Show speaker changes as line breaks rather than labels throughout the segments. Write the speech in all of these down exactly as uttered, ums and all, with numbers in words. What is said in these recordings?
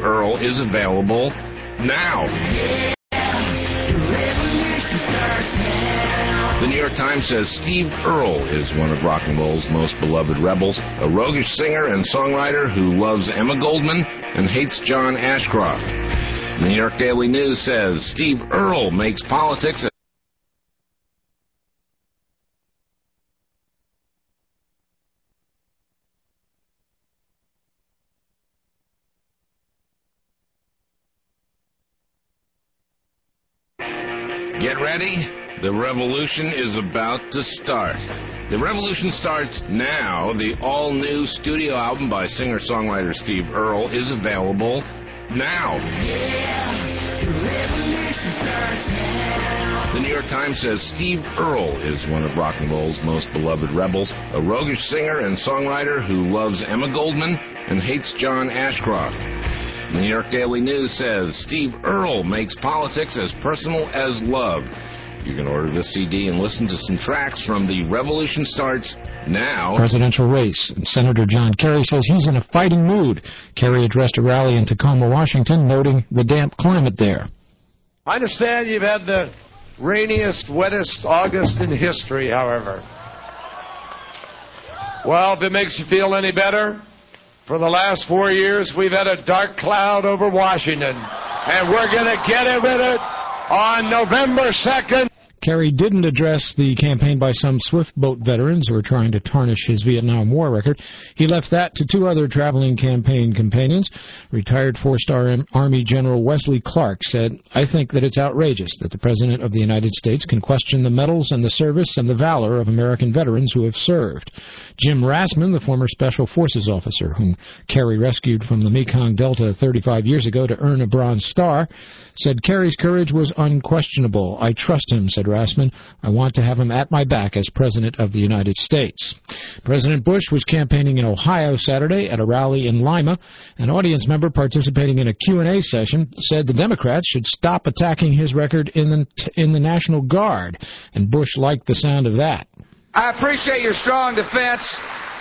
Earle is available now. The New York Times says Steve Earle is one of rock and roll's most beloved rebels, a roguish singer and songwriter who loves Emma Goldman and hates John Ashcroft. The New York Daily News says Steve Earle makes politics. Get ready. The revolution is about to start. The revolution starts now. The all-new studio album by singer-songwriter Steve Earle is available now. Yeah, the revolution starts now. The New York Times says Steve Earle is one of rock and roll's most beloved rebels, a roguish singer and songwriter who loves Emma Goldman and hates John Ashcroft. The New York Daily News says Steve Earle makes politics as personal as love. You can order this C D and listen to some tracks from The Revolution Starts now.
Presidential race. And Senator John Kerry says he's in a fighting mood. Kerry addressed a rally in Tacoma, Washington, noting the damp climate there.
I understand you've had the rainiest, wettest August in history, however. Well, if it makes you feel any better, for the last four years, we've had a dark cloud over Washington, and we're going to get rid of it on November second.
Kerry didn't address the campaign by some swift boat veterans who are trying to tarnish his Vietnam War record. He left that to two other traveling campaign companions. Retired four-star Army General Wesley Clark said, "I think that it's outrageous that the President of the United States can question the medals and the service and the valor of American veterans who have served." Jim Rassman, the former Special Forces officer whom Kerry rescued from the Mekong Delta thirty-five years ago to earn a Bronze Star, said Kerry's courage was unquestionable. "I trust him," said Rassman. "I want to have him at my back as President of the United States." President Bush was campaigning in Ohio Saturday at a rally in Lima. An audience member participating in a Q and A session said the Democrats should stop attacking his record in the, in the National Guard, and Bush liked the sound of that.
"I appreciate your strong defense.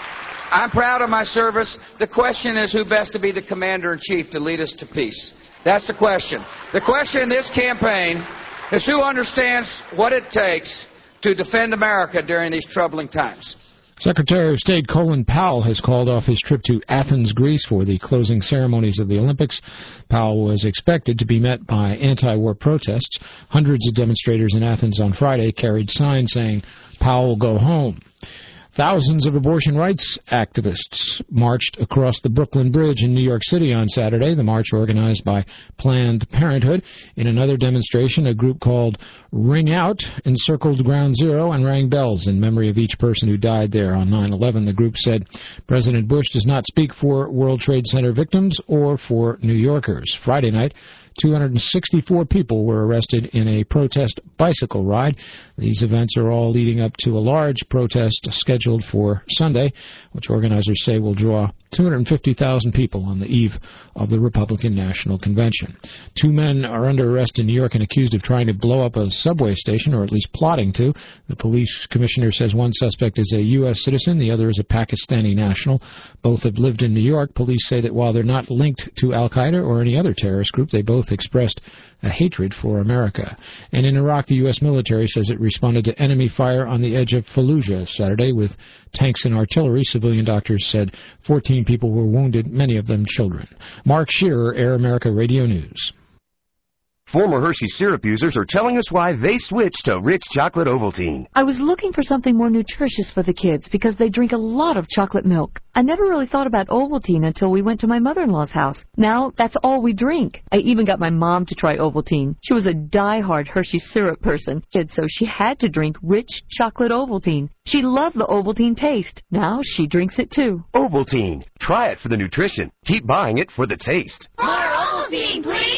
I'm proud of my service. The question is who best to be the commander-in-chief to lead us to peace. That's the question. The question in this campaign is who understands what it takes to defend America during these troubling times."
Secretary of State Colin Powell has called off his trip to Athens, Greece for the closing ceremonies of the Olympics. Powell was expected to be met by anti-war protests. Hundreds of demonstrators in Athens on Friday carried signs saying, "Powell, go home." Thousands of abortion rights activists marched across the Brooklyn Bridge in New York City on Saturday, the march organized by Planned Parenthood. In another demonstration, a group called Ring Out encircled Ground Zero and rang bells in memory of each person who died there on nine eleven. The group said President Bush does not speak for World Trade Center victims or for New Yorkers. Friday night, two hundred sixty-four people were arrested in a protest bicycle ride. These events are all leading up to a large protest scheduled for Sunday, which organizers say will draw two hundred fifty thousand people on the eve of the Republican National Convention. Two men are under arrest in New York and accused of trying to blow up a subway station, or at least plotting to. The police commissioner says one suspect is a U S citizen, the other is a Pakistani national. Both have lived in New York. Police say that while they're not linked to Al-Qaeda or any other terrorist group, they both expressed a hatred for America. And in Iraq, the U S military says it responded to enemy fire on the edge of Fallujah Saturday with tanks and artillery. Civilian doctors said fourteen people were wounded, many of them children. Mark Shearer, Air America Radio News.
Former Hershey syrup users are telling us why they switched to Rich Chocolate Ovaltine.
I was looking for something more nutritious for the kids because they drink a lot of chocolate milk. I never really thought about Ovaltine until we went to my mother-in-law's house. Now, that's all we drink. I even got my mom to try Ovaltine. She was a die-hard Hershey syrup person, so she had to drink Rich Chocolate Ovaltine. She loved the Ovaltine taste. Now she drinks it too.
Ovaltine. Try it for the nutrition. Keep buying it for the taste.
More Ovaltine, please!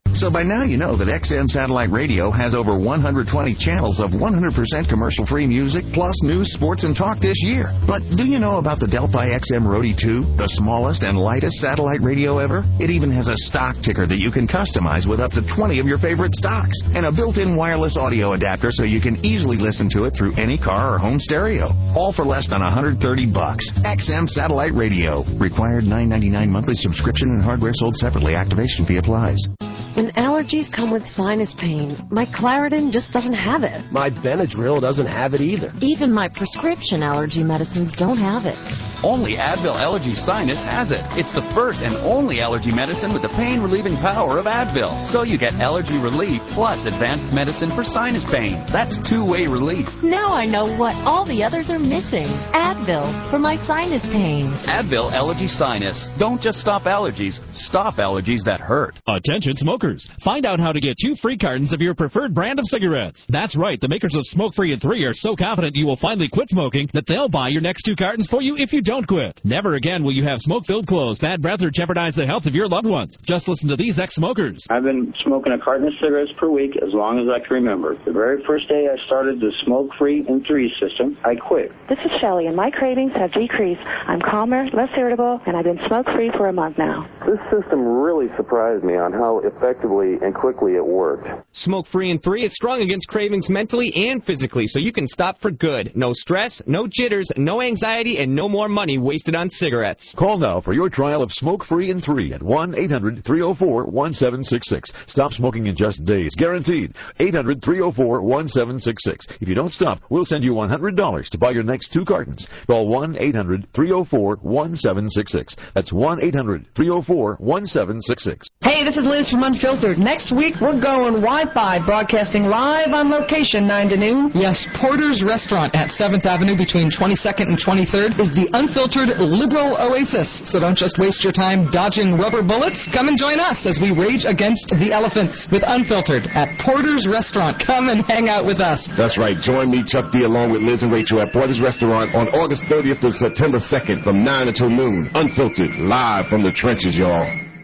So by now you know that X M Satellite Radio has over one hundred twenty channels of one hundred percent commercial-free music, plus news, sports, and talk this year. But do you know about the Delphi X M Roadie two, the smallest and lightest satellite radio ever? It even has a stock ticker that you can customize with up to twenty of your favorite stocks, and a built-in wireless audio adapter so you can easily listen to it through any car or home stereo. All for less than one hundred thirty bucks. X M Satellite Radio. Required nine ninety-nine monthly subscription and hardware sold separately. Activation fee applies.
When allergies come with sinus pain, my Claritin just doesn't have it.
My Benadryl doesn't have it either.
Even my prescription allergy medicines don't have it.
Only Advil Allergy Sinus has it. It's the first and only allergy medicine with the pain-relieving power of Advil. So you get allergy relief plus advanced medicine for sinus pain. That's two-way relief.
Now I know what all the others are missing. Advil for my sinus pain.
Advil Allergy Sinus. Don't just stop allergies. Stop allergies that hurt.
Attention smokers. Find out how to get two free cartons of your preferred brand of cigarettes. That's right. The makers of Smoke Free and three are so confident you will finally quit smoking that they'll buy your next two cartons for you if you don't quit. Never again will you have smoke-filled clothes, bad breath, or jeopardize the health of your loved ones. Just listen to these ex-smokers.
I've been smoking a carton of cigarettes per week as long as I can remember. The very first day I started the Smoke Free and three system, I quit.
This is Shelley, and my cravings have decreased. I'm calmer, less irritable, and I've been smoke-free for a month now.
This system really surprised me on how effectively and quickly it worked.
Smoke Free and three is strong against cravings mentally and physically, so you can stop for good. No stress, no jitters, no anxiety, and no more money wasted on cigarettes.
Call now for your trial of Smoke Free and three at one eight hundred three oh four one seven six six. Stop smoking in just days. Guaranteed. eight hundred three oh four one seven six six. If you don't stop, we'll send you one hundred dollars to buy your next two cartons. Call one eight hundred three oh four one seven six six. That's one eight hundred three oh four one seven six six.
Hey, this is Liz from Unfiltered. Next week, we're going Wi-Fi, broadcasting live on location, nine to noon.
Yes, Porter's Restaurant at seventh Avenue between twenty-second and twenty-third is the unfiltered liberal oasis. So don't just waste your time dodging rubber bullets. Come and join us as we rage against the elephants with Unfiltered at Porter's Restaurant. Come and hang out with us.
That's right. Join me, Chuck D, along with Liz and Rachel at Porter's Restaurant on August thirtieth to September second from nine until noon. Unfiltered, live from the trenches, y'all.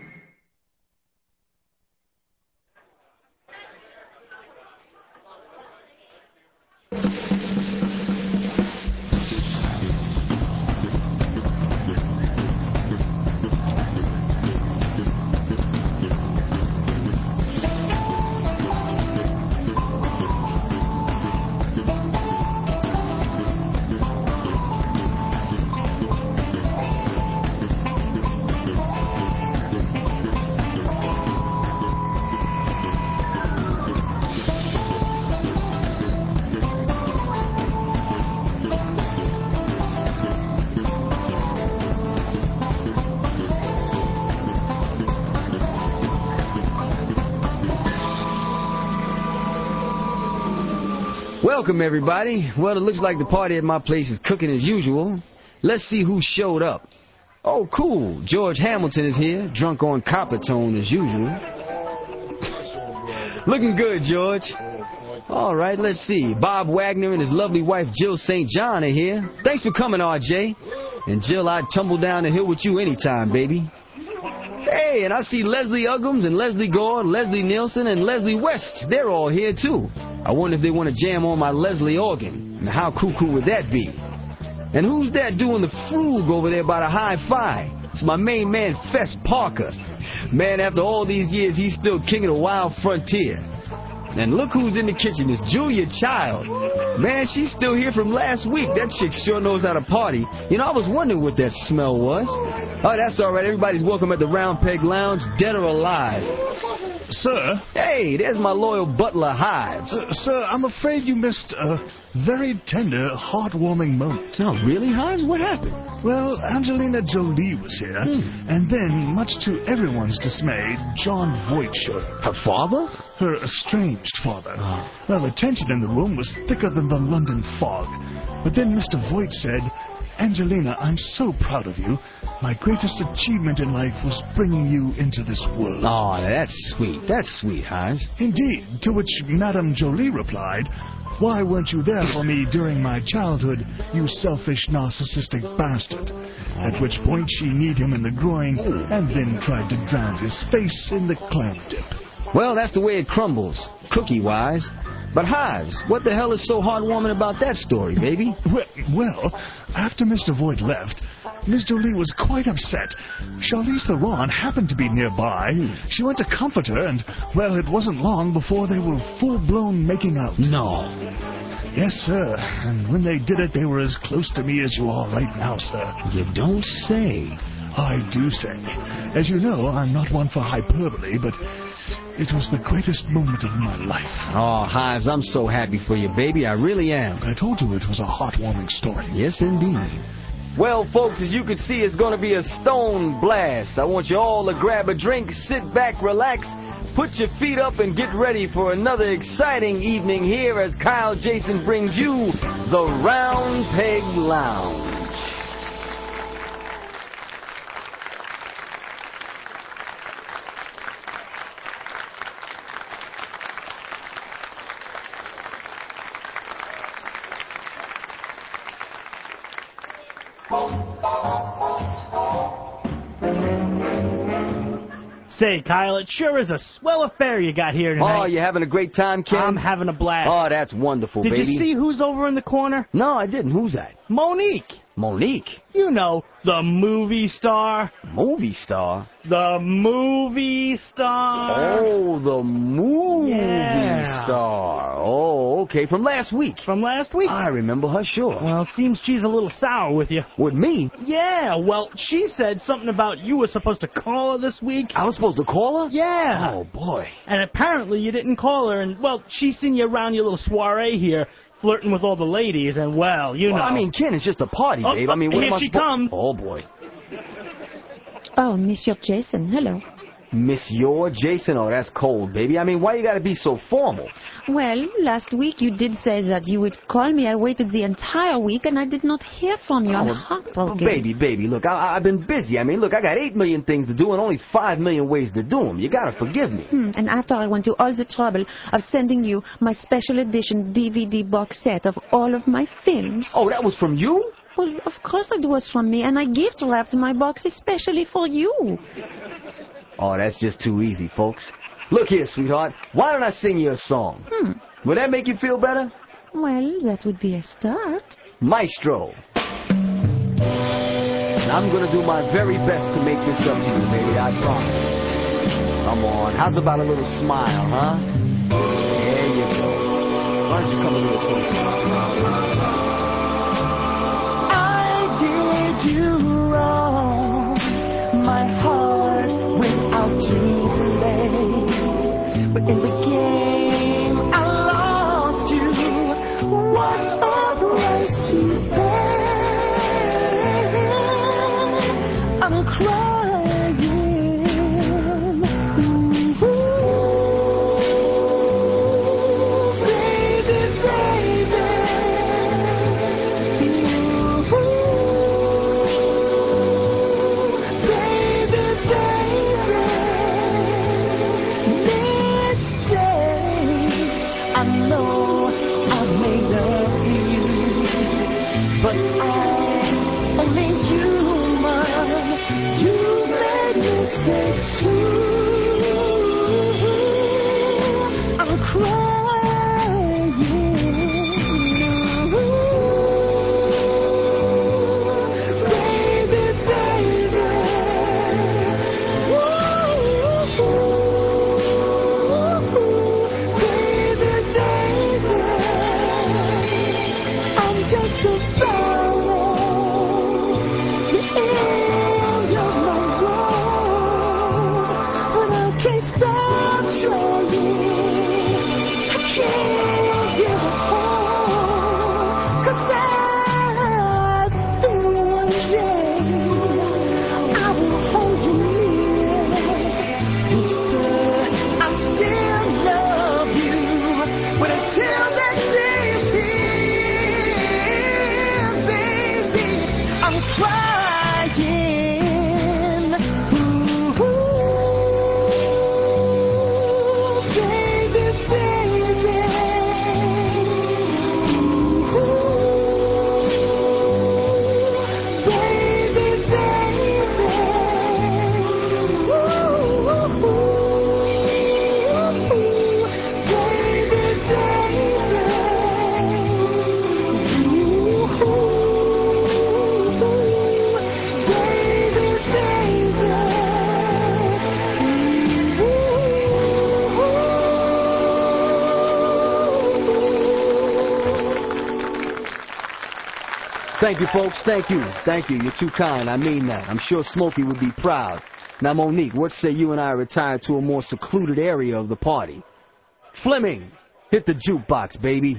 Welcome, everybody. Well, it looks like the party at my place is cooking as usual. Let's see who showed up. Oh, cool. George Hamilton is here, drunk on Coppertone as usual. Looking good, George. All right, let's see. Bob Wagner and his lovely wife, Jill Saint John, are here. Thanks for coming, R J. And Jill, I'd tumble down the hill with you anytime, baby. Hey, and I see Leslie Uggams and Leslie Gore, Leslie Nielsen, and Leslie West. They're all here, too. I wonder if they want to jam on my Leslie organ. And how cuckoo would that be? And who's that doing the frug over there by the hi-fi? It's my main man, Fess Parker. Man, after all these years, he's still king of the wild frontier. And look who's in the kitchen. It's Julia Child. Man, she's still here from last week. That chick sure knows how to party. You know, I was wondering what that smell was. Oh, that's all right. Everybody's welcome at the Round Peg Lounge, dead or alive.
Sir?
Hey, there's my loyal butler, Hives.
Uh, sir, I'm afraid you missed a very tender, heartwarming moment.
Oh, really, Hives? What happened?
Well, Angelina Jolie was here, hmm. and then, much to everyone's dismay, John Voight showed up.
Her father?
Her estranged father. Oh. Well, the tension in the room was thicker than the London fog. But then Mister Voight said, Angelina, I'm so proud of you. My greatest achievement in life was bringing you into this world.
Oh, that's sweet. That's sweet, Hives.
Indeed, to which Madame Jolie replied, why weren't you there for me during my childhood, you selfish, narcissistic bastard? At which point she kneed him in the groin and then tried to drown his face in the clam dip.
Well, that's the way it crumbles, cookie-wise. But Hives, what the hell is so heartwarming about that story, baby?
Well, well after Mister Voigt left, Miss Jolie was quite upset. Charlize Theron happened to be nearby. She went to comfort her, and, well, it wasn't long before they were full-blown making out.
No.
Yes, sir. And when they did it, they were as close to me as you are right now, sir.
You don't say.
I do say. As you know, I'm not one for hyperbole, but it was the greatest moment of my life.
Oh, Hives, I'm so happy for you, baby. I really am.
I told you it was a heartwarming story.
Yes, indeed. Well, folks, as you can see, it's going to be a stone blast. I want you all to grab a drink, sit back, relax, put your feet up, and get ready for another exciting evening here as Kyle Jason brings you the Round Peg Lounge.
Say, Kyle, it sure is a swell affair you got here tonight.
Oh, you having a great time, Ken?
I'm having a blast.
Oh, that's wonderful,
Did
baby.
Did you see who's over in the corner?
No, I didn't. Who's that?
Monique.
Monique?
You know, the movie star.
Movie star?
The movie star.
Oh, the movie
yeah.
star. Oh, okay. From last week.
From last week?
I remember her, sure.
Well, it seems she's a little sour with you.
With me?
Yeah, well, she said something about you were supposed to call her this week.
I was supposed to call her?
Yeah.
Oh, boy.
And apparently you didn't call her, and, well, she's seen you around your little soiree here, flirting with all the ladies, and, well, you
well,
know.
I mean, Ken, it's just a party,
oh,
babe. I mean, what
here
am I
she
supposed...
comes.
Oh, boy.
Oh, Monsieur Jason, hello.
Monsieur Jason? Oh, that's cold, baby. I mean, why you gotta be so formal?
Well, last week you did say that you would call me. I waited the entire week and I did not hear from you. I'm
oh,
heartbroken.
Baby, baby, look, I, I've been busy. I mean, look, I got eight million things to do and only five million ways to do them. You gotta forgive me.
Hmm, and after I went to all the trouble of sending you my special edition D V D box set of all of my films.
Oh, that was from you?
Well, of course it was from me, and I gift wrapped my box especially for you.
Oh, that's just too easy, folks. Look here, sweetheart. Why don't I sing you a song?
Hmm.
Would that make you feel better?
Well, that would be a start.
Maestro. And I'm going to do my very best to make this up to you, baby, I promise. Come on. How's about a little smile, huh? There you go. Why don't you come a little closer? I did you wrong. My heart went out to play. But in the game, I lost you. What a price to pay. I'm crying. Mistakes too. I'm crying. Baby, baby. Ooh, baby, baby. I'm just a violet. The end of my road. But I can't stop trying. I can't give up hope. 'Cause I think one day I will hold you near. Whisper, I still love you. But until that day is here, baby, I'm crying. Ooh, baby, Thank you, folks. Thank you. Thank you. You're too kind. I mean that. I'm sure Smokey would be proud. Now, Monique, what say you and I retire to a more secluded area of the party? Fleming, hit the jukebox, baby.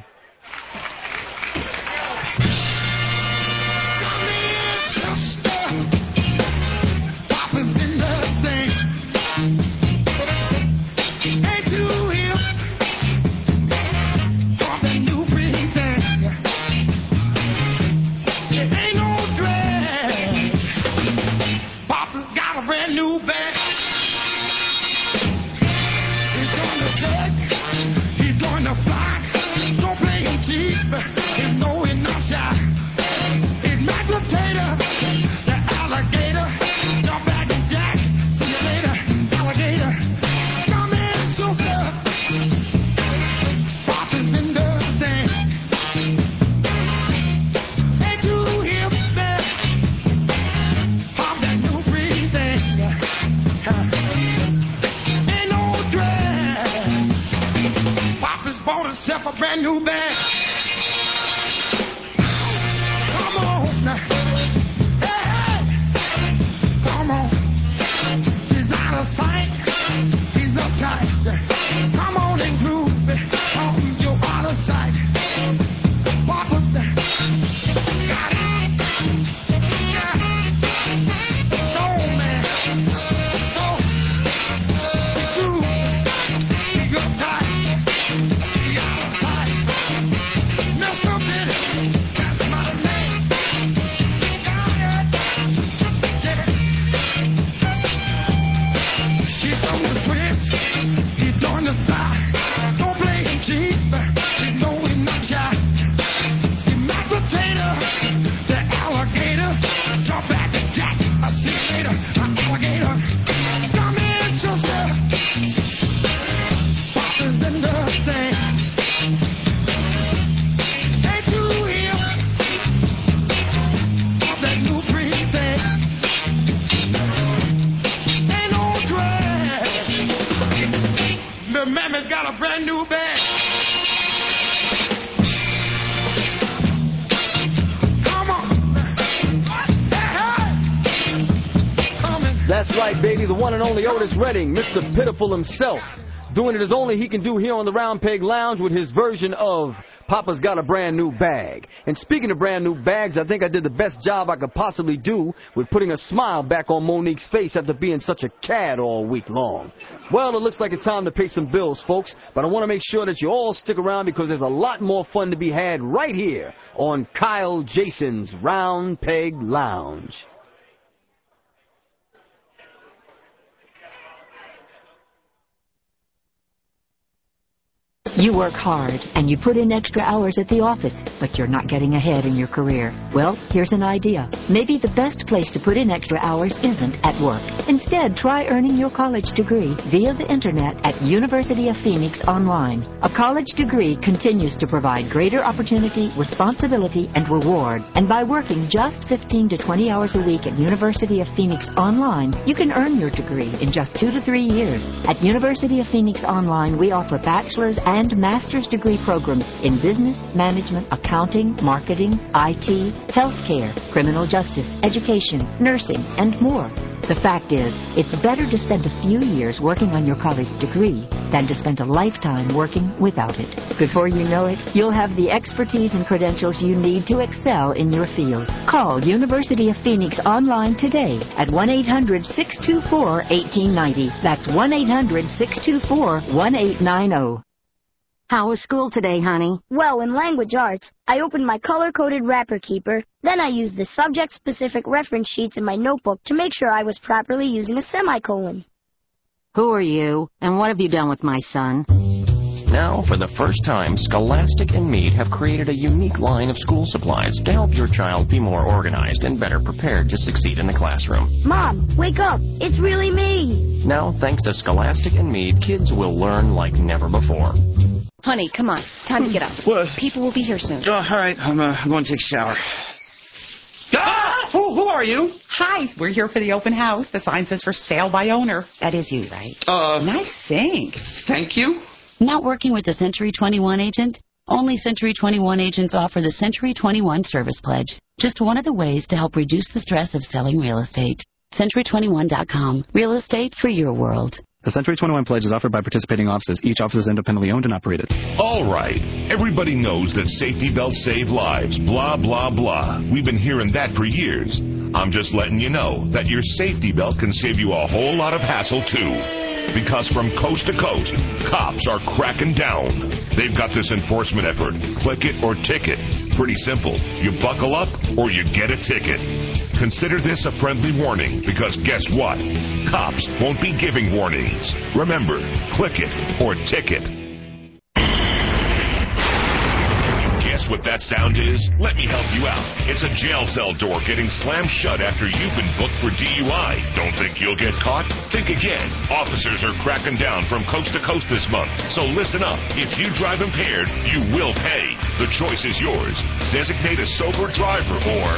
A brand new bag. Come on now. Hey, hey. Come on. He's out of sight. He's uptight. Come on and groove. Oh, you're out of sight. Walk up there. Got it. Yeah. So, man. So, groove. You're tight. Mammy's got a brand new bag. Come on.
That's right, baby. The one and only Otis Redding, Mister Pitiful himself, doing it as only he can do here on the Round Peg Lounge with his version of Papa's Got a Brand New Bag. And speaking of brand new bags, I think I did the best job I could possibly do with putting a smile back on Monique's face after being such a cad all week long. Well, it looks like it's time to pay some bills, folks, but I want to make sure that you all stick around because there's a lot more fun to be had right here on Kyle Jason's Round Peg Lounge.
You work hard, and you put in extra hours at the office, but you're not getting ahead in your career. Well, here's an idea. Maybe the best place to put in extra hours isn't at work. Instead, try earning your college degree via the Internet at University of Phoenix Online. A college degree continues to provide greater opportunity, responsibility, and reward. And by working just fifteen to twenty hours a week at University of Phoenix Online, you can earn your degree in just two to three years. At University of Phoenix Online, we offer bachelor's and master's degree programs in business, management, accounting, marketing, I T, healthcare, criminal justice, education, nursing, and more. The fact is, it's better to spend a few years working on your college degree than to spend a lifetime working without it. Before you know it, you'll have the expertise and credentials you need to excel in your field. Call University of Phoenix Online today at one eight hundred, six two four, one eight nine zero. That's one eight hundred, six two four, one eight nine zero.
How was school today, honey?
Well, in language arts, I opened my color-coded wrapper keeper. Then I used the subject-specific reference sheets in my notebook to make sure I was properly using a semicolon.
Who are you, and what have you done with my son?
Now, for the first time, Scholastic and Meade have created a unique line of school supplies to help your child be more organized and better prepared to succeed in the classroom.
Mom, wake up! It's really me!
Now, thanks to Scholastic and Meade, kids will learn like never before.
Honey, come on. Time to get up.
What?
People will be here soon.
Oh, all right. I'm, uh, I'm going to take a shower. Ah! Who, who are you?
Hi. We're here for the open house. The sign says for sale by owner. That is you, right?
Uh.
Nice sink.
Thank you.
Not working with the Century twenty-one agent? Only Century twenty-one agents offer the Century twenty-one Service Pledge.
Just one of the ways to help reduce the stress of selling real estate. Century twenty-one dot com. Real estate for your world.
The Century twenty-one Pledge is offered by participating offices. Each office is independently owned and operated.
All right. Everybody knows that safety belts save lives. Blah, blah, blah. We've been hearing that for years. I'm just letting you know that your safety belt can save you a whole lot of hassle, too. Because from coast to coast, cops are cracking down. They've got this enforcement effort. Click it or ticket. Pretty simple. You buckle up or you get a ticket. Consider this a friendly warning, because guess what? Cops won't be giving warnings. Remember, click it or ticket. Guess what that sound is? Let me help you out. It's a jail cell door getting slammed shut after you've been booked for D U I. Don't think you'll get caught? Think again. Officers are cracking down from coast to coast this month. So listen up. If you drive impaired, you will pay. The choice is yours. Designate a sober driver or...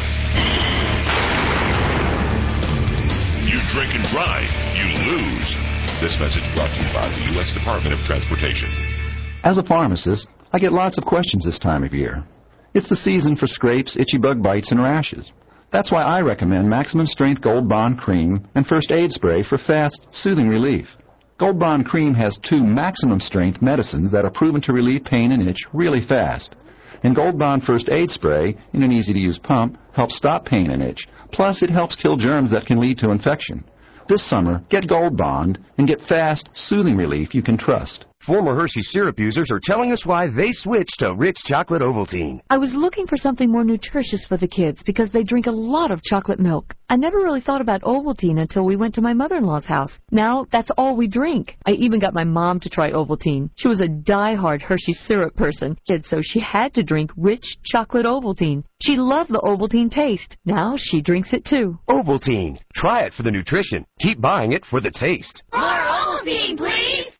You drink and drive, you lose. This message brought to you by the U S Department of Transportation.
As a pharmacist, I get lots of questions this time of year. It's the season for scrapes, itchy bug bites, and rashes. That's why I recommend Maximum Strength Gold Bond Cream and First Aid Spray for fast, soothing relief. Gold Bond Cream has two maximum strength medicines that are proven to relieve pain and itch really fast. And Gold Bond First Aid Spray, in an easy-to-use pump, helps stop pain and itch. Plus, it helps kill germs that can lead to infection. This summer, get Gold Bond and get fast, soothing relief you can trust.
Former Hershey syrup users are telling us why they switched to Rich Chocolate Ovaltine.
I was looking for something more nutritious for the kids because they drink a lot of chocolate milk. I never really thought about Ovaltine until we went to my mother-in-law's house. Now, that's all we drink. I even got my mom to try Ovaltine. She was a die-hard Hershey syrup person, so she had to drink Rich Chocolate Ovaltine. She loved the Ovaltine taste. Now she drinks it too.
Ovaltine. Try it for the nutrition. Keep buying it for the taste.
More Ovaltine, please!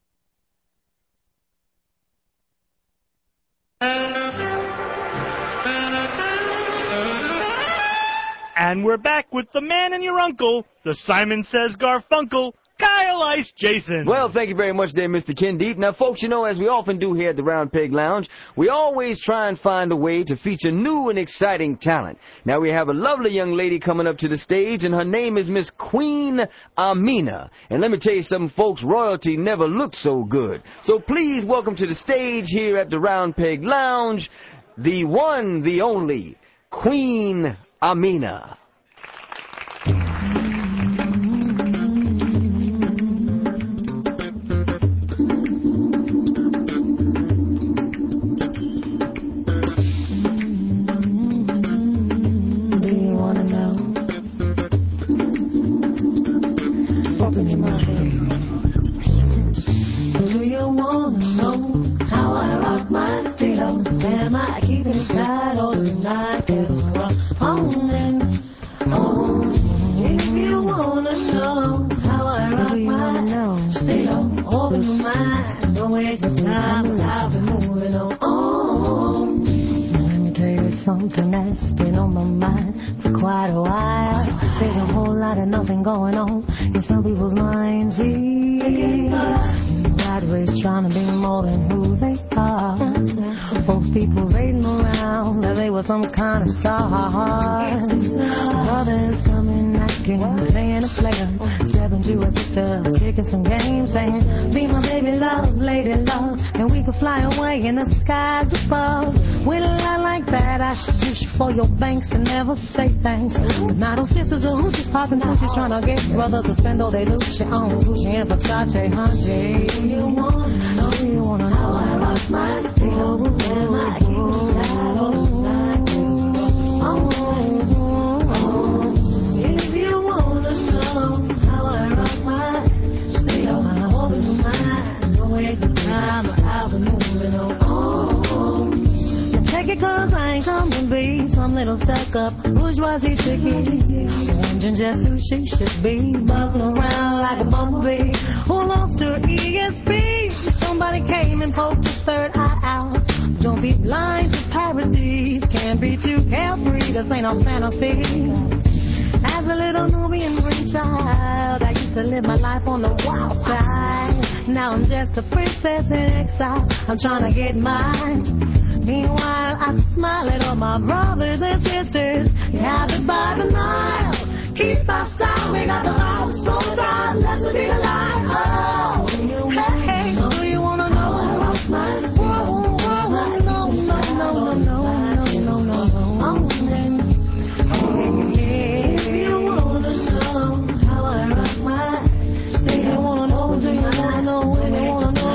And we're back with the man and your uncle, the Simon Says Garfunkel, Kyle Ice Jason.
Well, thank you very much there, Mister Ken Deep. Now, folks, you know, as we often do here at the Round Peg Lounge, we always try and find a way to feature new and exciting talent. Now, we have a lovely young lady coming up to the stage, and her name is Miss Queen Amina. And let me tell you something, folks, royalty never looked so good. So please welcome to the stage here at the Round Peg Lounge, the one, the only, Queen Amina.
Something that's been on my mind for quite a while. There's a whole lot of nothing going on in some people's minds. That race trying to be more than who they are. Folks, people raiding around that they were some kind of star. Brothers coming, acting, playing a player, stepping to a sister, kicking some games, saying, be my baby love, lady love, and we could fly away in the skies above. With a lot like that, I should use you for your banks and never say thanks. Now those sisters are who's just popping pushes, trying to get brothers to spend all they lose. Your own Gucci and Versace, honey. You wanna know, you wanna know how I rock my steel, and I keep it tight all night. Oh, oh, oh, if you wanna know how I rock my steel, I hope you don't mind. No waste of time, I've been moving on. Oh, check it, cause I ain't come to be some little stuck up bourgeoisie chickie, wondering just who she should be, buzzing around like a bumblebee who lost her E S P. Somebody came and poked her third eye out. Don't be blind to parodies, can't be too carefree, this ain't no fantasy. As a little Nubian green child, I used to live my life on the wild side. Now I'm just a princess in exile, I'm trying to get mine. Meanwhile, I smile at all my brothers and sisters. Have it by the mile. Keep our style. We got the house so tight. Let's be alive. Oh, hey, hey, do you wanna know how I smile? Whoa, whoa, whoa, no, no, no, no, no, no, no, no, no. If you wanna know how I rock my, do you wanna know? Do you wanna know? Do you wanna know?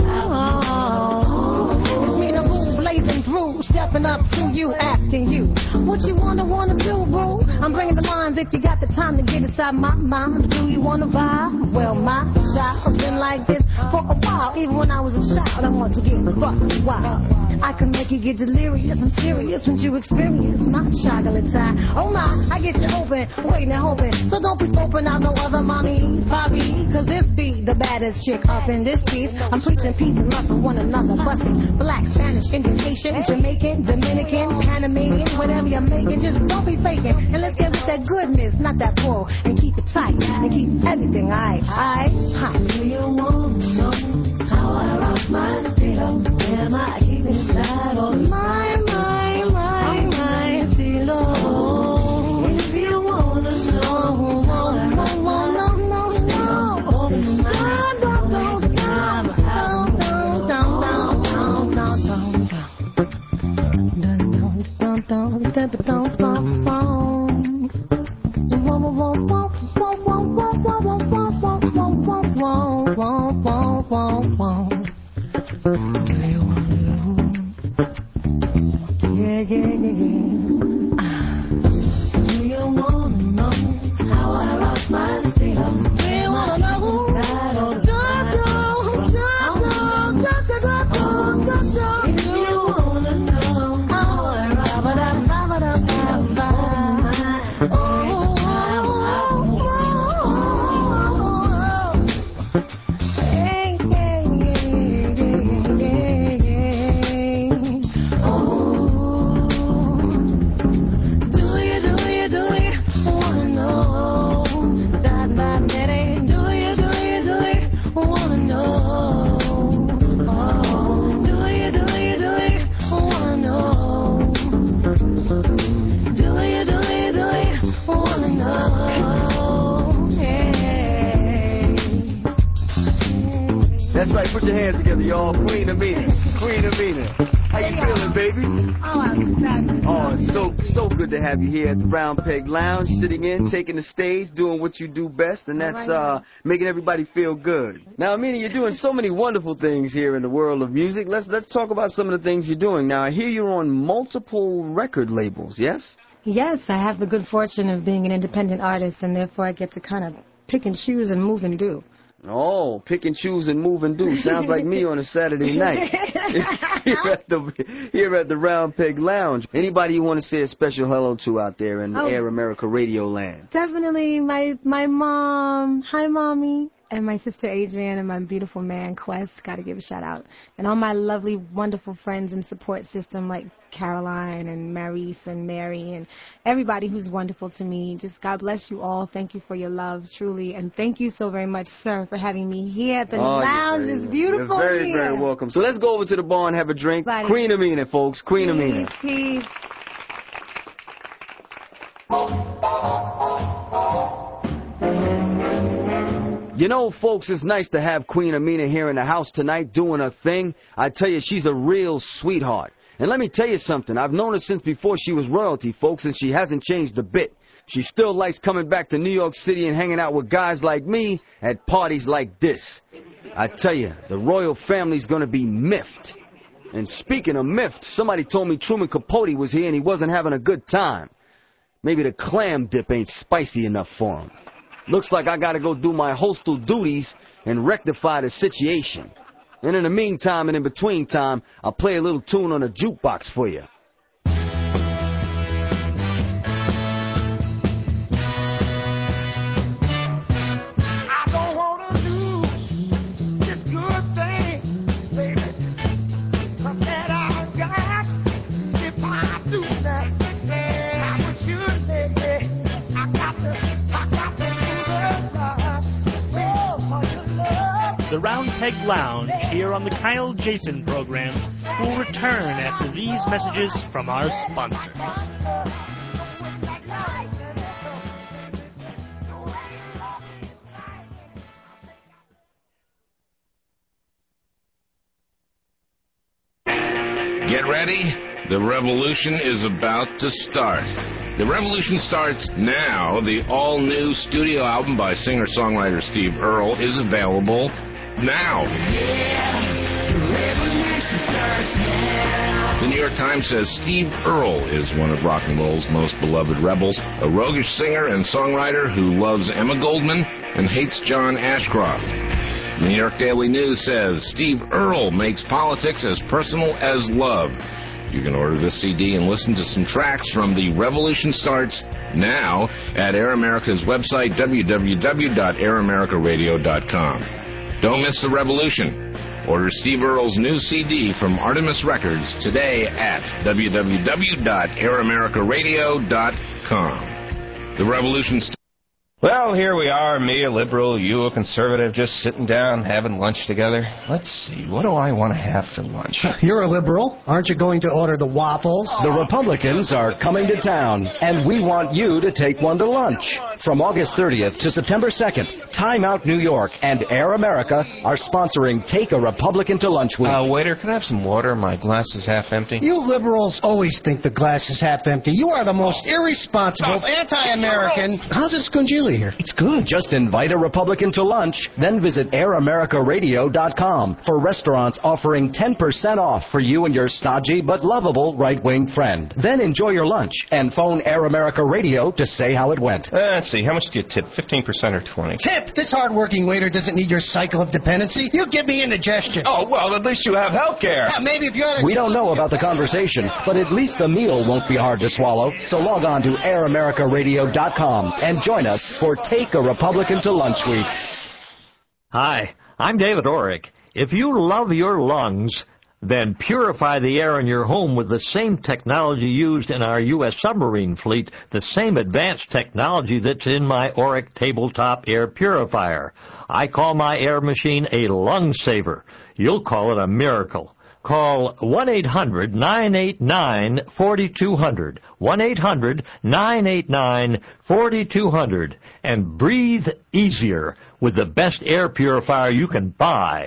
It's me, the boo, blazing through, stepping up to you, asking you, what you wanna wanna do, boo? I'm bringing the lines if you got the time to get inside my mind. Do you wanna vibe? Well, my style's been like this for a while. Even when I was a child, I want to get fucking wild. I can make you get delirious. I'm serious when you experience my chocolate time. Oh my, I get you open, waiting and hoping. So don't be scoping out no other mommies, Bobby. Cause this be the baddest chick up in this piece. I'm preaching peace and love for one another. Busting black, Spanish, Indian, Haitian, Jamaican, Dominican, Panamanian, whatever you're making. Just don't be faking. And let's get with that goodness, not that bull. And keep it tight and keep everything aight, aight. Huh. Do you want to know how I rock my stilo? Am I keeping inside all my, my, my, my stilo? If you want to know, no, no, no, no, no, no. Down, down, down, down, down, down, down, down, down, down, down, down. Yeah, yeah, yeah, yeah. Do you wanna know how I rock my stilo? Do you wanna know? If you wanna know how I rock my
That's right, put your hands together, y'all. Queen Amina. Queen Amina. How you feeling, baby?
Oh, I'm fabulous.
Oh, it's so, so good to have you here at the Brown Peg Lounge, sitting in, taking the stage, doing what you do best, and that's uh, making everybody feel good. Now, Amina, you're doing so many wonderful things here in the world of music. Let's, let's talk about some of the things you're doing. Now, I hear you're on multiple record labels, yes?
Yes, I have the good fortune of being an independent artist, and therefore I get to kind of pick and choose and move and do.
Oh, pick and choose and move and do. Sounds like me on a Saturday night. here, at the, here at the Round Peg Lounge. Anybody you want to say a special hello to out there in
Oh.
Air America Radio Land?
Definitely my my mom. Hi, Mommy. And my sister Adrienne and my beautiful man Quest. Got to give a shout out. And all my lovely, wonderful friends and support system like Caroline and Maurice and Mary and everybody who's wonderful to me. Just God bless you all. Thank you for your love, truly. And thank you so very much, sir, for having me here at the
Oh, you're
lounge.
very-
It's beautiful
You're very,
here.
very welcome. So let's go over to the bar and have a drink.
Buddy.
Queen Amina, folks. Queen Amina.
Peace, peace.
You know, folks, it's nice to have Queen Amina here in the house tonight doing her thing. I tell you, she's a real sweetheart. And let me tell you something. I've known her since before she was royalty, folks, and she hasn't changed a bit. She still likes coming back to New York City and hanging out with guys like me at parties like this. I tell you, the royal family's gonna be miffed. And speaking of miffed, somebody told me Truman Capote was here and he wasn't having a good time. Maybe the clam dip ain't spicy enough for him. Looks like I gotta go do my hostel duties and rectify the situation. And in the meantime and in between time, I'll play a little tune on a jukebox for you.
I don't want to do this good thing, baby. 'Cause that I got, if I do that, I would surely, I got to, I got to do the love, oh, for your love.
The Round Peg Lounge here on the Kyle Jason program will return after these messages from our sponsor.
Get ready. The revolution is about to start. The revolution starts now. The all-new studio album by singer-songwriter Steve Earle is available now.
Yeah, the revolution starts now.
The New York Times says Steve Earle is one of rock and roll's most beloved rebels, a roguish singer and songwriter who loves Emma Goldman and hates John Ashcroft. The New York Daily News says Steve Earle makes politics as personal as love. You can order this C D and listen to some tracks from The Revolution Starts now at Air America's website, w w w dot air america radio dot com. Don't miss the revolution. Order Steve Earle's new C D from Artemis Records today at w w w dot air america radio dot com. The Revolution Starts.
Well, here we are, me, a liberal, you, a conservative, just sitting down, having lunch together. Let's see, what do I want to have for lunch?
You're a liberal. Aren't you going to order the waffles?
The Republicans are coming to town, and we want you to take one to lunch. From August thirtieth to September second, Time Out New York and Air America are sponsoring Take a Republican to Lunch Week.
Uh, waiter, can I have some water? My glass is half empty.
You liberals always think the glass is half empty. You are the most irresponsible, anti-American. How's it Scungili here?
It's good. Just invite a Republican to lunch, then visit air america radio dot com for restaurants offering ten percent off for you and your stodgy but lovable right-wing friend. Then enjoy your lunch and phone Air America Radio to say how it went.
Uh, let's see, how much do you tip, fifteen percent or twenty?
Tip! This hard-working waiter doesn't need your cycle of dependency. You give me indigestion.
Oh, well, at least you have health care.
Yeah, maybe if you had a...
We don't know about the conversation, but at least the meal won't be hard to swallow. So log on to air america radio dot com and join us for Take a Republican to Lunch Week.
Hi, I'm David Orrick. If you love your lungs, then purify the air in your home with the same technology used in our U S submarine fleet, the same advanced technology that's in my Orrick tabletop air purifier. I call my air machine a lung saver. You'll call it a miracle. Call one eight hundred nine eight nine four two zero zero, one eight hundred nine eight nine four two zero zero, and breathe easier with the best air purifier you can buy.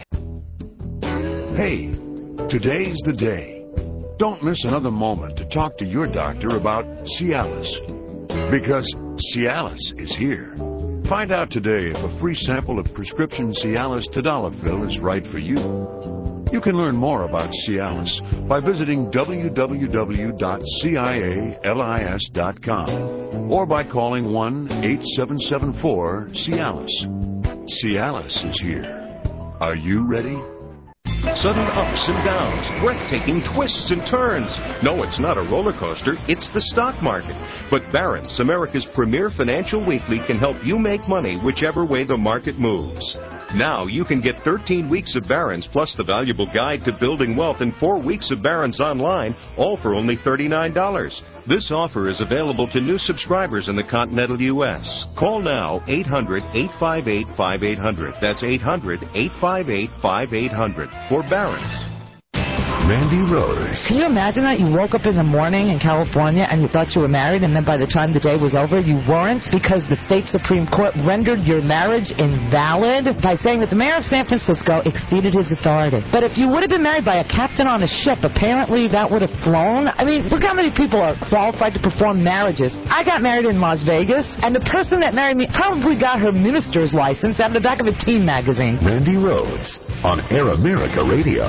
Hey, today's the day. Don't miss another moment to talk to your doctor about Cialis, because Cialis is here. Find out today if a free sample of prescription Cialis Tadalafil is right for you. You can learn more about Cialis by visiting w w w dot cialis dot com or by calling one eight seven seven four Cialis. Cialis is here. Are you ready?
Sudden ups and downs, breathtaking twists and turns. No, it's not a roller coaster, it's the stock market. But Barron's, America's premier financial weekly, can help you make money whichever way the market moves. Now you can get thirteen weeks of Barron's plus the valuable guide to building wealth and four weeks of Barron's online, all for only thirty-nine dollars. This offer is available to new subscribers in the continental U S Call now, eight hundred eight five eight five eight zero zero. That's eight hundred eight five eight five eight zero zero for Barron's.
Randy Rose.
Can you imagine that? You woke up in the morning in California and you thought you were married, and then by the time the day was over, you weren't, because the state Supreme Court rendered your marriage invalid by saying that the mayor of San Francisco exceeded his authority. But if you would have been married by a captain on a ship, apparently that would have flown. I mean, look how many people are qualified to perform marriages. I got married in Las Vegas, and the person that married me probably got her minister's license out of the back of a teen magazine.
Randy Rhodes on Air America Radio.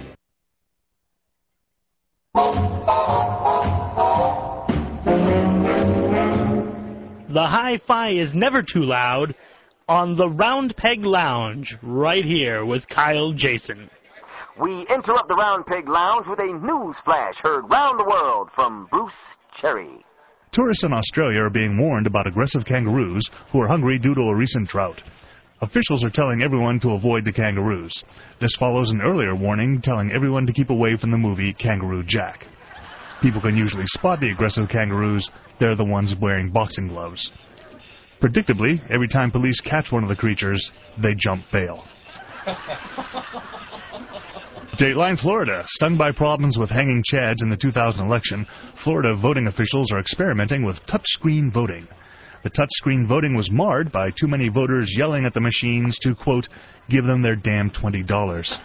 The hi-fi is never too loud on the Round Peg Lounge, right here with Kyle Jason.
We interrupt the Round Peg Lounge with a news flash heard round the world from Bruce Cherry.
Tourists in Australia are being warned about aggressive kangaroos who are hungry due to a recent drought. Officials are telling everyone to avoid the kangaroos. This follows an earlier warning telling everyone to keep away from the movie Kangaroo Jack. People can usually spot the aggressive kangaroos. They're the ones wearing boxing gloves. Predictably, every time police catch one of the creatures, they jump bail. Dateline Florida. Stung by problems with hanging chads in the two thousand election, Florida voting officials are experimenting with touchscreen voting. The touchscreen voting was marred by too many voters yelling at the machines to, quote, give them their damn twenty dollars.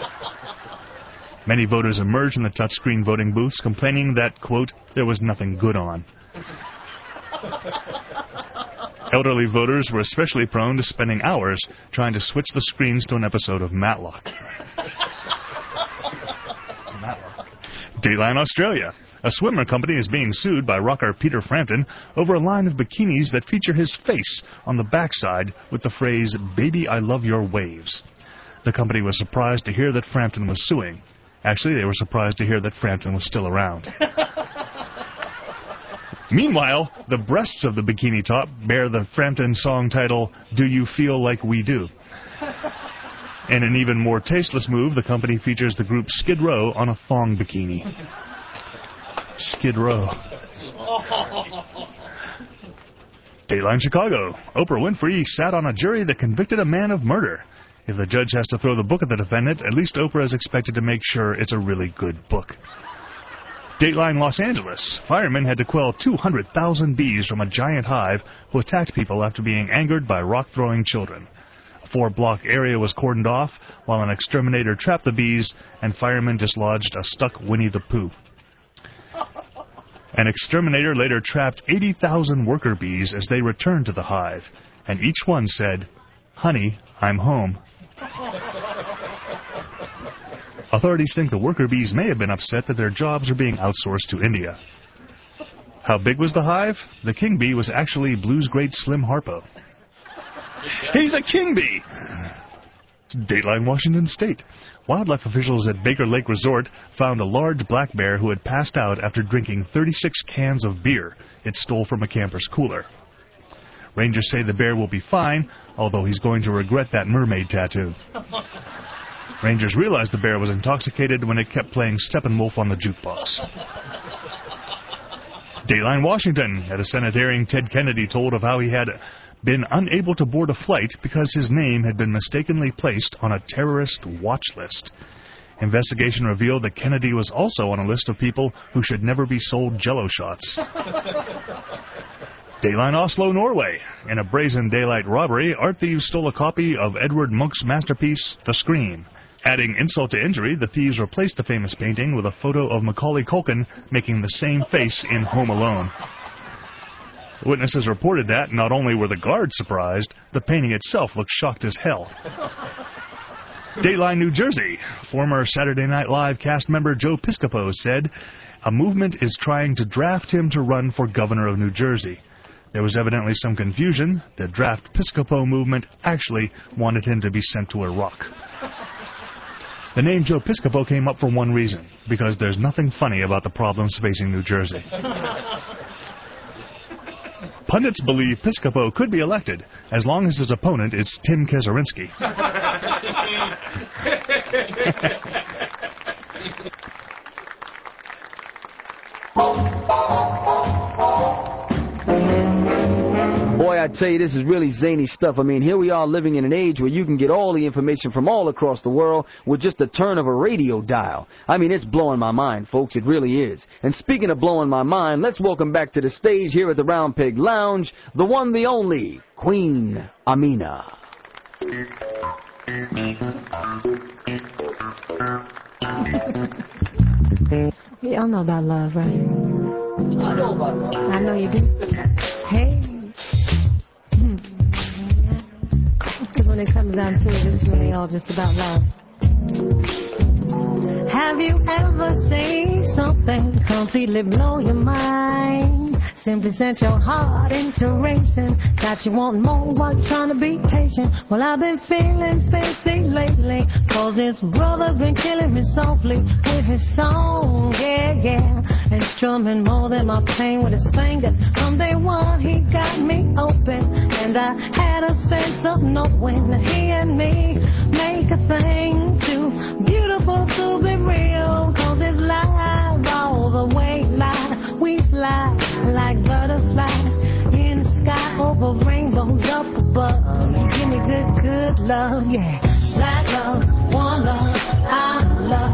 Many voters emerged from the touchscreen voting booths complaining that, quote, there was nothing good on. Elderly voters were especially prone to spending hours trying to switch the screens to an episode of Matlock. Dateline Australia. A swimmer company is being sued by rocker Peter Frampton over a line of bikinis that feature his face on the backside with the phrase, baby, I love your waves. The company was surprised to hear that Frampton was suing. Actually, they were surprised to hear that Frampton was still around. Meanwhile, the breasts of the bikini top bear the Frampton song title, Do You Feel Like We Do? In an even more tasteless move, the company features the group Skid Row on a thong bikini. Skid Row. Dateline Chicago. Oprah Winfrey sat on a jury that convicted a man of murder. If the judge has to throw the book at the defendant, at least Oprah is expected to make sure it's a really good book. Dateline Los Angeles. Firemen had to quell two hundred thousand bees from a giant hive who attacked people after being angered by rock-throwing children. A four-block area was cordoned off while an exterminator trapped the bees and firemen dislodged a stuck Winnie the Pooh. An exterminator later trapped eighty thousand worker bees as they returned to the hive, and each one said, honey, I'm home. Authorities think the worker bees may have been upset that their jobs are being outsourced to India. How big was the hive? The king bee was actually Blue's great Slim Harpo. He's a king bee! Dateline Washington State. Wildlife officials at Baker Lake Resort found a large black bear who had passed out after drinking thirty-six cans of beer it stole from a camper's cooler. Rangers say the bear will be fine, although he's going to regret that mermaid tattoo. Rangers realized the bear was intoxicated when it kept playing Steppenwolf on the jukebox. Dateline Washington. At a Senate hearing, Ted Kennedy told of how he had been unable to board a flight because his name had been mistakenly placed on a terrorist watch list. Investigation revealed that Kennedy was also on a list of people who should never be sold Jell-O shots. Dateline Oslo, Norway. In a brazen daylight robbery, art thieves stole a copy of Edward Munch's masterpiece, The Scream. Adding insult to injury, the thieves replaced the famous painting with a photo of Macaulay Culkin making the same face in Home Alone. Witnesses reported that not only were the guards surprised, the painting itself looked shocked as hell. Dateline New Jersey. Former Saturday Night Live cast member Joe Piscopo said, a movement is trying to draft him to run for governor of New Jersey. There was evidently some confusion. The draft Piscopo movement actually wanted him to be sent to Iraq. The name Joe Piscopo came up for one reason, because there's nothing funny about the problems facing New Jersey. Pundits believe Piscopo could be elected, as long as his opponent is Tim Kazurinsky.
Boy, I tell you, this is really zany stuff. I mean, here we are living in an age where you can get all the information from all across the world with just the turn of a radio dial. I mean, it's blowing my mind, folks. It really is. And speaking of blowing my mind, let's welcome back to the stage here at the Round Peg Lounge, the one, the only, Queen Amina.
We all know about love, right?
I know about love.
I know you do. Hey. Because when it comes down to it, it's really all just about love. Have you ever seen something completely blow your mind? Simply sent your heart into racing. Got you wanting more while trying to be patient. Well, I've been feeling spacey lately, cause this brother's been killing me softly with his song, yeah, yeah. And strumming more than my pain with his fingers. From day one, he got me open. And I had a sense of knowing that he and me make a thing too beautiful to be real. Cause it's live all the way live. We fly like butterflies in the sky over rainbows up above. Give me good, good love, yeah. Black love, one love, our love.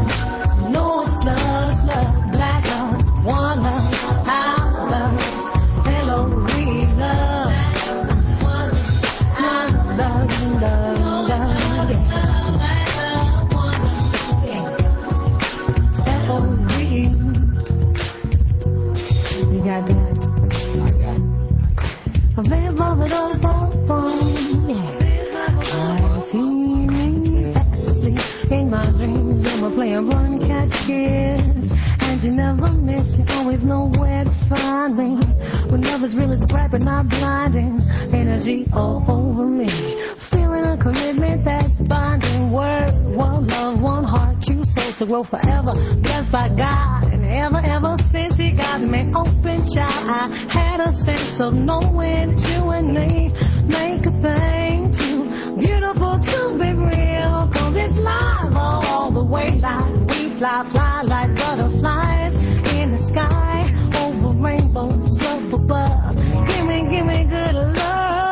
kiss. And you never miss, you always know where to find me. When love is real, it's bright but not blinding. Energy all over me. Feeling a commitment that's binding. Word, one love, one heart, two souls to grow forever. Blessed by God, and ever, ever since He got me open, child, I had a sense of knowing that you and me make a thing too beautiful to be real. Cause it's live all, all the way live. We fly, fly like butterflies in the sky, over rainbows up above. Give me, give me good love.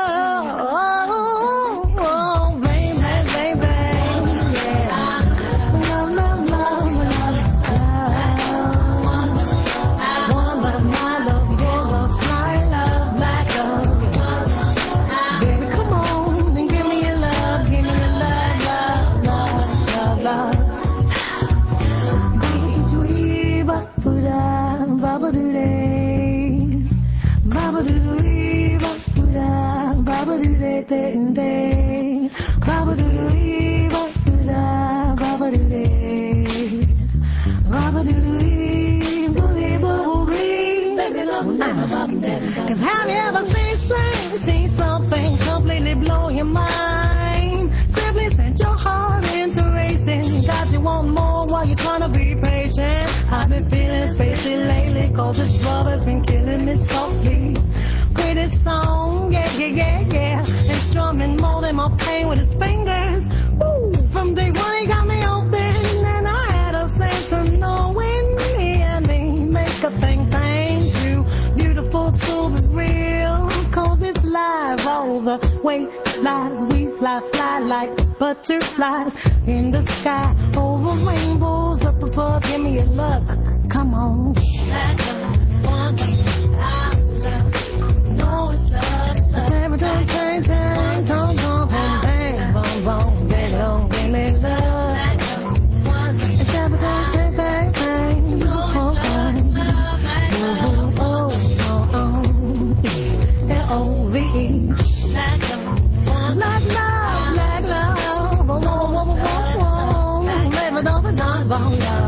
Cause have you ever seen, seen, seen something completely blow your mind? Simply sent your heart into racing. Got you want more while you're trying to be patient. I've been feeling spacey lately, cause this love has been killing me softly. With his song, yeah, yeah, yeah, yeah. And strumming more than my pain with his fingers. Woo! From day one he got me open, and I had a sense of knowing he and me make a thing, thing too beautiful to be real. Cause it's live all the way live. We fly, fly like butterflies in the sky, over rainbows up above. Give me a look, come on. That's the one thing I love. No, it's love. Every time, time, time, don't go home, bang, boom, boom, bang, long, give me love. It's every time, time, bang, bang, oh, bang, oh, oh, oh, oh, L O V E. Like love, like love, whoa, whoa, whoa, whoa, whoa, never know the non bong love.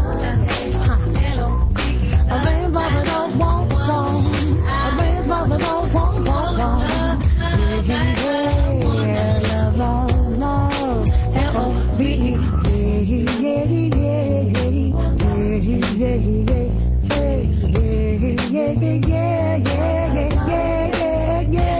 A rainbow that don't want long, a rainbow that don't want long, long. Yeah, yeah, love, love, love, L O V E. Yeah, yeah, yeah, yeah, yeah, yeah, yeah, yeah, yeah, yeah.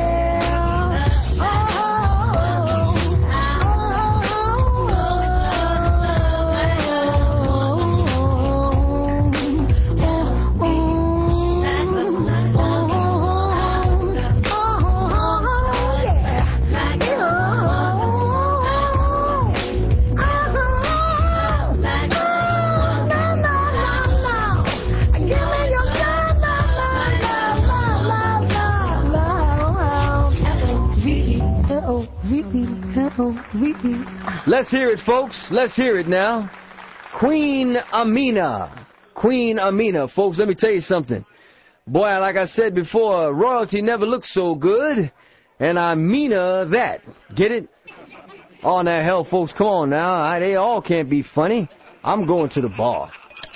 Let's hear it, folks. Let's hear it now. Queen Amina. Queen Amina. Folks, let me tell you something. Boy, like I said before, royalty never looks so good. And I mean that. Get it? Oh, now, hell, folks, come on now. I, they all can't be funny. I'm going to the bar.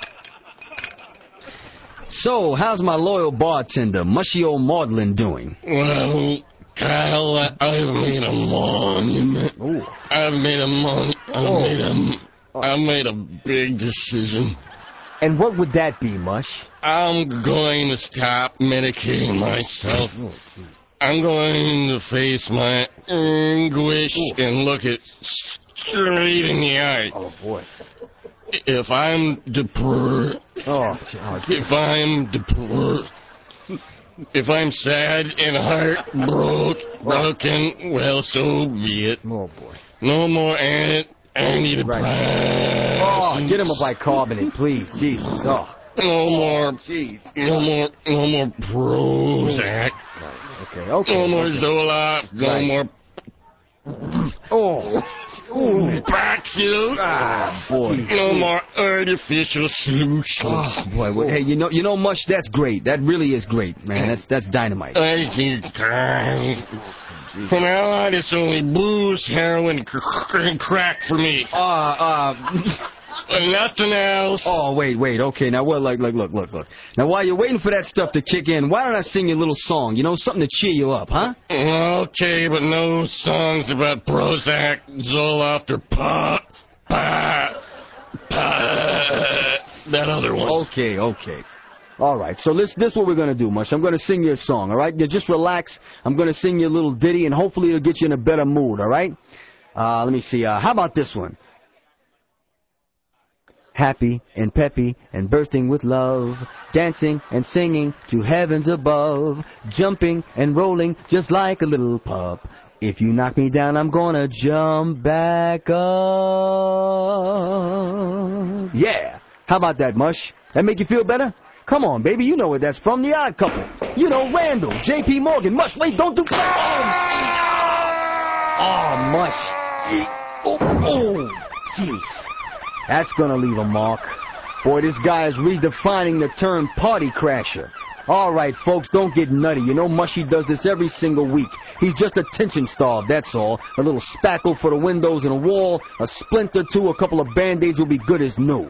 So, how's my loyal bartender, Mushy Old Maudlin, doing?
Well, Kyle, I, I've made a monument. Ooh. I've made a mon- I've oh. made a, I've made a big decision.
And what would that be, Mush?
I'm going to stop medicating myself. I'm going to face my anguish Ooh. and look it straight in the eye.
Oh, boy.
If I'm depressed,
oh,
if I'm depressed, if I'm sad and heartbroken, broken, well, so be it.
Oh, boy.
No more an- antidepressants.
Oh, get him a bicarbonate, please. Jesus. Oh.
No more.
Jeez.
No more. No more Prozac.
Right. Okay. Okay.
No more
okay.
Zoloft. No
right.
more.
Oh. Ooh.
Paxil.
Ah, boy.
No more artificial solutions.
Oh, boy. Well, hey, you know, you know, Mush, that's great. That really is great, man. That's that's dynamite.
Thank you, Kyle. From now on, it's only booze, heroin, and crack for me.
Uh, uh,
Nothing else.
Oh, wait, wait. Okay, now, well, like, like, look, look, look. Now, while you're waiting for that stuff to kick in, why don't I sing you a little song? You know, something to cheer you up, huh?
Okay, but no songs about Prozac, Zoloft, or Pa, Pa, Pa, that other one.
Okay, okay. All right, so this this is what we're going to do, Mush. I'm going to sing you a song, all right? You just relax. I'm going to sing you a little ditty, and hopefully it'll get you in a better mood, all right? Uh, let me see. Uh, how about this one? Happy and peppy and bursting with love, dancing and singing to heavens above, jumping and rolling just like a little pup. If you knock me down, I'm gonna jump back up. Yeah. How about that, Mush? That make you feel better? Come on, baby. You know where that's from. The Odd Couple. You know, Randall, J P. Morgan. Mush, wait, don't do... Oh, Mush. Oh, oh, jeez. That's gonna leave a mark. Boy, this guy is redefining the term party crasher. All right, folks, don't get nutty. You know Mushy does this every single week. He's just attention starved, that's all. A little spackle for the windows and a wall, a splint or two, a couple of Band-Aids will be good as new.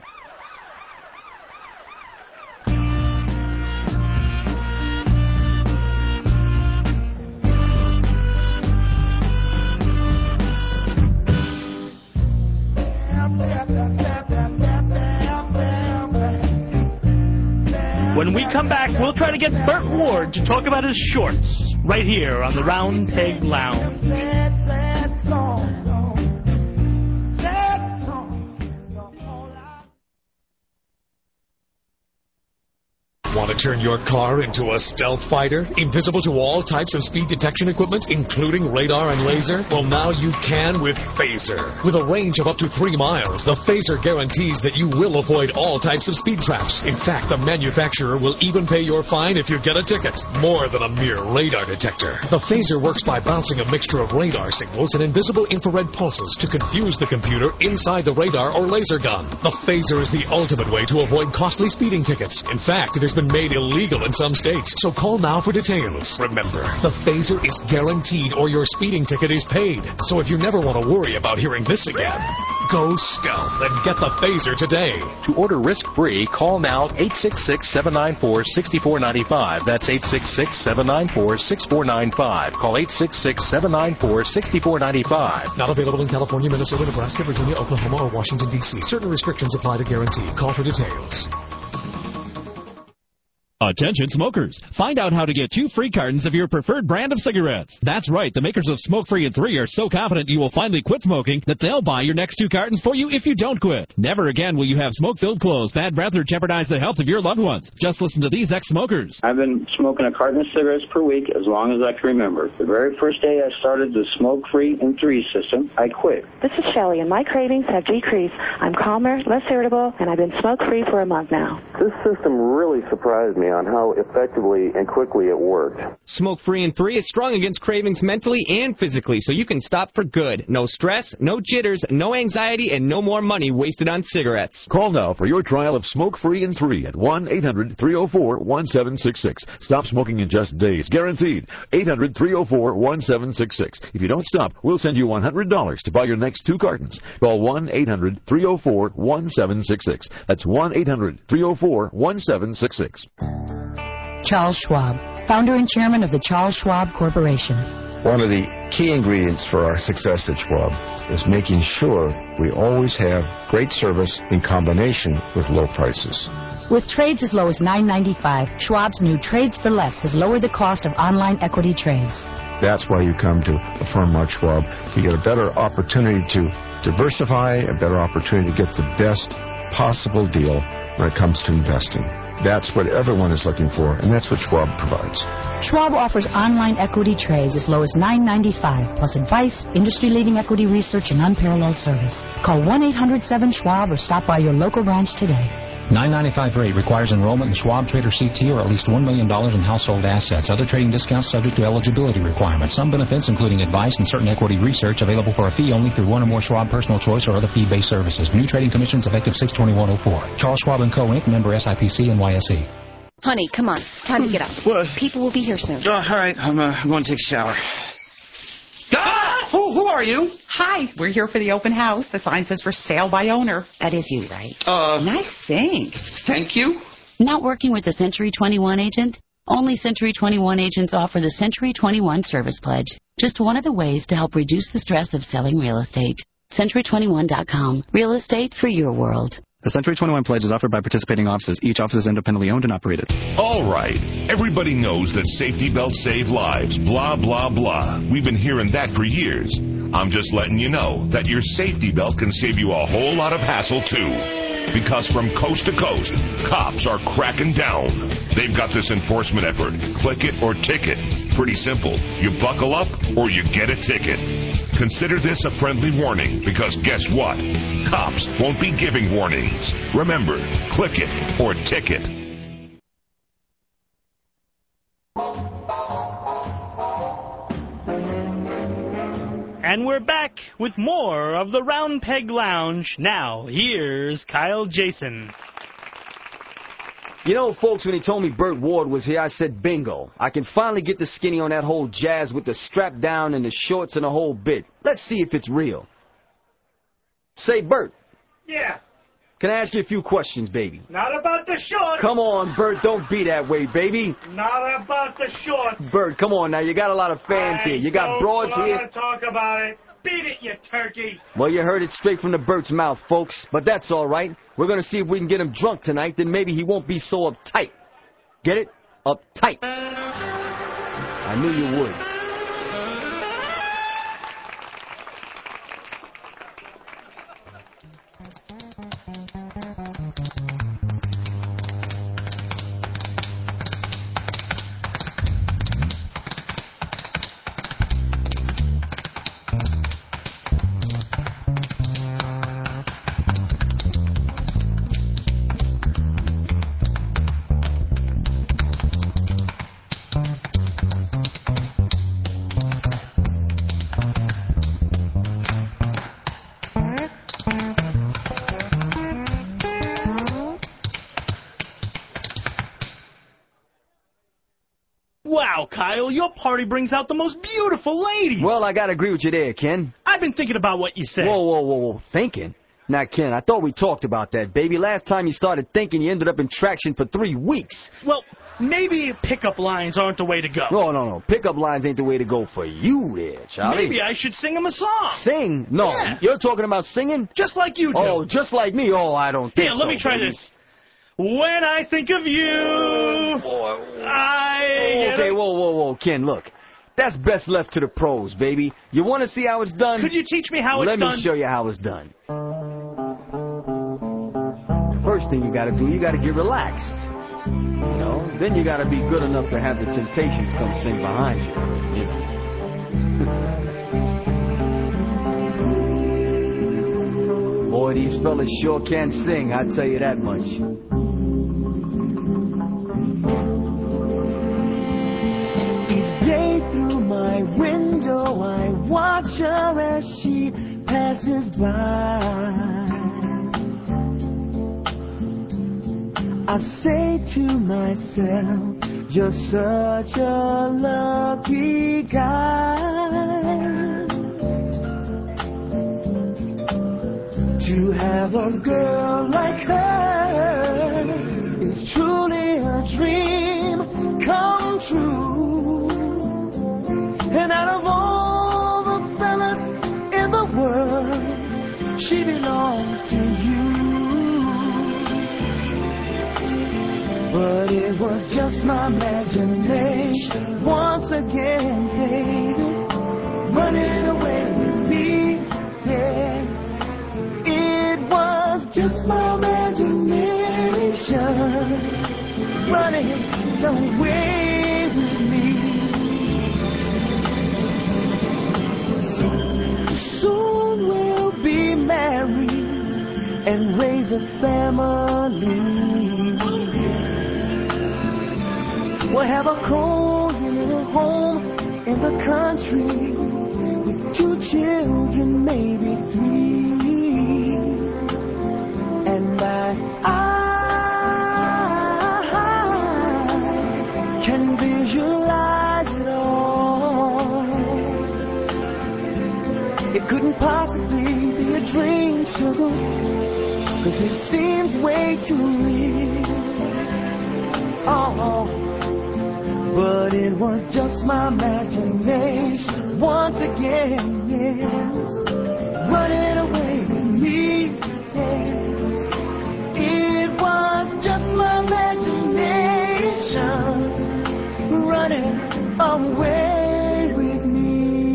When we come back, we'll try to get Burt Ward to talk about his shorts right here on the Round Peg Lounge.
Sad, sad song, no. Sad song.
Want to turn your car into a stealth fighter? Invisible to all types of speed detection equipment, including radar and laser? Well, now you can with Phaser. With a range of up to three miles, the Phaser guarantees that you will avoid all types of speed traps. In fact, the manufacturer will even pay your fine if you get a ticket. More than a mere radar detector. The Phaser works by bouncing a mixture of radar signals and invisible infrared pulses to confuse the computer inside the radar or laser gun. The Phaser is the ultimate way to avoid costly speeding tickets. In fact, it has been made illegal in some states, so call now for details. Remember, the Phaser is guaranteed or your speeding ticket is paid. So if you never want to worry about hearing this again, go stealth and get the Phaser today.
To order risk-free, call now eight six six, seven nine four, six four nine five. That's eight six six, seven nine four, six four nine five. Call eight six six, seven nine four, six four nine five.
Not available in California, Minnesota, Nebraska, Virginia, Oklahoma, or Washington, D C Certain restrictions apply to guarantee. Call for details.
Attention smokers. Find out how to get two free cartons of your preferred brand of cigarettes. That's right. The makers of Smoke Free and three are so confident you will finally quit smoking that they'll buy your next two cartons for you if you don't quit. Never again will you have smoke-filled clothes, bad breath, or jeopardize the health of your loved ones. Just listen to these ex-smokers.
I've been smoking a carton of cigarettes per week as long as I can remember. The very first day I started the Smoke Free and three system, I quit.
This is Shelley, and my cravings have decreased. I'm calmer, less irritable, and I've been smoke-free for a month now.
This system really surprised me on how effectively and quickly it worked.
Smoke Free and three is strong against cravings mentally and physically, so you can stop for good. No stress, no jitters, no anxiety, and no more money wasted on cigarettes.
Call now for your trial of Smoke Free and three at one eight hundred, three oh four, one seven six six. Stop smoking in just days. Guaranteed. eight hundred, three oh four, one seven six six. If you don't stop, we'll send you one hundred dollars to buy your next two cartons. Call one eight hundred, three oh four, one seven six six. That's one eight hundred, three oh four, one seven six six.
Charles Schwab, founder and chairman of the Charles Schwab Corporation.
One of the key ingredients for our success at Schwab is making sure we always have great service in combination with low prices.
With trades as low as nine ninety-five, Schwab's new Trades for Less has lowered the cost of online equity trades.
That's why you come to a firm like Schwab. You get a better opportunity to diversify, a better opportunity to get the best possible deal when it comes to investing. That's what everyone is looking for, and that's what Schwab provides.
Schwab offers online equity trades as low as nine ninety-five, plus advice, industry-leading equity research, and unparalleled service. Call one eight hundred, seven, SCHWAB or stop by your local branch today.
nine ninety-five rate requires enrollment in Schwab Trader C T or at least one million dollars in household assets. Other trading discounts subject to eligibility requirements. Some benefits, including advice and certain equity research, available for a fee only through one or more Schwab Personal Choice or other fee-based services. New trading commissions effective six twenty-one oh four. Charles Schwab and Co. Incorporated, member S I P C and Y S E.
Honey, come on. Time to get up.
What?
People will be here soon.
Oh, all right. I'm, uh, I'm going to take a shower. Ah! Who, who
are you? Hi, we're here for the open house. The sign says for sale by owner.
That is you, right?
Uh,
nice sink.
Thank you.
Not working with the Century twenty-one agent? Only Century twenty-one agents offer the Century twenty-one Service Pledge. Just one of the ways to help reduce the stress of selling real estate. Century twenty-one dot com. Real estate for your world.
The Century twenty-one Pledge is offered by participating offices. Each office is independently owned and operated.
All right. Everybody knows that safety belts save lives. Blah, blah, blah. We've been hearing that for years. I'm just letting you know that your safety belt can save you a whole lot of hassle, too. Because from coast to coast, cops are cracking down. They've got this enforcement effort. Click it or ticket. Pretty simple. You buckle up or you get a ticket. Consider this a friendly warning, because guess what? Cops won't be giving warnings. Remember, click it or ticket.
And we're back with more of the Round Peg Lounge. Now, here's Kyle Jason.
You know, folks, when he told me Burt Ward was here, I said, bingo. I can finally get the skinny on that whole jazz with the strap down and the shorts and the whole bit. Let's see if it's real. Say, Burt.
Yeah.
Can I ask you a few questions, baby?
Not about the shorts.
Come on, Burt, don't be that way, baby.
Not about the shorts.
Burt, come on now, you got a lot of fans
I
here. You got broads
don't
here.
wanna talk about it. Beat it, you turkey.
Well, you heard it straight from the Burt's mouth, folks. But that's all right. We're going to see if we can get him drunk tonight, then maybe he won't be so uptight. Get it? Uptight. I knew you would.
Wow, Kyle, your party brings out the most beautiful ladies.
Well, I gotta agree with you there, Ken.
I've been thinking about what you said.
Whoa, whoa, whoa, whoa, thinking? Now, Ken, I thought we talked about that, baby. Last time you started thinking, you ended up in traction for three weeks.
Well, maybe pickup lines aren't the way to go.
No, no, no. Pickup lines ain't the way to go for you there, Charlie.
Maybe I should sing him a song.
Sing? No.
Yeah.
You're talking about singing?
Just like you do.
Oh, just like me? Oh, I don't think
Here, let
so,
me try
baby.
this. When I think of you, I...
Okay, whoa, whoa, whoa, Ken, look. That's best left to the pros, baby. You want to see how it's done?
Could you teach me how
Let
it's done?
Let me show you how it's done. First thing you got to do, you got to get relaxed. You know, then you got to be good enough to have the Temptations come sing behind you. You know. Boy, these fellas sure can sing, I'll tell you that much.
Each day through my window I watch her as she passes by. I say to myself, you're such a lucky guy to have a girl like her is truly a dream come true. And out of all the fellas in the world, she belongs to you. But it was just my imagination once again, baby, running away with me, yeah. It was just my imagination running away with me. Soon we'll be married and raise a family. We'll have a cozy little home in the country with two children, maybe three. And I, I can visualize it all.
'cause it seems way too real. Oh, but it was just my imagination once again, yes, running away with me, yes. It was just my imagination running away with me.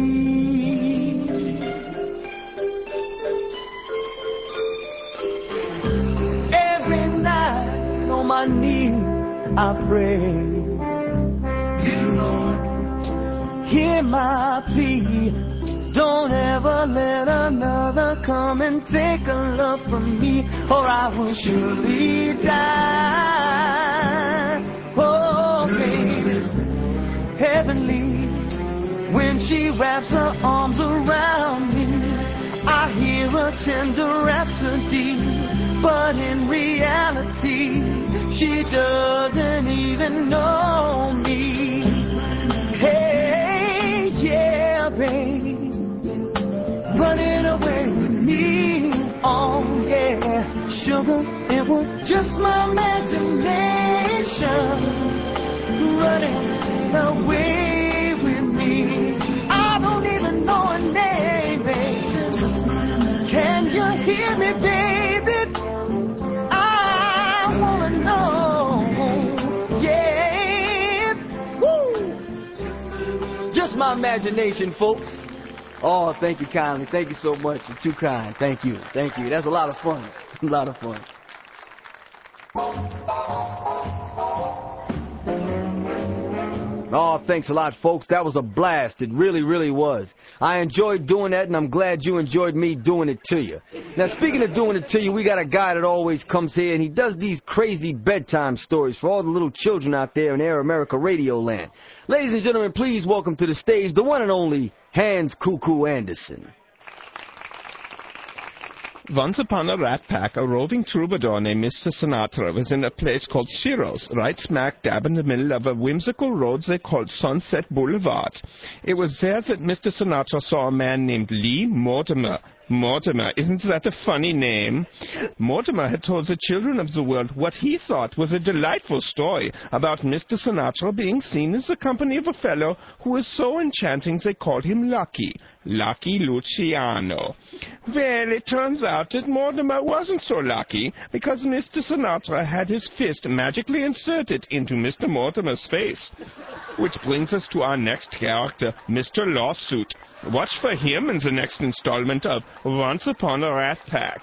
Every night on my knees I pray, dear Lord, hear my plea. Don't ever let another come and take a love from me, or I will surely die. Oh, baby, heavenly, when she wraps her arms around me, I hear a tender rhapsody, but in reality, she doesn't even know me. Hey, yeah, baby, running away with me. Oh, yeah, sugar, it was just my imagination running away with me. I don't even know her name, baby. Can you hear me, baby? I wanna know, yeah. Woo! Just my imagination, folks. Oh, thank you kindly. Thank you so much. You're too kind. Thank you. Thank you. That's a lot of fun. A lot of fun. Oh, thanks a lot, folks. That was a blast. It really, really was. I enjoyed doing that, and I'm glad you enjoyed me doing it to you. Now, speaking of doing it to you, we got a guy that always comes here, and he does these crazy bedtime stories for all the little children out there in Air America Radio Land. Ladies and gentlemen, please welcome to the stage the one and only Hans Cuckoo Anderson.
Once upon a rat pack, a roving troubadour named Mister Sinatra was in a place called Ciro's, right smack dab in the middle of a whimsical road they called Sunset Boulevard. It was there that Mister Sinatra saw a man named Lee Mortimer. Mortimer, isn't that a funny name? Mortimer had told the children of the world what he thought was a delightful story about Mister Sinatra being seen in the company of a fellow who was so enchanting they called him Lucky. Lucky Luciano. Well, it turns out that Mortimer wasn't so lucky because Mister Sinatra had his fist magically inserted into Mister Mortimer's face. Which brings us to our next character, Mister Lawsuit. Watch for him in the next installment of Once Upon a Rat Pack.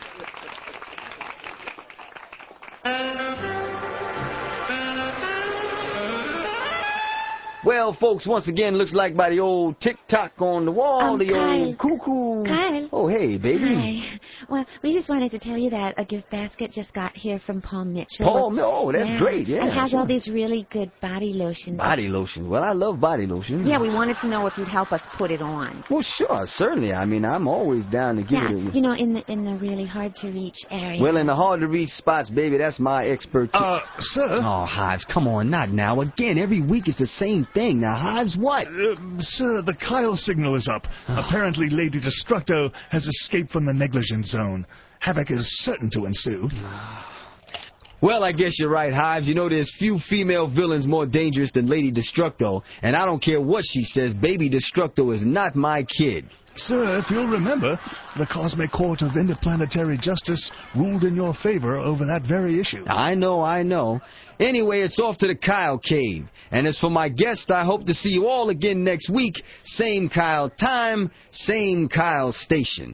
Well, folks, once again, looks like by the old tick-tock on the wall,
Um,
the
Kyle.
old cuckoo.
Kyle.
Oh, hey, baby.
Hi. Well, we just wanted to tell you that a gift basket just got here from Paul Mitchell.
Paul Mitchell? Oh, that's
yeah.
great, yeah,
It has
sure.
all these really good body lotions.
Body lotion. Well, I love body lotion.
Yeah, we wanted to know if you'd help us put it on.
Well, sure, certainly. I mean, I'm always down to give
Yeah,
it a...
you know, in the in the really hard-to-reach area.
Well, in the hard-to-reach spots, baby, that's my expertise.
Uh, sir?
Oh, Hives, come on, not now. Again, every week it's the same thing. Now, Hives, what?
Uh, sir, the Kyle signal is up. Apparently, Lady Destructo has escaped from the negligence zone. Havoc is certain to ensue.
Well, I guess you're right, Hives. You know, there's few female villains more dangerous than Lady Destructo, and I don't care what she says, Baby Destructo is not my kid.
Sir, if you'll remember, the Cosmic Court of Interplanetary Justice ruled in your favor over that very issue.
I know, I know. Anyway, it's off to the Kyle Cave. And as for my guest, I hope to see you all again next week. Same Kyle time, same Kyle station.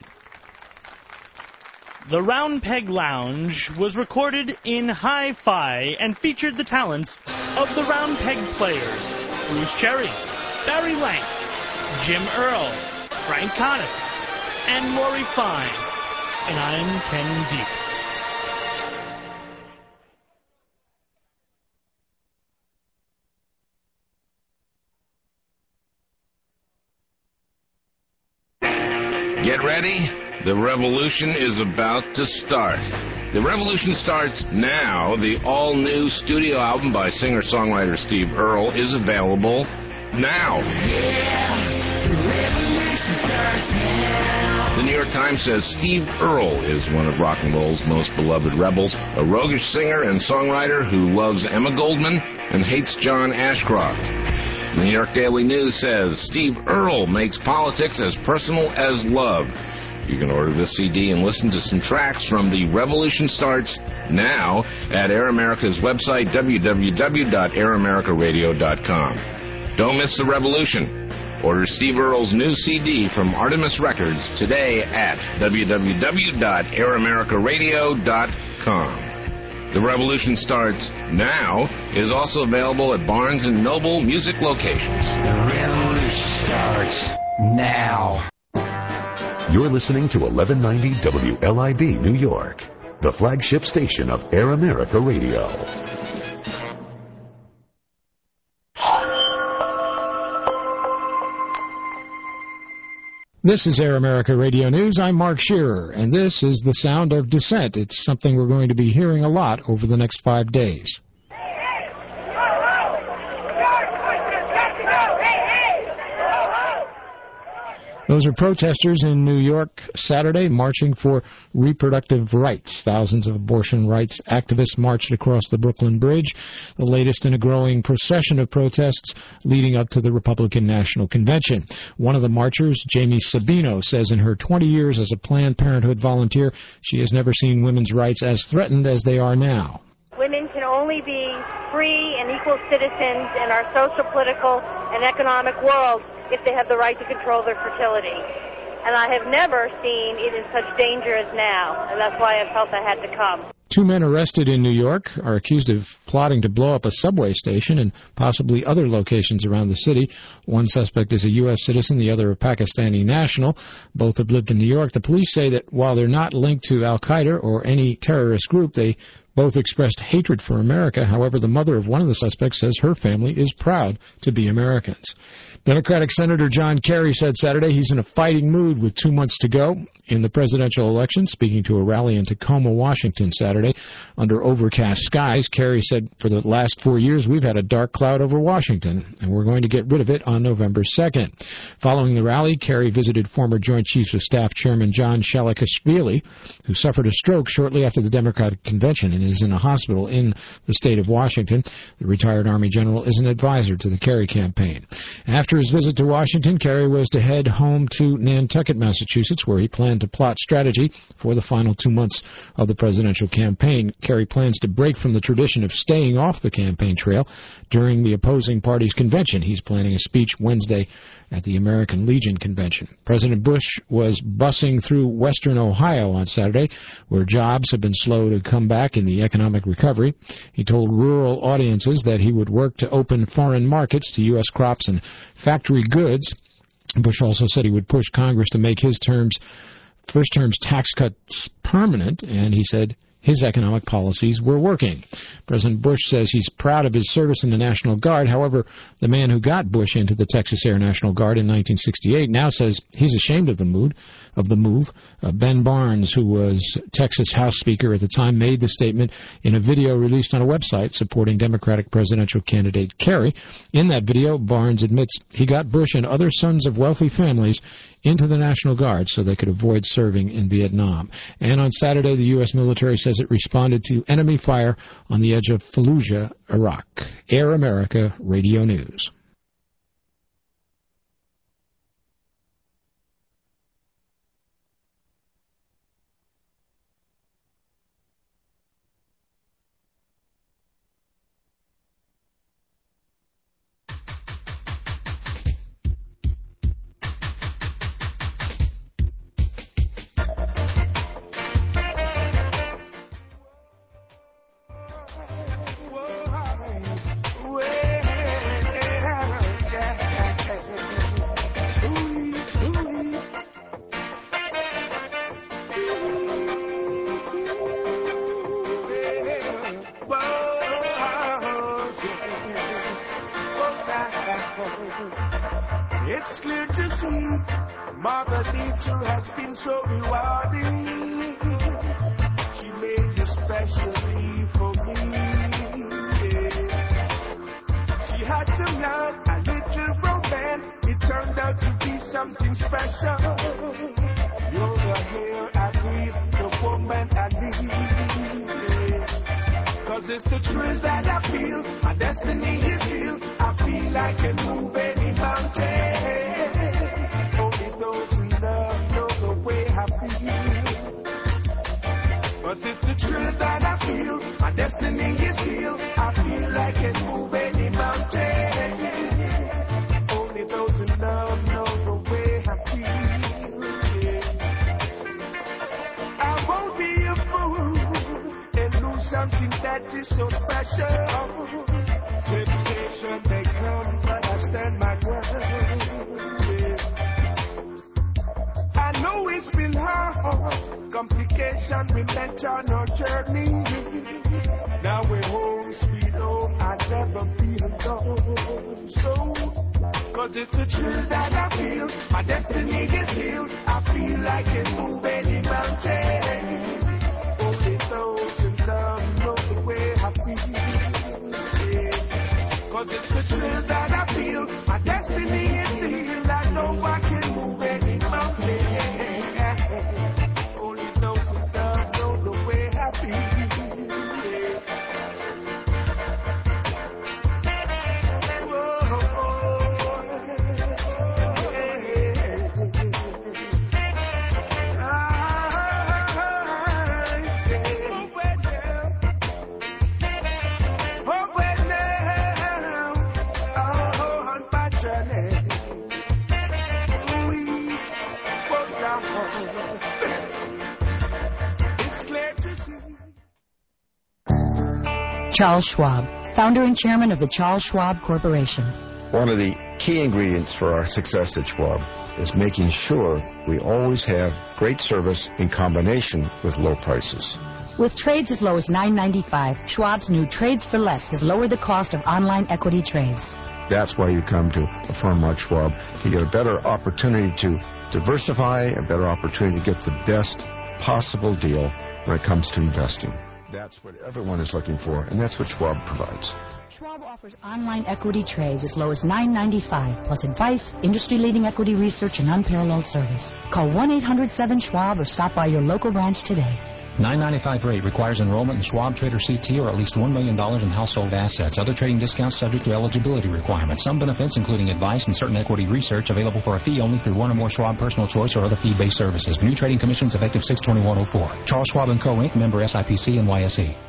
The Round Peg Lounge was recorded in hi-fi and featured the talents of the Round Peg Players, Bruce Cherry, Barry Lank, Jim Earl, Frank Conniff, and Maury Fine. And I'm Ken Deep.
Get ready. The revolution is about to start. The revolution starts now. The all-new studio album by singer-songwriter Steve Earle is available now.
Yeah, the revolution starts now.
The New York Times says Steve Earle is one of rock and roll's most beloved rebels, a roguish singer and songwriter who loves Emma Goldman and hates John Ashcroft. The New York Daily News says Steve Earle makes politics as personal as love. You can order this C D and listen to some tracks from The Revolution Starts now at Air America's website, w w w dot air america radio dot com. Don't miss the revolution. Order Steve Earle's new C D from Artemis Records today at w w w dot air america radio dot com. The Revolution Starts Now is also available at Barnes and Noble music locations.
The revolution starts now.
You're listening to eleven ninety W L I B New York, the flagship station of Air America Radio.
This is Air America Radio News. I'm Mark Shearer, and this is the sound of dissent. It's something we're going to be hearing a lot over the next five days. Those are protesters in New York Saturday marching for reproductive rights. Thousands of abortion rights activists marched across the Brooklyn Bridge, the latest in a growing procession of protests leading up to the Republican National Convention. One of the marchers, Jamie Sabino, says in her twenty years as a Planned Parenthood volunteer, she has never seen women's rights as threatened as they are now.
Women can only be free and equal citizens in our social, political, and economic world if they have the right to control their fertility. And I have never seen it in such danger as now, and that's why I felt I had to come.
Two men arrested in New York are accused of plotting to blow up a subway station and possibly other locations around the city. One suspect is a U S citizen, the other a Pakistani national. Both have lived in New York. The police say that while they're not linked to al-Qaeda or any terrorist group, they both expressed hatred for America. However, the mother of one of the suspects says her family is proud to be Americans. Democratic Senator John Kerry said Saturday he's in a fighting mood with two months to go in the presidential election. Speaking to a rally in Tacoma, Washington Saturday under overcast skies, Kerry said, for the last four years we've had a dark cloud over Washington, and we're going to get rid of it on November second. Following the rally, Kerry visited former Joint Chiefs of Staff Chairman John Shalikashvili, who suffered a stroke shortly after the Democratic Convention and is in a hospital in the state of Washington. The retired Army general is an advisor to the Kerry campaign. After his visit to Washington, Kerry was to head home to Nantucket, Massachusetts, where he planned to plot strategy for the final two months of the presidential campaign. Kerry plans to break from the tradition of staying off the campaign trail during the opposing party's convention. He's planning a speech Wednesday at the American Legion Convention. President Bush was bussing through western Ohio on Saturday, where jobs have been slow to come back in the economic recovery. He told rural audiences that he would work to open foreign markets to U S crops and factory goods. Bush also said he would push Congress to make his terms, first term's tax cuts permanent, and he said his economic policies were working. President Bush says he's proud of his service in the National Guard. However, the man who got Bush into the Texas Air National Guard in nineteen sixty-eight now says he's ashamed of the mood of the move. Uh, Ben Barnes, who was Texas House Speaker at the time, made the statement in a video released on a website supporting Democratic presidential candidate Kerry. In that video, Barnes admits he got Bush and other sons of wealthy families into the National Guard so they could avoid serving in Vietnam. And on Saturday, the U S military says it responded to enemy fire on the edge of Fallujah, Iraq. Air America Radio News.
It's clear to see Mother Nature has been so rewarding. She made you specially for me. Yeah. She had some love, a little romance. It turned out to be something special. You're the hair I breathe, the woman I need. Cause it's the thrill that I feel, my destiny is sealed. I feel like I can move any mountain. Only those who love know the way I feel. Cause it's the thrill that I feel, my destiny is sealed. I feel like I can move any mountain. Only those who love know the way I feel. Yeah. I won't be a fool and lose something that is so special. Temptation may come, but I stand my ground. Yeah. I know it's been hard, complication we met on our journey. Now we're home, sweet home, I never feel alone. So, cause it's the truth that I feel, my destiny is sealed. I feel like I can move any mountain. Only those in love know the way I feel. Yeah. Cause it's the truth that I feel, my destiny is sealed. I know I can move any mountain. Only those in love know the way I feel.
Charles Schwab, founder and chairman of the Charles Schwab Corporation.
One of the key ingredients for our success at Schwab is making sure we always have great service in combination with low prices.
With trades as low as nine ninety-five, Schwab's new Trades for Less has lowered the cost of online equity trades.
That's why you come to a firm like Schwab, to get a better opportunity to diversify, a better opportunity to get the best possible deal when it comes to investing. That's what everyone is looking for, and that's what Schwab provides.
Schwab offers online equity trades as low as nine ninety-five, plus advice, industry-leading equity research, and unparalleled service. Call one eight hundred seven Schwab or stop by your local branch today.
nine ninety-five rate requires enrollment in Schwab Trader C T or at least one million dollars in household assets. Other trading discounts subject to eligibility requirements. Some benefits, including advice and certain equity research, available for a fee only through one or more Schwab Personal Choice or other fee-based services. New trading commissions effective six twenty-one oh four. Charles Schwab and Co. Incorporated, member S I P C N Y S E.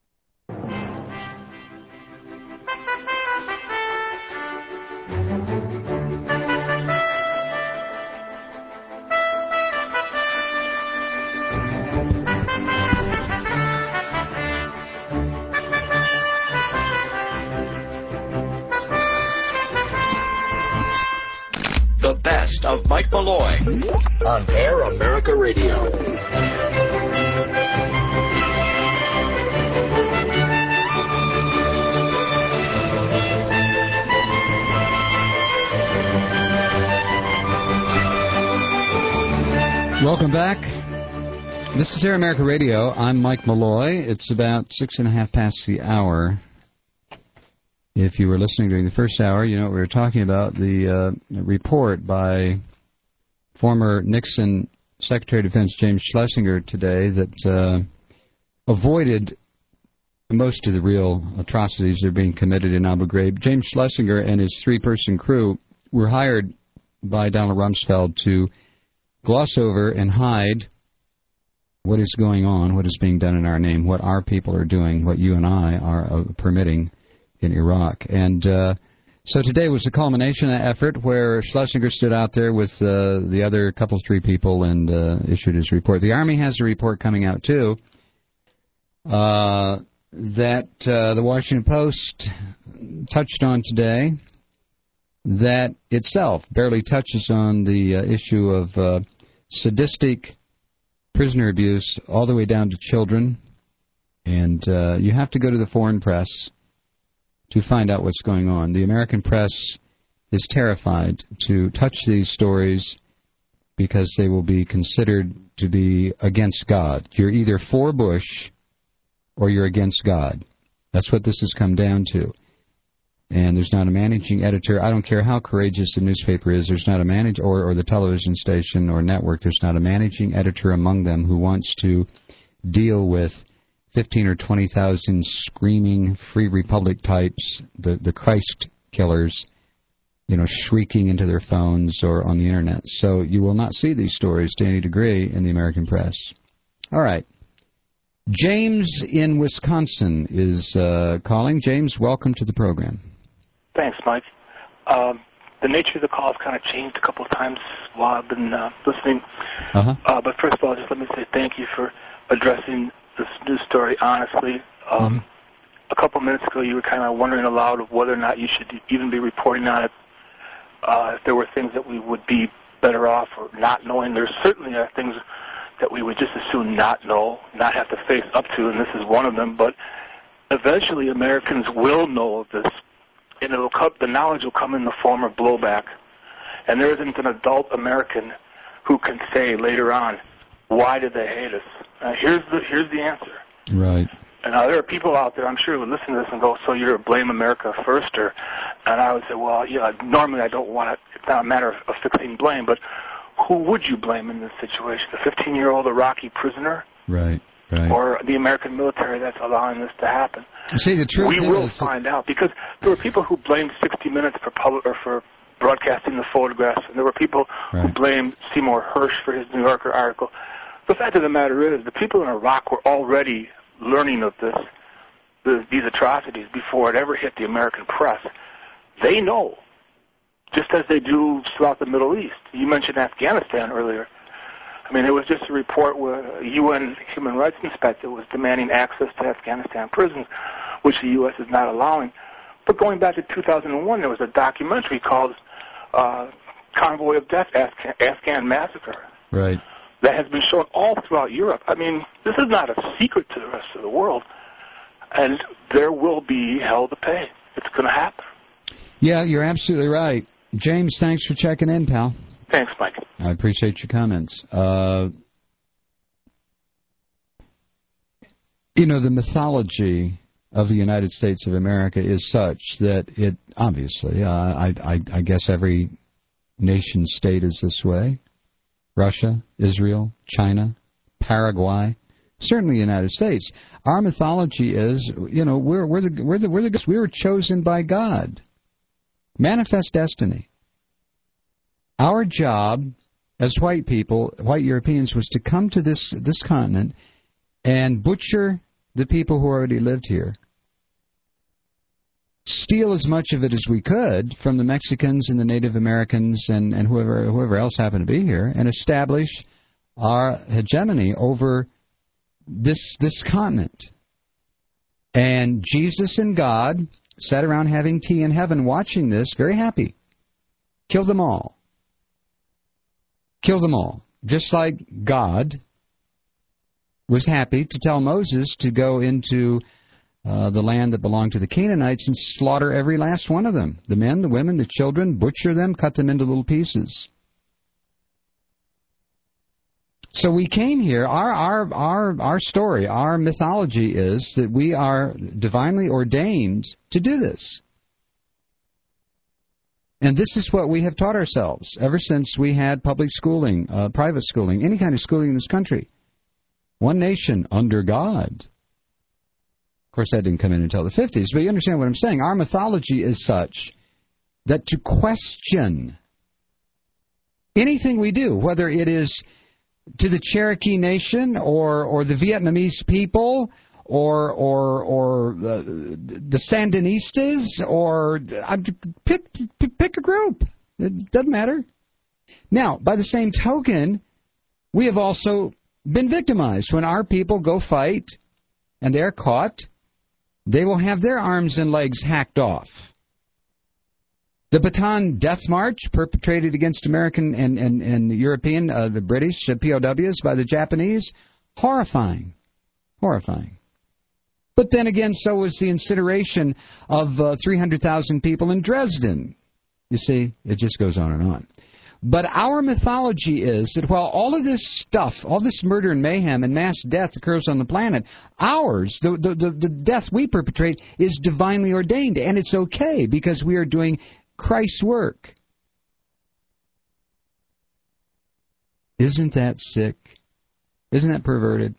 Of Mike Malloy on Air America Radio.
Welcome back. This is Air America Radio. I'm Mike Malloy. It's about six and a half past the hour. If you were listening during the first hour, you know what we were talking about, the uh, report by former Nixon Secretary of Defense James Schlesinger today that uh, avoided most of the real atrocities that are being committed in Abu Ghraib. James Schlesinger and his three-person crew were hired by Donald Rumsfeld to gloss over and hide what is going on, what is being done in our name, what our people are doing, what you and I are uh, permitting in Iraq. And uh, so today was the culmination of that effort where Schlesinger stood out there with uh, the other couple, three people and uh, issued his report. The Army has a report coming out, too, uh, that uh, the Washington Post touched on today, that itself barely touches on the uh, issue of uh, sadistic prisoner abuse all the way down to children. And uh, you have to go to the foreign press to find out what's going on. The American press is terrified to touch these stories because they will be considered to be against God. You're either for Bush or you're against God. That's what this has come down to. And there's not a managing editor. I don't care how courageous the newspaper is. There's not a manage or, or the television station or network. There's not a managing editor among them who wants to deal with fifteen or twenty thousand screaming Free Republic types, the the Christ killers, you know, shrieking into their phones or on the internet. So you will not see these stories to any degree in the American press. All right. James in Wisconsin is uh, calling. James, welcome to the program.
Thanks, Mike. Um, the nature of the call has kind of changed a couple of times while I've been uh, listening.
Uh-huh.
Uh, but first of all, just let me say thank you for addressing this news story honestly. Um, mm-hmm. A couple of minutes ago, you were kind of wondering aloud of whether or not you should even be reporting on it, uh, if there were things that we would be better off or not knowing. There certainly are things that we would just as soon not know, not have to face up to, and this is one of them. But eventually Americans will know of this, and it'll come, the knowledge will come in the form of blowback. And there isn't an adult American who can say later on, why did they hate us? Uh, here's the here's the answer.
Right.
And uh, there are people out there, I'm sure, who listen to this and go, so you're blame America first? Or, and I would say, well, yeah, normally I don't want to, it's not a matter of, of fixing blame, but who would you blame in this situation? The fifteen-year-old Iraqi prisoner?
Right, right.
Or the American military that's allowing this to happen?
See, the truth
we
is,
will find out, because there were people who blamed sixty minutes for public or for broadcasting the photographs, and there were people
right.
who blamed Seymour Hersh for his New Yorker article. The fact of the matter is, the people in Iraq were already learning of this, the, these atrocities before it ever hit the American press. They know, just as they do throughout the Middle East. You mentioned Afghanistan earlier. I mean, there was just a report where a U N human rights inspector was demanding access to Afghanistan prisons, which the U S is not allowing. But going back to two thousand one, there was a documentary called uh, Convoy of Death, Afghan, Afghan Massacre.
Right.
That has been shown all throughout Europe. I mean, this is not a secret to the rest of the world. And there will be hell to pay. It's going to happen.
Yeah, you're absolutely right. James, thanks for checking in, pal.
Thanks, Mike.
I appreciate your comments. Uh, you know, the mythology of the United States of America is such that it, obviously, uh, I, I, I guess every nation state is this way. Russia, Israel, China, Paraguay, certainly the United States. Our mythology is, you know, we're, we're the, we're the, we're the, we were chosen by God. Manifest destiny. Our job as white people, white Europeans, was to come to this this continent and butcher the people who already lived here. Steal as much of it as we could from the Mexicans and the Native Americans and, and whoever whoever else happened to be here, and establish our hegemony over this this continent. And Jesus and God sat around having tea in heaven watching this, very happy. Kill them all. Kill them all. Just like God was happy to tell Moses to go into uh, the land that belonged to the Canaanites and slaughter every last one of them. The men, the women, the children, butcher them, cut them into little pieces. So we came here, our, our, our, our story, our mythology is that we are divinely ordained to do this. And this is what we have taught ourselves ever since we had public schooling, uh, private schooling, any kind of schooling in this country. One nation under God. Of course, that didn't come in until the fifties, but you understand what I'm saying. Our mythology is such that to question anything we do, whether it is to the Cherokee Nation or or the Vietnamese people or or or uh, the Sandinistas or uh, pick pick a group. It doesn't matter. Now, by the same token, we have also been victimized. When our people go fight and they're caught, they will have their arms and legs hacked off. The Bataan Death March, perpetrated against American and, and, and European, uh, the British uh, P O Ws by the Japanese, horrifying. Horrifying. But then again, so was the incineration of uh, three hundred thousand people in Dresden. You see, it just goes on and on. But our mythology is that while all of this stuff, all this murder and mayhem and mass death occurs on the planet, ours, the, the, the, the death we perpetrate, is divinely ordained, and it's okay because we are doing Christ's work. Isn't that sick? Isn't that perverted?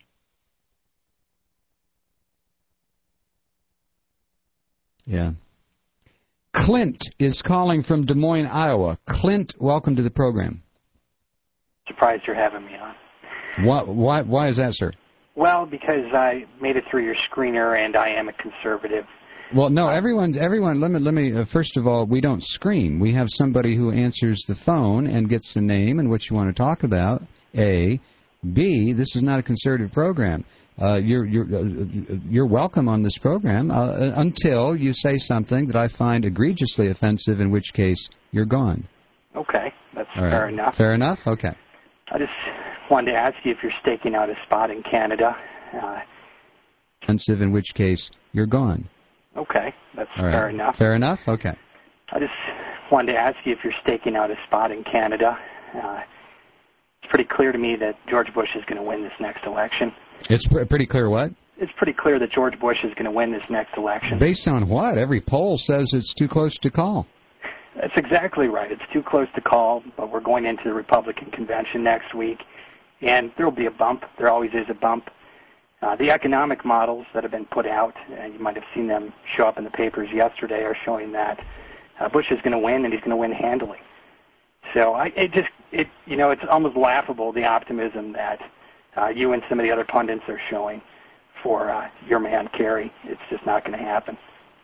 Yeah. Clint is calling from Des Moines, Iowa. Clint, welcome to the program.
Surprised you're having me on.
Why, why, why is that, sir?
Well, because I made it through your screener, and I am a conservative.
Well, no, everyone, everyone, let me, let me, uh, first of all, we don't screen. We have somebody who answers the phone and gets the name and what you want to talk about, A. B, this is not a conservative program. Uh, you're, you're, uh, you're welcome on this program uh, until you say something that I find egregiously offensive, in which case you're gone.
Okay, that's
All right.
fair enough.
Fair enough? Okay.
I just wanted to ask you if you're staking out a spot in Canada. Uh,
offensive, in which case you're gone.
Okay, that's
All right.
fair enough.
Fair enough? Okay.
I just wanted to ask you if you're staking out a spot in Canada. Uh, it's pretty clear to me that George Bush is going to win this next election.
It's pr- pretty clear what?
It's pretty clear that George Bush is going to win this next election.
Based on what? Every poll says it's too close to call.
That's exactly right. It's too close to call, but we're going into the Republican convention next week, and there will be a bump. There always is a bump. Uh, the economic models that have been put out, and you might have seen them show up in the papers yesterday, are showing that uh, Bush is going to win, and he's going to win handily. So I, it just, it, you know, it's almost laughable, the optimism that uh, you and some of the other pundits are showing for uh, your man Kerry. It's just not going to happen.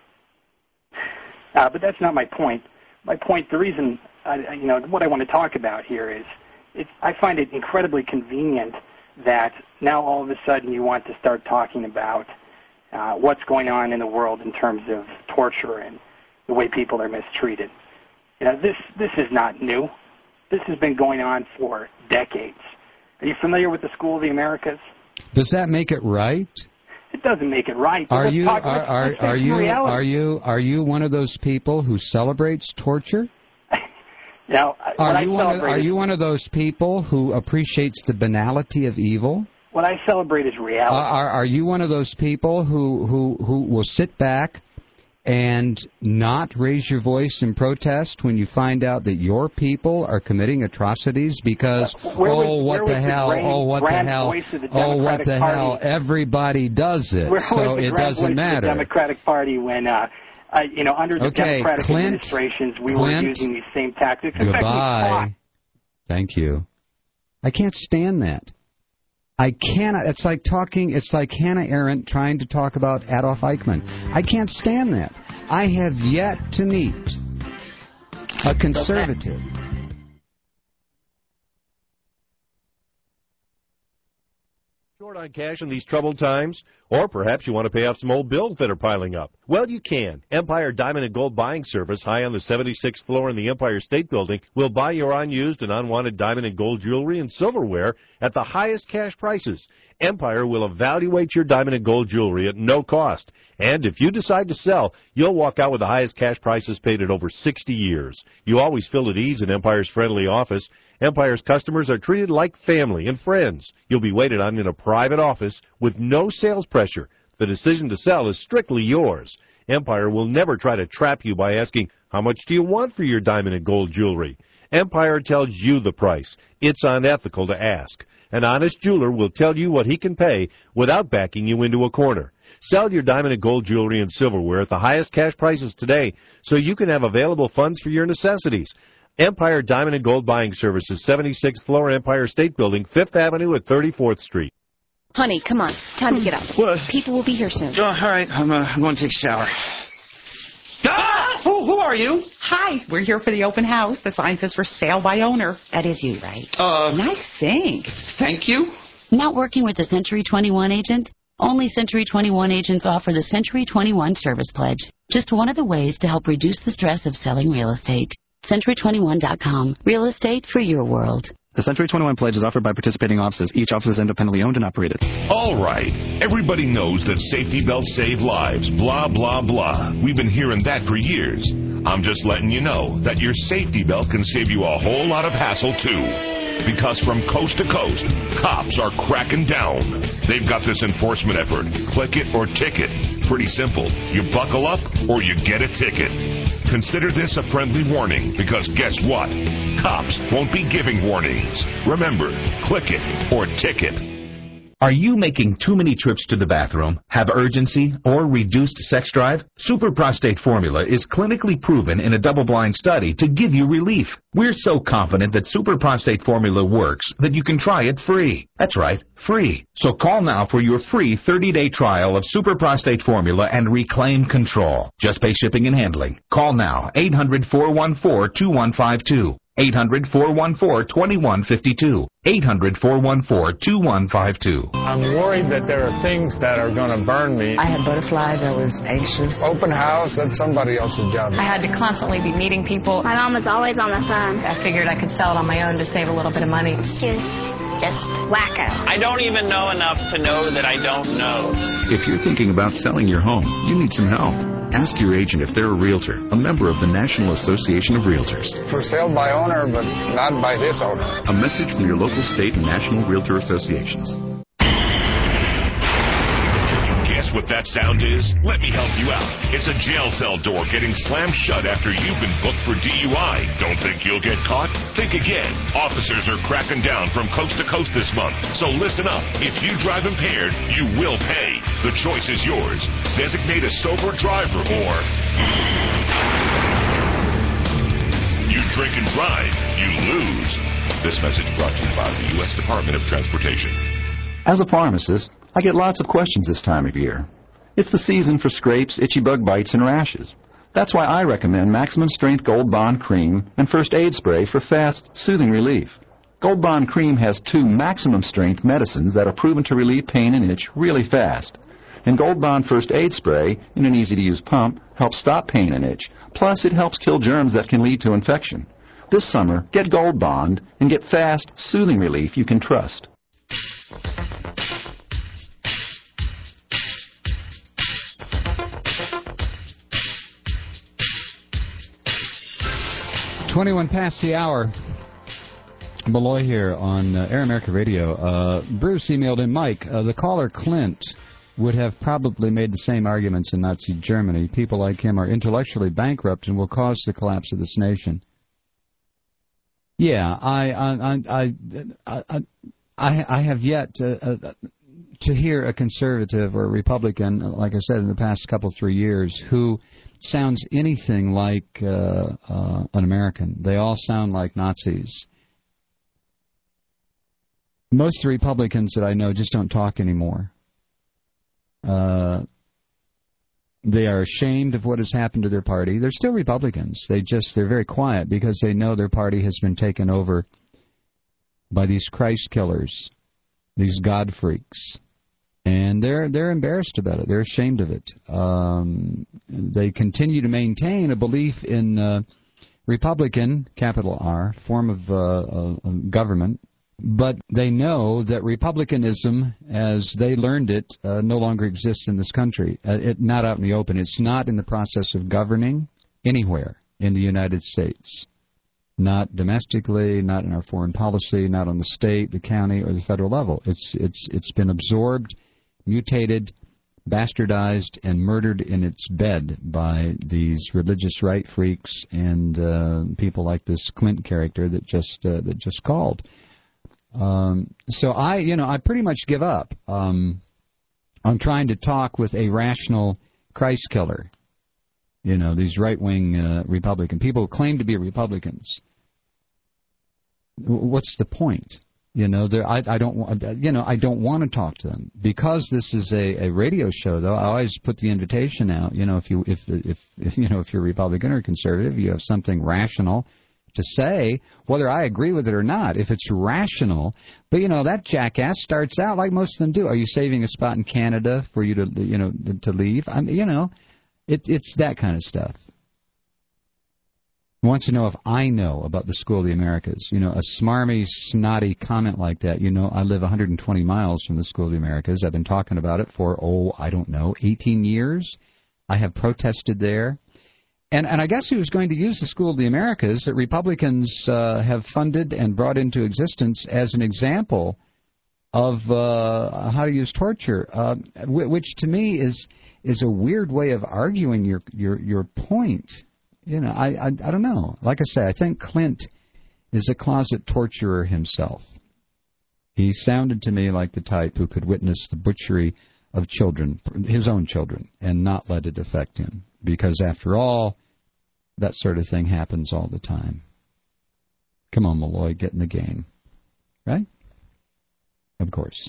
Uh, but that's not my point. My point, the reason, I, you know, what I want to talk about here is, it's, I find it incredibly convenient that now all of a sudden you want to start talking about uh, what's going on in the world in terms of torture and the way people are mistreated. You know, this this is not new. This has been going on for decades. Are you familiar with the School of the Americas?
Does that make it right?
It doesn't make it right.
Are
Let's
you
talk-
are
let's-
are,
let's
are
face
you
reality.
are you are you one of those people who celebrates torture?
Now, what
Are
I
you one of,
celebrate
are
is-
you one of those people who appreciates the banality of evil?
What I celebrate is reality.
Are are you one of those people who who who will sit back and not raise your voice in protest when you find out that your people are committing atrocities because
Where was-
oh what
where
the
was the
hell
grand-
oh what the
grand
hell
voice of the
oh what
Democratic
the hell
Party?
everybody does it
Where
so
was the
it
grand
doesn't
voice of
matter.
the Democratic Party when, uh, uh, you know, under the
Okay,
Democratic
Clint,
administrations, we
Clint,
were using these same tactics. In fact, we fought.
Goodbye. Thank you. I can't stand that. I cannot. It's like talking. It's like Hannah Arendt trying to talk about Adolf Eichmann. I can't stand that. I have yet to meet a conservative.
Short on cash in these troubled times? Or perhaps you want to pay off some old bills that are piling up. Well, you can. Empire Diamond and Gold Buying Service, high on the seventy-sixth floor in the Empire State Building, will buy your unused and unwanted diamond and gold jewelry and silverware at the highest cash prices. Empire will evaluate your diamond and gold jewelry at no cost. And if you decide to sell, you'll walk out with the highest cash prices paid in over sixty years. You always feel at ease in Empire's friendly office. Empire's customers are treated like family and friends. You'll be waited on in a private office with no sales pressure. The decision to sell is strictly yours. Empire will never try to trap you by asking, how much do you want for your diamond and gold jewelry? Empire tells you the price. It's unethical to ask. An honest jeweler will tell you what he can pay without backing you into a corner. Sell your diamond and gold jewelry and silverware at the highest cash prices today so you can have available funds for your necessities. Empire Diamond and Gold Buying Services, seventy-sixth floor, Empire State Building, fifth Avenue at thirty-fourth Street.
Honey, come on. Time to get up.
What?
People will be here soon.
Oh, all right, I'm, uh, I'm going to take a shower. Ah! Who, who are you?
Hi, we're here for the open house. The sign says for sale by owner. That is you, right?
Uh,
nice sink.
Thank you.
Not working with a Century twenty-one agent? Only Century twenty-one agents offer the Century twenty-one Service Pledge. Just one of the ways to help reduce the stress of selling real estate. Century twenty-one dot com. Real estate for your world.
The Century twenty-one Pledge is offered by participating offices. Each office is independently owned and operated.
All right. Everybody knows that safety belts save lives. Blah, blah, blah. We've been hearing that for years. I'm just letting you know that your safety belt can save you a whole lot of hassle, too. Because from coast to coast, cops are cracking down. They've got this enforcement effort. Click it or ticket. Pretty simple. You buckle up or you get a ticket. Consider this a friendly warning, because guess what? Cops won't be giving warnings. Remember, click it or ticket.
Are you making too many trips to the bathroom, have urgency, or reduced sex drive? Super Prostate Formula is clinically proven in a double-blind study to give you relief. We're so confident that Super Prostate Formula works that you can try it free. That's right, free. So call now for your free thirty-day trial of Super Prostate Formula and reclaim control. Just pay shipping and handling. Call now, eight hundred, four one four, two one five two. eight hundred, four one four, two one five two. eight hundred, four one four, two one five two.
I'm worried that there are things that are going to burn me.
I had butterflies. I was anxious.
Open house, that's somebody else's job.
I had to constantly be meeting people.
My mom was always on the phone.
I figured I could sell it on my own to save a little bit of money.
She was just wacko.
I don't even know enough to know that I don't know.
If you're thinking about selling your home, you need some help. Ask your agent if they're a realtor, a member of the National Association of Realtors.
For sale by owner, but not by this owner.
A message from your local state and national realtor associations.
Guess what that sound is? Let me help you out. It's a jail cell door getting slammed shut after you've been booked for D U I. Don't think you'll get caught? Think again. Officers are cracking down from coast to coast this month. So listen up. If you drive impaired, you will pay. The choice is yours. Designate a sober driver or you drink and drive, you lose. This message brought to you by the U S Department of Transportation.
As a pharmacist, I get lots of questions this time of year. It's the season for scrapes, itchy bug bites, and rashes. That's why I recommend Maximum Strength Gold Bond Cream and First Aid Spray for fast, soothing relief. Gold Bond Cream has two maximum strength medicines that are proven to relieve pain and itch really fast. And Gold Bond First Aid Spray, in an easy-to-use pump, helps stop pain and itch. Plus, it helps kill germs that can lead to infection. This summer, get Gold Bond and get fast, soothing relief you can trust.
twenty-one past the hour. Malloy here on uh, Air America Radio. Uh, Bruce emailed in, Mike, uh, the caller Clint would have probably made the same arguments in Nazi Germany. People like him are intellectually bankrupt and will cause the collapse of this nation. Yeah, I I I I I, I have yet to, uh, to hear a conservative or a Republican, like I said in the past couple three years, who sounds anything like uh, uh, an American. They all sound like Nazis. Most of the Republicans that I know just don't talk anymore. Uh, they are ashamed of what has happened to their party. They're still Republicans. They just, they're very quiet because they know their party has been taken over by these Christ killers, these God freaks. And they're they're embarrassed about it. They're ashamed of it. Um, they continue to maintain a belief in uh, Republican, capital R, form of uh, uh, government, but they know that Republicanism, as they learned it, uh, no longer exists in this country. Uh, it not out in the open. It's not in the process of governing anywhere in the United States. Not domestically, not in our foreign policy, not on the state, the county, or the federal level. It's it's it's been absorbed, mutated, bastardized, and murdered in its bed by these religious right freaks and uh, people like this Clint character that just uh, that just called. Um, so I, you know, I pretty much give up um, on trying to talk with a rational Christ killer. You know, these right-wing uh, Republican people who claim to be Republicans. What's the point? You know, I, I don't. You know, I don't want to talk to them because this is a, a radio show. Though I always put the invitation out. You know, if you if, if if you know if you're Republican or conservative, you have something rational to say, whether I agree with it or not. If it's rational, but you know that jackass starts out like most of them do. Are you saving a spot in Canada for you to you know to leave? I mean, you know, it, it's that kind of stuff. Wants to know if I know about the School of the Americas. You know, a smarmy, snotty comment like that. You know, I live one hundred twenty miles from the School of the Americas. I've been talking about it for, oh, I don't know, eighteen years. I have protested there. And, and I guess he was going to use the School of the Americas that Republicans uh, have funded and brought into existence as an example of uh, how to use torture, uh, which to me is is a weird way of arguing your your, your point. You know, I, I I don't know. Like I say, I think Clint is a closet torturer himself. He sounded to me like the type who could witness the butchery of children, his own children, and not let it affect him. Because after all, that sort of thing happens all the time. Come on, Malloy, get in the game. Right? Of course.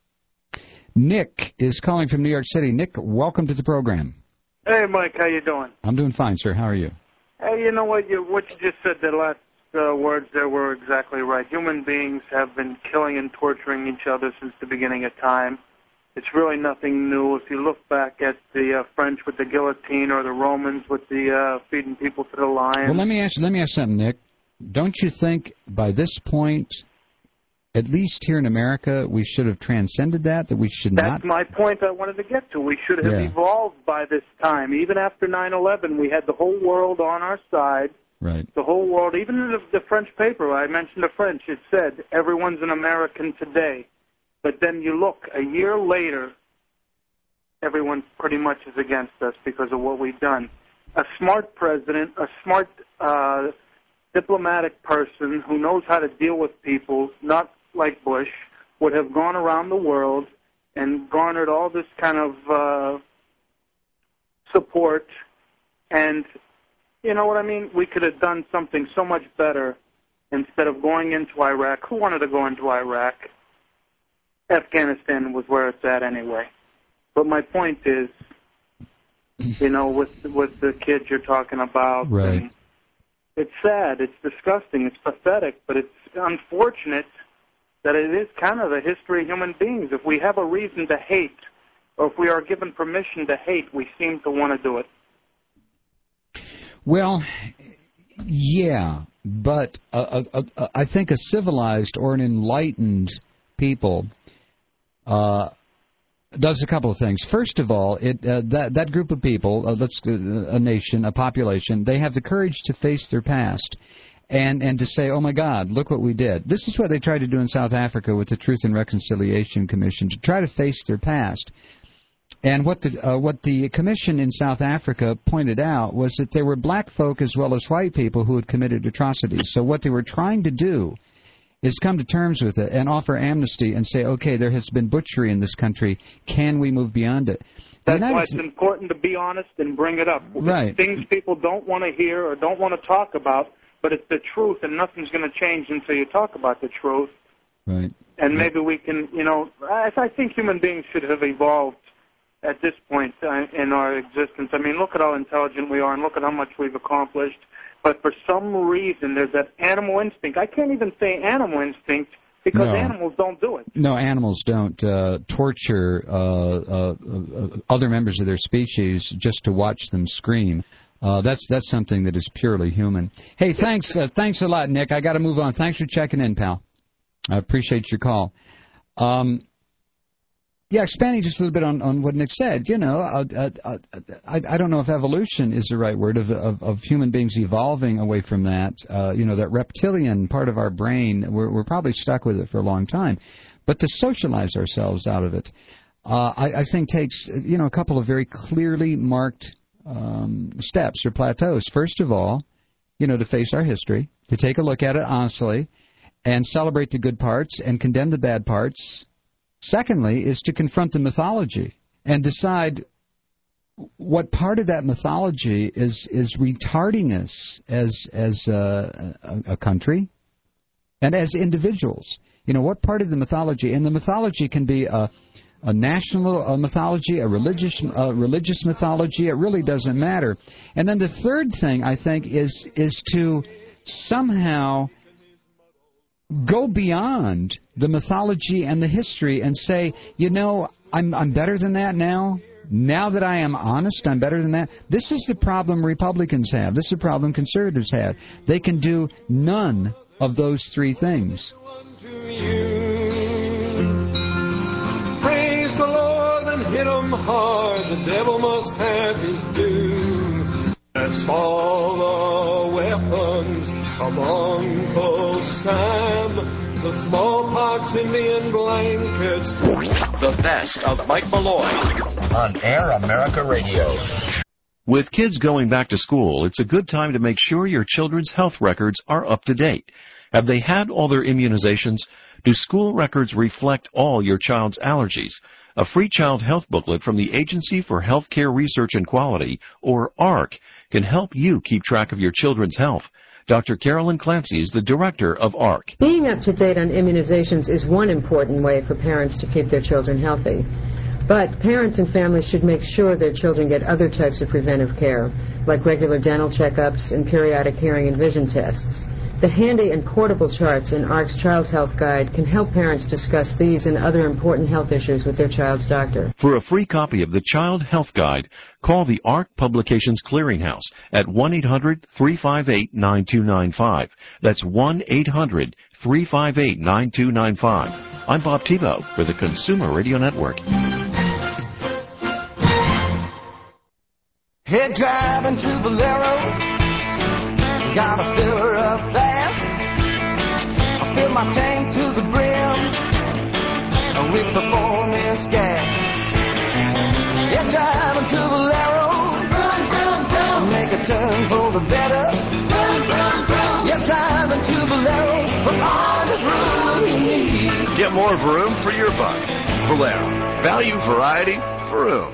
Nick is calling from New York City. Nick, welcome to the program.
Hey, Mike, how you doing?
I'm doing fine, sir. How are you?
Hey, you know what? You, what you just said, the last uh, words there were exactly right. Human beings have been killing and torturing each other since the beginning of time. It's really nothing new. If you look back at the uh, French with the guillotine or the Romans with the uh, feeding people to the lions.
Well, let me ask, let me ask something, Nick. Don't you think by this point, at least here in America, we should have transcended that, that we should
That's
not...
That's my point I wanted to get to. We should have
yeah.
evolved by this time. Even after nine eleven, we had the whole world on our side.
Right.
The whole world, even in the, the French paper, I mentioned the French, it said, everyone's an American today. But then you look, a year later, everyone pretty much is against us because of what we've done. A smart president, a smart uh, diplomatic person who knows how to deal with people, not like Bush, would have gone around the world and garnered all this kind of uh, support. And, you know what I mean? We could have done something so much better instead of going into Iraq. Who wanted to go into Iraq? Afghanistan was where it's at anyway. But my point is, you know, with with the kids you're talking about,
right.
and it's sad, it's disgusting, it's pathetic, but it's unfortunate that it is kind of the history of human beings. If we have a reason to hate, or if we are given permission to hate, we seem to want to do it.
Well, yeah, but uh, uh, uh, I think a civilized or an enlightened people uh, does a couple of things. First of all, it uh, that that group of people, uh, let's uh, a nation, a population, they have the courage to face their past and and to say, oh my God, look what we did. This is what they tried to do in South Africa with the Truth and Reconciliation Commission, to try to face their past. And what the uh, what the commission in South Africa pointed out was that there were black folk as well as white people who had committed atrocities. So what they were trying to do is come to terms with it and offer amnesty and say, okay, there has been butchery in this country. Can we move beyond it?
That's why it's important to be honest and bring it up.
Right.
Things people don't want to hear or don't want to talk about, but it's the truth, and nothing's going to change until you talk about the truth.
Right.
And maybe we can, you know, I, I think human beings should have evolved at this point in our existence. I mean, look at how intelligent we are and look at how much we've accomplished. But for some reason, there's that animal instinct. I can't even say animal instinct because
no.
animals don't do it.
No, animals don't uh, torture uh, uh, uh, other members of their species just to watch them scream. Uh, that's that's something that is purely human. Hey, thanks, uh, thanks a lot, Nick. I got to move on. Thanks for checking in, pal. I appreciate your call. Um, Yeah, expanding just a little bit on, on what Nick said, you know, uh, uh, uh, I, I don't know if evolution is the right word, of, of, of human beings evolving away from that. Uh, you know, that reptilian part of our brain, we're, we're probably stuck with it for a long time. But to socialize ourselves out of it, uh, I, I think takes, you know, a couple of very clearly marked um, steps or plateaus. First of all, you know, to face our history, to take a look at it honestly, and celebrate the good parts and condemn the bad parts. Secondly, is to confront the mythology and decide what part of that mythology is is retarding us as as a, a, a country and as individuals. You know, what part of the mythology, and the mythology can be a, a national a mythology, a religious a religious mythology. It really doesn't matter. And then the third thing, I think, is is to somehow go beyond the mythology and the history and say, you know, I'm I'm better than that now. Now that I am honest, I'm better than that. This is the problem Republicans have. This is the problem conservatives have. They can do none of those three things.
Praise the Lord and hit 'em hard. The devil must have his due. That's small the weapons of Uncle Sam, the smallpox Indian blankets.
The best of Mike Malloy on Air America Radio.
With kids going back to school, it's a good time to make sure your children's health records are up to date. Have they had all their immunizations? Do school records reflect all your child's allergies? A free child health booklet from the Agency for Healthcare Research and Quality, or A R C, can help you keep track of your children's health. Doctor Carolyn Clancy is the director of A R C.
Being up to date on immunizations is one important way for parents to keep their children healthy. But parents and families should make sure their children get other types of preventive care, like regular dental checkups and periodic hearing and vision tests. The handy and portable charts in A R C's Child Health Guide can help parents discuss these and other important health issues with their child's doctor.
For a free copy of the Child Health Guide, call the A R C Publications Clearinghouse at one eight hundred, three five eight, nine two nine five. That's one eight hundred, three five eight, nine two nine five. I'm Bob Tebow for the Consumer Radio Network.
Head driving to Valero, gotta fill her up fast. I fill my tank to the brim with performance gas. Head driving to Valero, make a turn for the better. Head driving to Valero, for all the room you need.
Get more vroom for your buck. Valero, value, variety, vroom.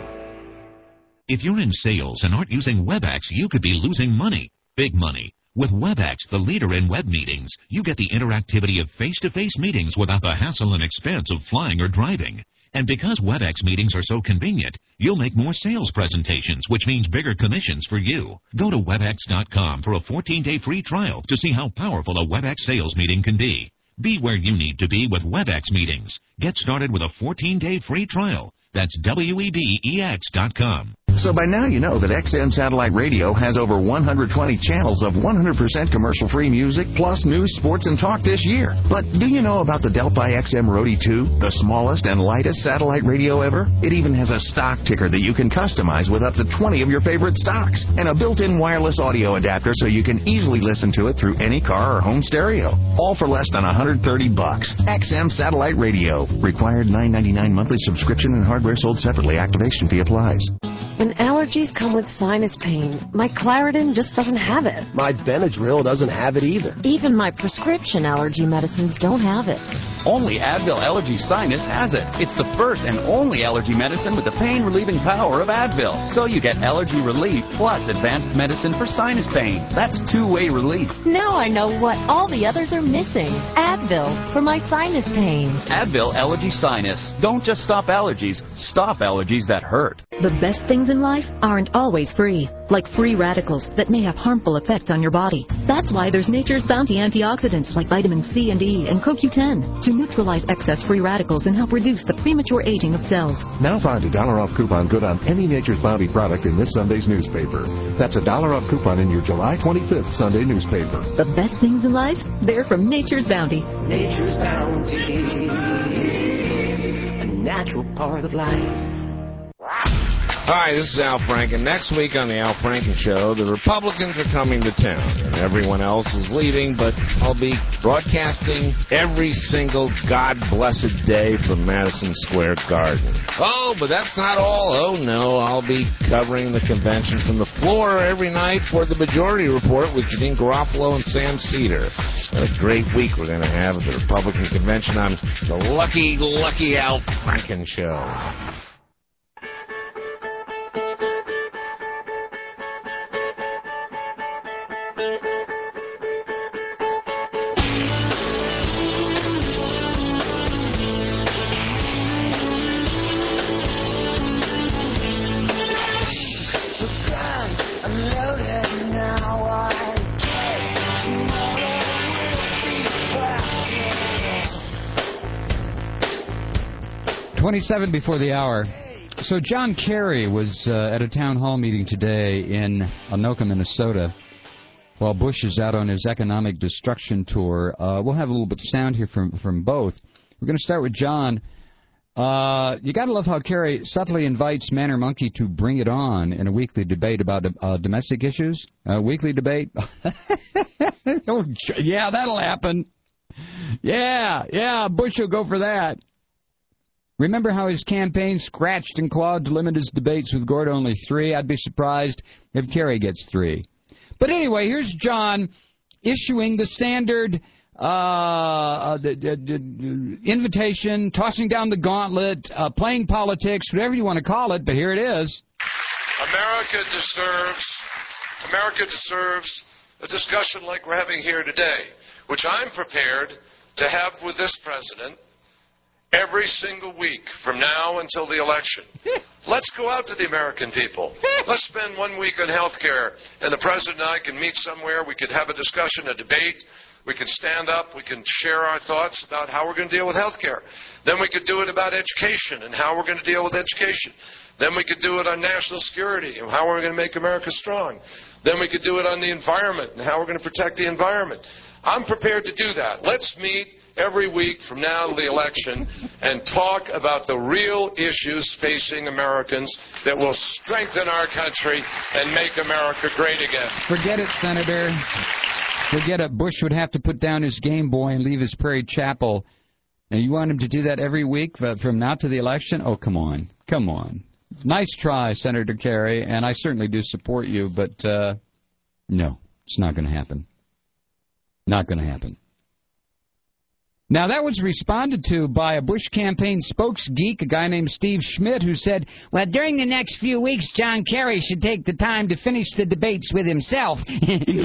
If you're in sales and aren't using WebEx, you could be losing money. Big money. With WebEx, the leader in web meetings, you get the interactivity of face-to-face meetings without the hassle and expense of flying or driving. And because WebEx meetings are so convenient, you'll make more sales presentations, which means bigger commissions for you. Go to webex dot com for a fourteen-day free trial to see how powerful a WebEx sales meeting can be. Be where you need to be with WebEx meetings. Get started with a fourteen-day free trial. That's W E B E X dot com.
So by now you know that X M Satellite Radio has over one hundred twenty channels of one hundred percent commercial-free music, plus news, sports, and talk this year. But do you know about the Delphi X M Roadie two, the smallest and lightest satellite radio ever? It even has a stock ticker that you can customize with up to twenty of your favorite stocks, and a built-in wireless audio adapter so you can easily listen to it through any car or home stereo. All for less than one hundred thirty bucks. X M Satellite Radio. Required nine ninety-nine monthly subscription and hardware sold separately. Activation fee applies.
When allergies come with sinus pain, my Claritin just doesn't have it.
My Benadryl doesn't have it either.
Even my prescription allergy medicines don't have it.
Only Advil Allergy Sinus has it. It's the first and only allergy medicine with the pain-relieving power of Advil. So you get allergy relief plus advanced medicine for sinus pain. That's two-way relief.
Now I know what all the others are missing. Advil for my sinus pain.
Advil Allergy Sinus. Don't just stop allergies. Stop allergies that hurt.
The best things in life aren't always free, like free radicals that may have harmful effects on your body. That's why there's Nature's Bounty antioxidants like vitamin C and E and C O Q ten to neutralize excess free radicals and help reduce the premature aging of cells.
Now find a dollar off coupon good on any Nature's Bounty product in this Sunday's newspaper. That's a dollar off coupon in your July twenty-fifth Sunday newspaper.
The best things in life, they're from Nature's Bounty.
Nature's Bounty, a natural part of life.
Hi, this is Al Franken. Next week on the Al Franken Show, the Republicans are coming to town, and everyone else is leaving, but I'll be broadcasting every single God-blessed day from Madison Square Garden. Oh, but that's not all. Oh, no, I'll be covering the convention from the floor every night for the Majority Report with Janine Garofalo and Sam Cedar. What a great week we're going to have at the Republican convention on the Lucky, Lucky Al Franken Show.
twenty-seven before the hour. So John Kerry was uh, at a town hall meeting today in Anoka, Minnesota, while Bush is out on his economic destruction tour. Uh, we'll have a little bit of sound here from, from both. We're going to start with John. Uh, you got to love how Kerry subtly invites Man or Monkey to bring it on in a weekly debate about uh, domestic issues. A uh, weekly debate. Oh, yeah, that'll happen. Yeah, yeah, Bush will go for that. Remember how his campaign scratched and clawed to limit his debates with Gore to only three? I'd be surprised if Kerry gets three. But anyway, here's John issuing the standard uh, uh, the, the, the invitation, tossing down the gauntlet, uh, playing politics, whatever you want to call it, but here it is.
America deserves, America deserves a discussion like we're having here today, which I'm prepared to have with this president every single week from now until the election. Let's go out to the American people. Let's spend one week on health care, and the president and I can meet somewhere. We could have a discussion, a debate. We can stand up. We can share our thoughts about how we're going to deal with health care. Then we could do it about education and how we're going to deal with education. Then we could do it on national security and how we're going to make America strong. Then we could do it on the environment and how we're going to protect the environment. I'm prepared to do that. Let's meet every week from now to the election and talk about the real issues facing Americans that will strengthen our country and make America great again.
Forget it, Senator. Forget it. Bush would have to put down his Game Boy and leave his Prairie Chapel. And you want him to do that every week from now to the election? Oh, come on. Come on. Nice try, Senator Kerry, and I certainly do support you, but uh, no, it's not going to happen. Not going to happen. Now, that was responded to by a Bush campaign spokesgeek, a guy named Steve Schmidt, who said, well, during the next few weeks, John Kerry should take the time to finish the debates with himself. You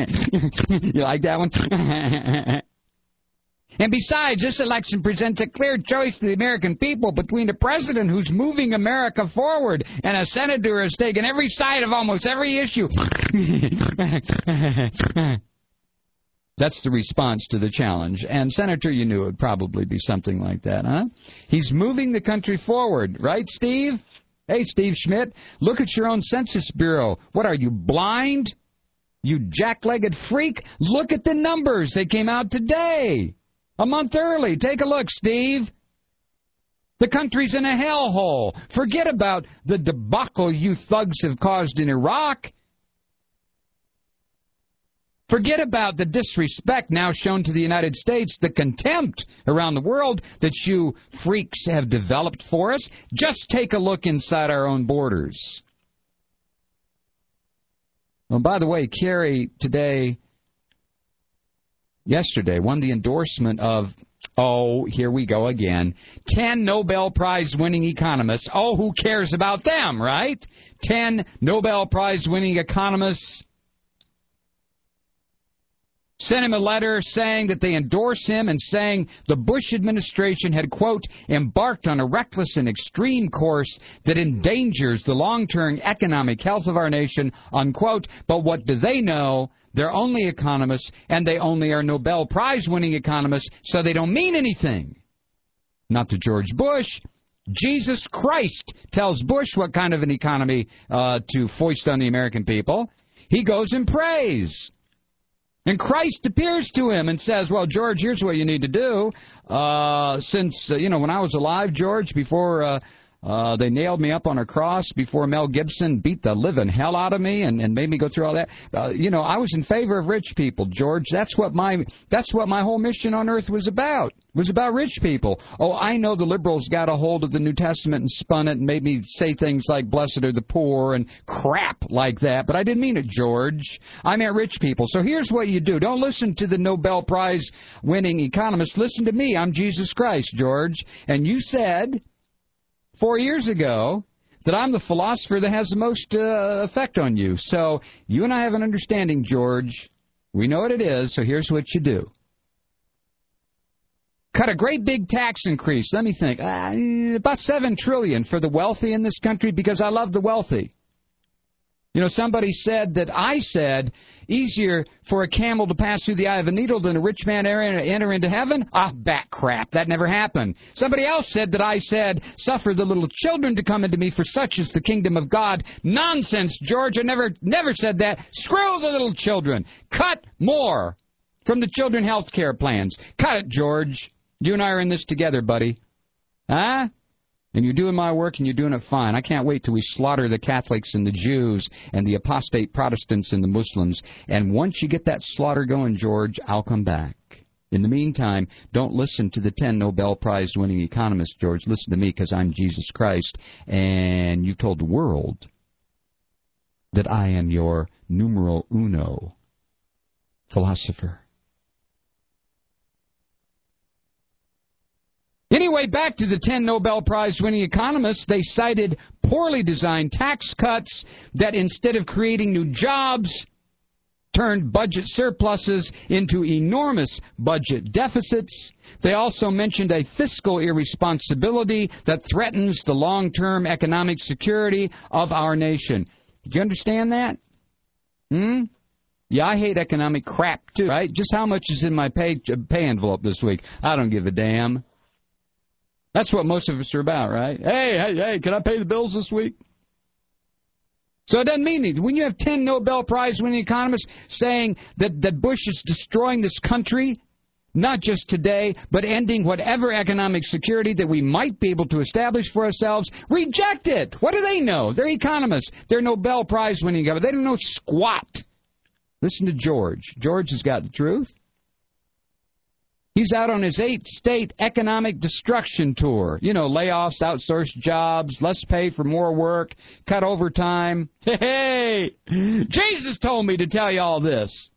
like that one? And besides, this election presents a clear choice to the American people between a president who's moving America forward and a senator who's taken every side of almost every issue. That's the response to the challenge. And, Senator, you knew it would probably be something like that, huh? He's moving the country forward, right, Steve? Hey, Steve Schmidt, look at your own Census Bureau. What, are you blind? You jack-legged freak? Look at the numbers. They came out today. A month early. Take a look, Steve. The country's in a hellhole. Forget about the debacle you thugs have caused in Iraq. Forget about the disrespect now shown to the United States, the contempt around the world that you freaks have developed for us. Just take a look inside our own borders. Well, by the way, Kerry today, yesterday, won the endorsement of, oh, here we go again, ten Nobel Prize-winning economists. Oh, who cares about them, right? Ten Nobel Prize-winning economists sent him a letter saying that they endorse him and saying the Bush administration had, quote, embarked on a reckless and extreme course that endangers the long-term economic health of our nation, unquote. But what do they know? They're only economists, and they only are Nobel Prize-winning economists, so they don't mean anything. Not to George Bush. Jesus Christ tells Bush what kind of an economy uh, to foist on the American people. He goes and prays. And Christ appears to him and says, well, George, here's what you need to do. Uh, since, uh, you know, when I was alive, George, before uh, uh, they nailed me up on a cross, before Mel Gibson beat the living hell out of me and, and made me go through all that, uh, you know, I was in favor of rich people, George. That's what my that's what my whole mission on earth was about. It was about rich people. Oh, I know the liberals got a hold of the New Testament and spun it and made me say things like blessed are the poor and crap like that, but I didn't mean it, George. I meant rich people. So here's what you do. Don't listen to the Nobel Prize winning economists. Listen to me. I'm Jesus Christ, George. And you said four years ago that I'm the philosopher that has the most uh, effect on you. So you and I have an understanding, George. We know what it is, so here's what you do. Cut a great big tax increase. Let me think. Uh, about seven trillion dollars for the wealthy in this country because I love the wealthy. You know, somebody said that I said easier for a camel to pass through the eye of a needle than a rich man enter into heaven. Ah, bat crap. That never happened. Somebody else said that I said, suffer the little children to come into me, for such is the kingdom of God. Nonsense, George. I never, never said that. Screw the little children. Cut more from the children health care plans. Cut it, George. You and I are in this together, buddy.
Huh? And you're doing my work, and you're doing it fine. I can't wait till we slaughter the Catholics and the Jews and the apostate Protestants and the Muslims. And once you get that slaughter going, George, I'll come back. In the meantime, don't listen to the ten Nobel Prize-winning economists, George. Listen to me, because I'm Jesus Christ, and you've told the world that I am your numero uno philosopher. Anyway, back to the ten Nobel Prize-winning economists. They cited poorly designed tax cuts that, instead of creating new jobs, turned budget surpluses into enormous budget deficits. They also mentioned a fiscal irresponsibility that threatens the long-term economic security of our nation. Did you understand that? Hmm? Yeah, I hate economic crap, too, right? Just how much is in my pay, pay envelope this week? I don't give a damn. That's what most of us are about, right? Hey, hey, hey, can I pay the bills this week? So it doesn't mean anything. When you have ten Nobel Prize-winning economists saying that, that Bush is destroying this country, not just today, but ending whatever economic security that we might be able to establish for ourselves, reject it. What do they know? They're economists. They're Nobel Prize-winning economists. They don't know squat. Listen to George. George has got the truth. He's out on his eight-state economic destruction tour. You know, layoffs, outsourced jobs, less pay for more work, cut overtime. Hey, Jesus told me to tell you all this.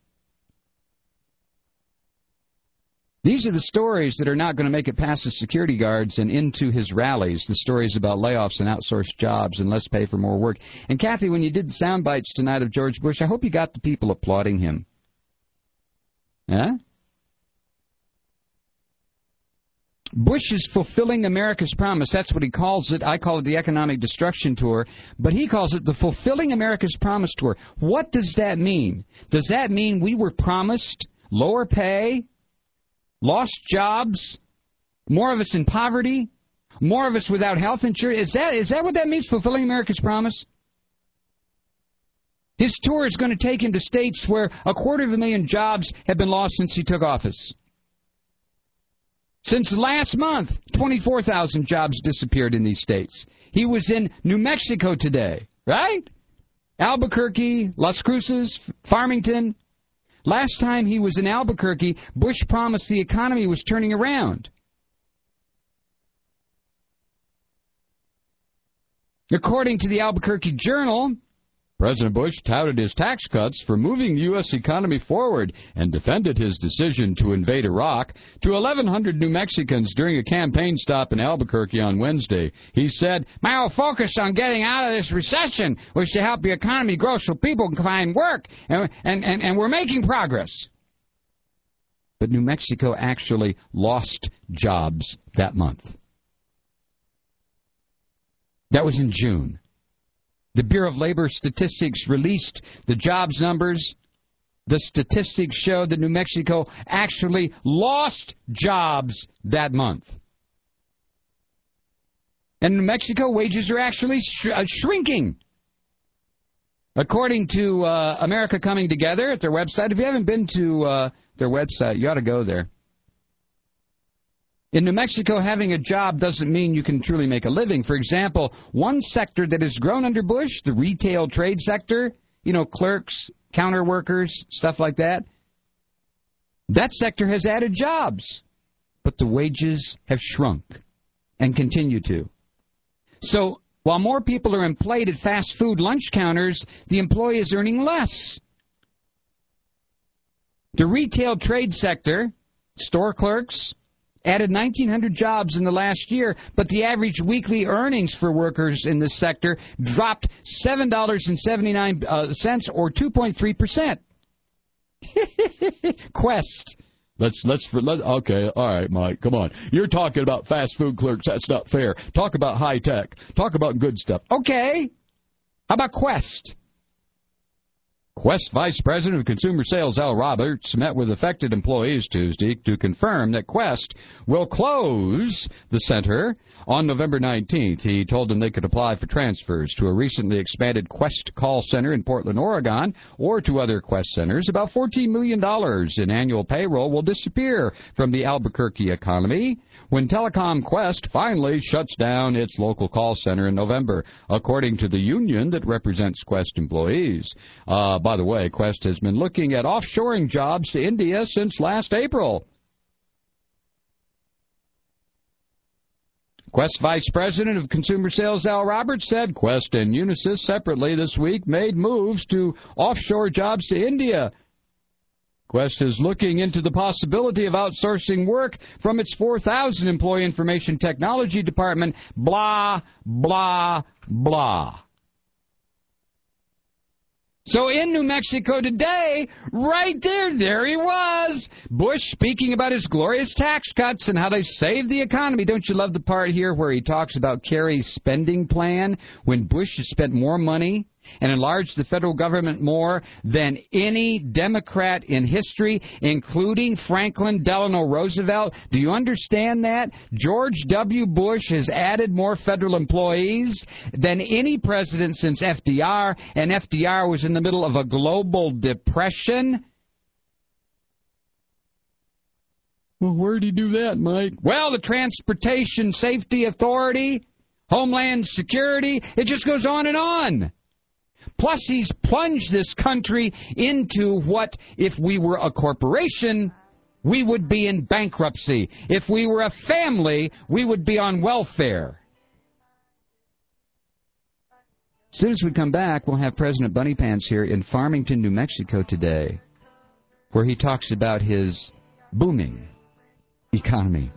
These are the stories that are not going to make it past the security guards and into his rallies, the stories about layoffs and outsourced jobs and less pay for more work. And, Kathy, when you did the sound bites tonight of George Bush, I hope you got the people applauding him. Huh? Bush is fulfilling America's promise. That's what he calls it. I call it the economic destruction tour. But he calls it the fulfilling America's promise tour. What does that mean? Does that mean we were promised lower pay, lost jobs, more of us in poverty, more of us without health insurance? Is that, is that what that means, fulfilling America's promise? His tour is going to take him to states where a quarter of a million jobs have been lost since he took office. Since last month, twenty-four thousand jobs disappeared in these states. He was in New Mexico today, right? Albuquerque, Las Cruces, Farmington. Last time he was in Albuquerque, Bush promised the economy was turning around. According to the Albuquerque Journal, President Bush touted his tax cuts for moving the U S economy forward and defended his decision to invade Iraq to eleven hundred New Mexicans during a campaign stop in Albuquerque on Wednesday. He said, "My whole focus on getting out of this recession was to help the economy grow so people can find work, and, and, and, and we're making progress." But New Mexico actually lost jobs that month. That was in June. The Bureau of Labor Statistics released the jobs numbers. The statistics showed that New Mexico actually lost jobs that month. And in New Mexico, wages are actually sh- uh, shrinking. According to uh, America Coming Together at their website, if you haven't been to uh, their website, you ought to go there. In New Mexico, having a job doesn't mean you can truly make a living. For example, one sector that has grown under Bush, the retail trade sector, you know, clerks, counter workers, stuff like that, that sector has added jobs, but the wages have shrunk and continue to. So while more people are employed at fast food lunch counters, the employee is earning less. The retail trade sector, store clerks, added nineteen hundred jobs in the last year, but the average weekly earnings for workers in this sector dropped seven dollars and seventy-nine cents or two point three percent. Quest. Let's, let's, let, okay, all right, Mike, come on. You're talking about fast food clerks. That's not fair. Talk about high tech. Talk about good stuff. Okay. How about Quest? Quest Vice President of Consumer Sales Al Roberts met with affected employees Tuesday to confirm that Quest will close the center on November nineteenth. He told them they could apply for transfers to a recently expanded Quest call center in Portland, Oregon, or to other Quest centers. About fourteen million dollars in annual payroll will disappear from the Albuquerque economy when Telecom Quest finally shuts down its local call center in November, according to the union that represents Quest employees. Uh, by the way, Quest has been looking at offshoring jobs to India since last April. Quest Vice President of Consumer Sales Al Roberts said Quest and Unisys separately this week made moves to offshore jobs to India. Quest is looking into the possibility of outsourcing work from its four thousand employee information technology department, blah, blah, blah. So in New Mexico today, right there, there he was, Bush speaking about his glorious tax cuts and how they've saved the economy. Don't you love the part here where he talks about Kerry's spending plan, when Bush has spent more money and enlarged the federal government more than any Democrat in history, including Franklin Delano Roosevelt? Do you understand that? George W. Bush has added more federal employees than any president since F D R, and F D R was in the middle of a global depression. Well, where'd he do that, Mike? Well, the Transportation Safety Authority, Homeland Security, it just goes on and on. Plus, he's plunged this country into what, if we were a corporation, we would be in bankruptcy. If we were a family, we would be on welfare. As soon as we come back, we'll have President Bunny Pants here in Farmington, New Mexico today, where he talks about his booming economy.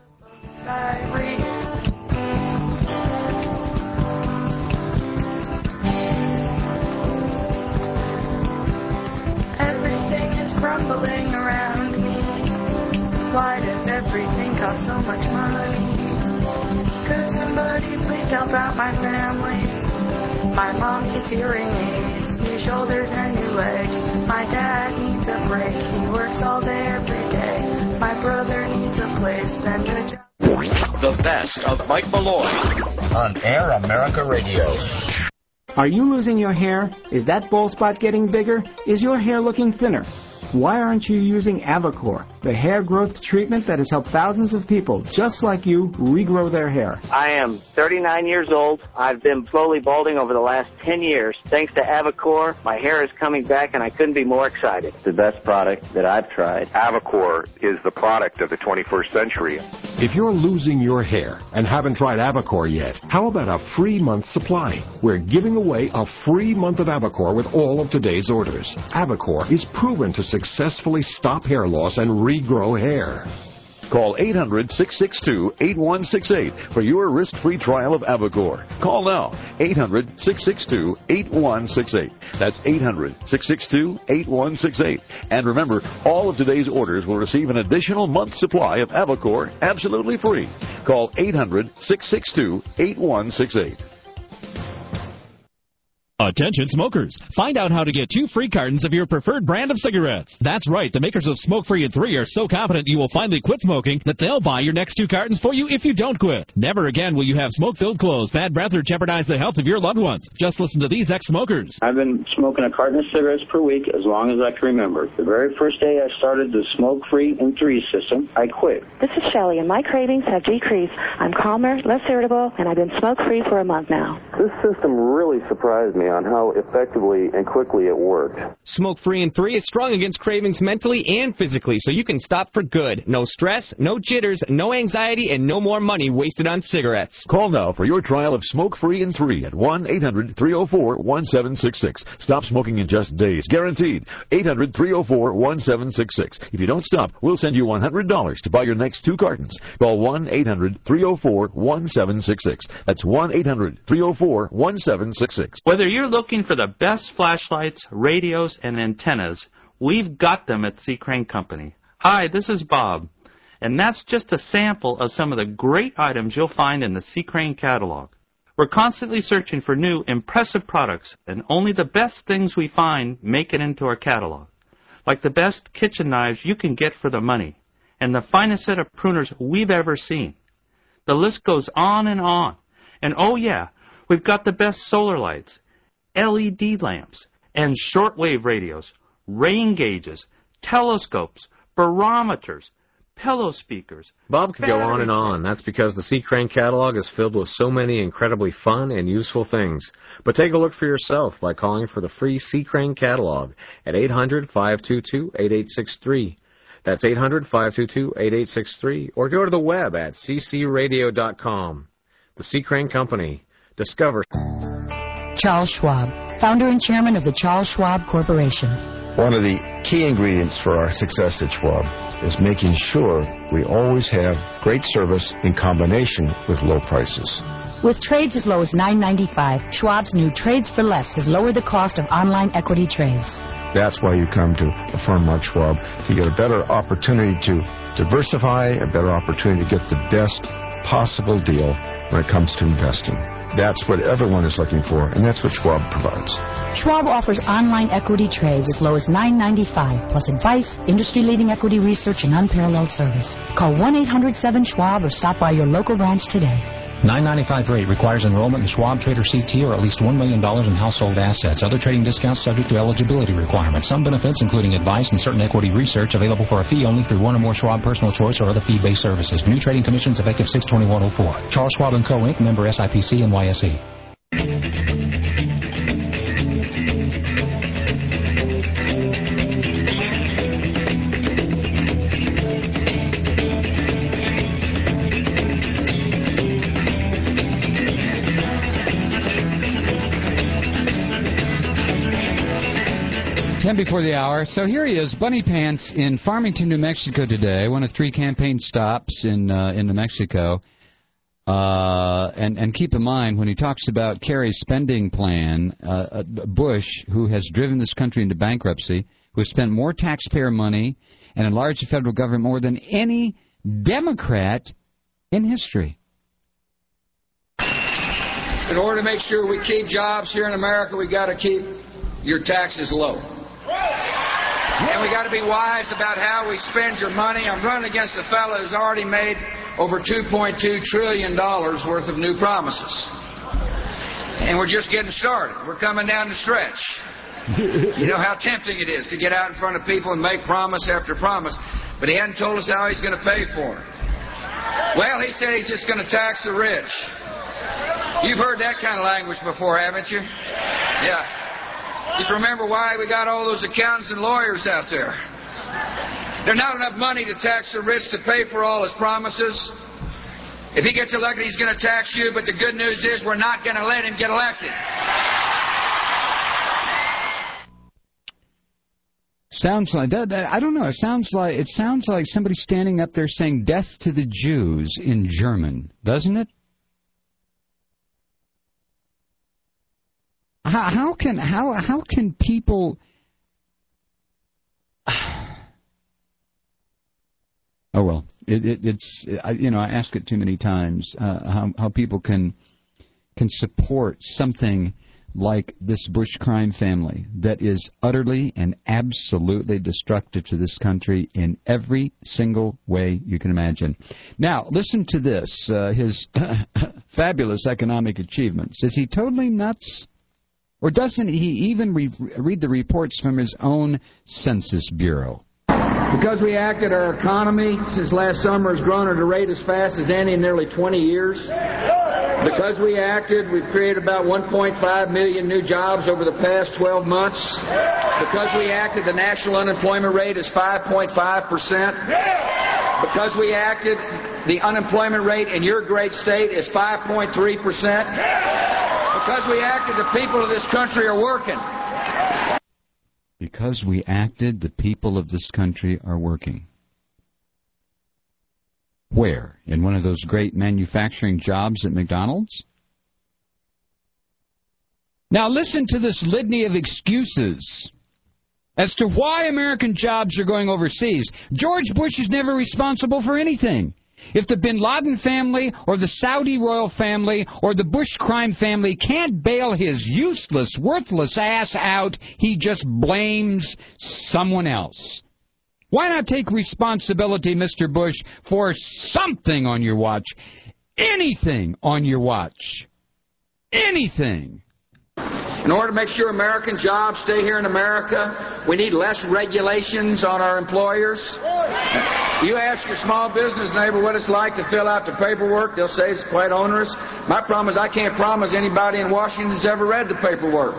Crumbling around me. Why does everything cost so much money? Could somebody please help out my family? My mom gets hearing aids, new shoulders and new legs. My dad needs a break, he works all day every day. My brother needs a place and a job.
The best of Mike Malloy on Air America Radio.
Are you losing your hair? Is that bald spot getting bigger? Is your hair looking thinner? Why aren't you using Avacor, the hair growth treatment that has helped thousands of people just like you regrow their hair?
I am thirty-nine years old. I've been slowly balding over the last ten years. Thanks to Avacor, my hair is coming back, and I couldn't be more excited. The best product that I've tried.
Avacor is the product of the twenty-first century.
If you're losing your hair and haven't tried Avacor yet, how about a free month supply? We're giving away a free month of Avacor with all of today's orders. Avacor is proven to successfully stop hair loss and regrow hair.
Call eight hundred, six six two, eight one six eight for your risk-free trial of Avacor. Call now, eight hundred, six six two, eight one six eight. That's eight hundred, six six two, eight one six eight. And remember, all of today's orders will receive an additional month supply of Avacor absolutely free. Call eight hundred, six six two, eight one six eight.
Attention smokers. Find out how to get two free cartons of your preferred brand of cigarettes. That's right. The makers of Smoke Free and three are so confident you will finally quit smoking that they'll buy your next two cartons for you if you don't quit. Never again will you have smoke-filled clothes, bad breath, or jeopardize the health of your loved ones. Just listen to these ex-smokers.
I've been smoking a carton of cigarettes per week as long as I can remember. The very first day I started the Smoke Free and three system, I quit.
This is Shelley, and my cravings have decreased. I'm calmer, less irritable, and I've been smoke-free for a month now.
This system really surprised me on how effectively and quickly it worked.
Smoke Free and three is strong against cravings mentally and physically, so you can stop for good. No stress, no jitters, no anxiety, and no more money wasted on cigarettes.
Call now for your trial of Smoke Free and three at one eight hundred, three oh four, one seven six six. Stop smoking in just days. Guaranteed. eight hundred, three oh four, one seven six six. If you don't stop, we'll send you one hundred dollars to buy your next two cartons. Call one eight hundred, three oh four, one seven six six. That's one eight hundred, three oh four, one seven six six.
Whether you're looking for the best flashlights, radios, and antennas, we've got them at C. Crane Company. Hi, this is Bob, and that's just a sample of some of the great items you'll find in the C. Crane catalog. We're constantly searching for new, impressive products, and only the best things we find make it into our catalog. Like the best kitchen knives you can get for the money, and the finest set of pruners we've ever seen. The list goes on and on. And oh yeah, we've got the best solar lights, L E D lamps, and shortwave radios, rain gauges, telescopes, barometers, pillow speakers.
Bob could go on and on. That's because the C. Crane catalog is filled with so many incredibly fun and useful things. But take a look for yourself by calling for the free C. Crane catalog at eight hundred, five two two, eight eight six three. That's eight hundred, five two two, eight eight six three. Or go to the web at c c radio dot com. The C. Crane Company. Discover.
Charles Schwab, founder and chairman of the Charles Schwab Corporation.
One of the key ingredients for our success at Schwab is making sure we always have great service in combination with low prices.
With trades as low as nine ninety-five, Schwab's new Trades for Less has lowered the cost of online equity trades.
That's why you come to a firm like Schwab, to get a better opportunity to diversify, a better opportunity to get the best possible deal when it comes to investing. That's what everyone is looking for, and that's what Schwab provides.
Schwab offers online equity trades as low as nine ninety-five, plus advice, industry-leading equity research, and unparalleled service. Call one eight hundred seven Schwab or stop by your local branch today.
nine ninety-five rate requires enrollment in Schwab Trader C T or at least one million dollars in household assets. Other trading discounts subject to eligibility requirements. Some benefits, including advice and certain equity research, available for a fee only through one or more Schwab Personal Choice or other fee-based services. New trading commissions effective six twenty-one oh four. Charles Schwab and Co. Incorporated, member S I P C and N Y S E.
ten before the hour. So here he is, Bunny Pants, in Farmington, New Mexico today, one of three campaign stops in uh, in New Mexico. Uh, and, and keep in mind, when he talks about Kerry's spending plan, uh, Bush, who has driven this country into bankruptcy, who has spent more taxpayer money and enlarged the federal government more than any Democrat in history.
In order to make sure we keep jobs here in America, we got to keep your taxes low. And we got to be wise about how we spend your money. I'm running against a fellow who's already made over two point two trillion dollars worth of new promises. And we're just getting started. We're coming down the stretch. You know how tempting it is to get out in front of people and make promise after promise. But he hadn't told us how he's going to pay for it. Well, he said he's just going to tax the rich. You've heard that kind of language before, haven't you? Yeah. Just remember why we got all those accountants and lawyers out there. There's not enough money to tax the rich to pay for all his promises. If he gets elected, he's going to tax you, but the good news is we're not going to let him get elected.
Sounds like that, that. I don't know. It sounds like it sounds like somebody standing up there saying "Death to the Jews" in German, doesn't it? How, how can how how can people? Oh well, it, it, it's I, you know I ask it too many times. Uh, how how people can can support something like this Bush crime family that is utterly and absolutely destructive to this country in every single way you can imagine. Now, listen to this, uh, his fabulous economic achievements. Is he totally nuts? Or doesn't he even re- read the reports from his own Census Bureau?
Because we acted, our economy since last summer has grown at a rate as fast as any in nearly twenty years. Because we acted, we've created about one point five million new jobs over the past twelve months. Because we acted, the national unemployment rate is five point five percent. Because we acted, the unemployment rate in your great state is five point three percent. Because we acted, the people of this country are working.
Because we acted, the people of this country are working. Where? In one of those great manufacturing jobs at McDonald's? Now listen to this litany of excuses as to why American jobs are going overseas. George Bush is never responsible for anything. If the bin Laden family or the Saudi royal family or the Bush crime family can't bail his useless, worthless ass out, he just blames someone else. Why not take responsibility, Mister Bush, for something on your watch? Anything on your watch. Anything.
In order to make sure American jobs stay here in America, we need less regulations on our employers. You ask your small business neighbor what it's like to fill out the paperwork, they'll say it's quite onerous. My problem is I can't promise anybody in Washington's ever read the paperwork.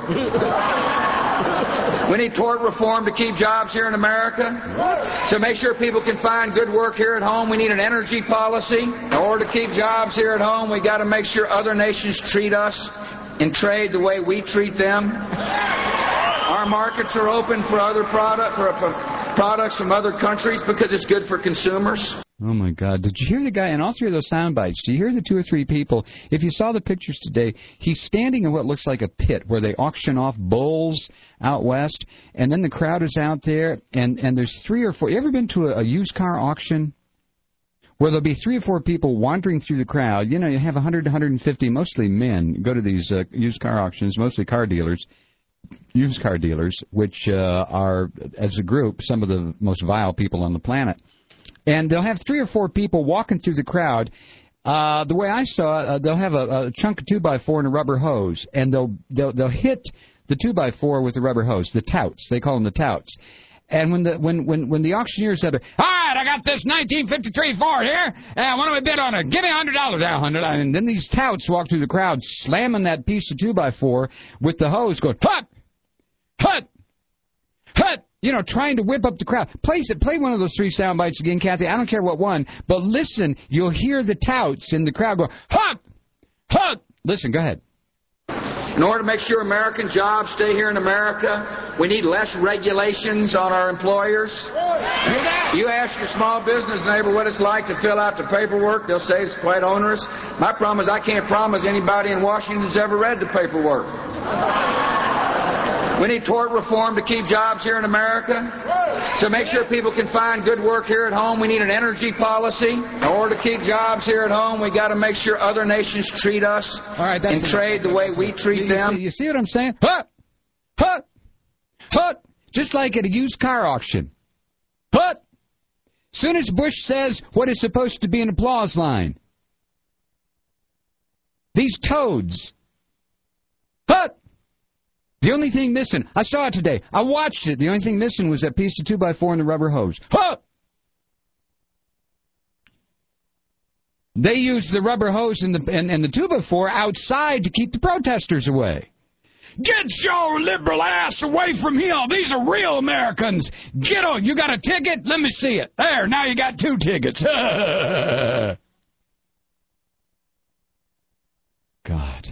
We need tort reform to keep jobs here in America. To make sure people can find good work here at home, we need an energy policy. In order to keep jobs here at home, we got to make sure other nations treat us in trade the way we treat them. Our markets are open for other product for, for products from other countries because it's good for consumers.
Oh, my God. Did you hear the guy in all three of those sound bites? Do you hear the two or three people? If you saw the pictures today, he's standing in what looks like a pit where they auction off bulls out west, and then the crowd is out there, and, and there's three or four. You ever been to a, a used car auction? Where there'll be three or four people wandering through the crowd. You know, you have one hundred, one hundred fifty, mostly men, go to these uh, used car auctions, mostly car dealers, used car dealers, which uh, are, as a group, some of the most vile people on the planet. And they'll have three or four people walking through the crowd. Uh, the way I saw it, uh, they'll have a, a chunk of two by four and a rubber hose, and they'll, they'll, they'll hit the two by four with the rubber hose, the touts. They call them the touts. And when the when when when the auctioneer said, "All right, I got this nineteen fifty-three Ford here, and what do we bid on it? Give me one hundred dollars." Yeah, one hundred dollars. And then these touts walk through the crowd, slamming that piece of two by four with the hose, going, "Hut! Hut! Hut!" You know, trying to whip up the crowd. Play, play one of those three sound bites again, Kathy. I don't care what one, but listen, you'll hear the touts in the crowd go, "Hut! Hut!" Listen, go ahead.
In order to make sure American jobs stay here in America, we need less regulations on our employers. You ask your small business neighbor what it's like to fill out the paperwork, they'll say it's quite onerous. My problem is I can't promise anybody in Washington's ever read the paperwork. We need tort reform to keep jobs here in America. To make sure people can find good work here at home, we need an energy policy. In order to keep jobs here at home, we got to make sure other nations treat us
All right, that's
in trade the way we treat
you,
them.
You see, you see what I'm saying? Hut! Hut! Hut! Just like at a used car auction. Hut! Soon as Bush says what is supposed to be an applause line. These toads. Hut! The only thing missing, I saw it today. I watched it. The only thing missing was that piece of two by four and the rubber hose. Huh! They used the rubber hose and the and, and the two by four outside to keep the protesters away. Get your liberal ass away from here. These are real Americans. Get on. You got a ticket? Let me see it. There, now you got two tickets. God.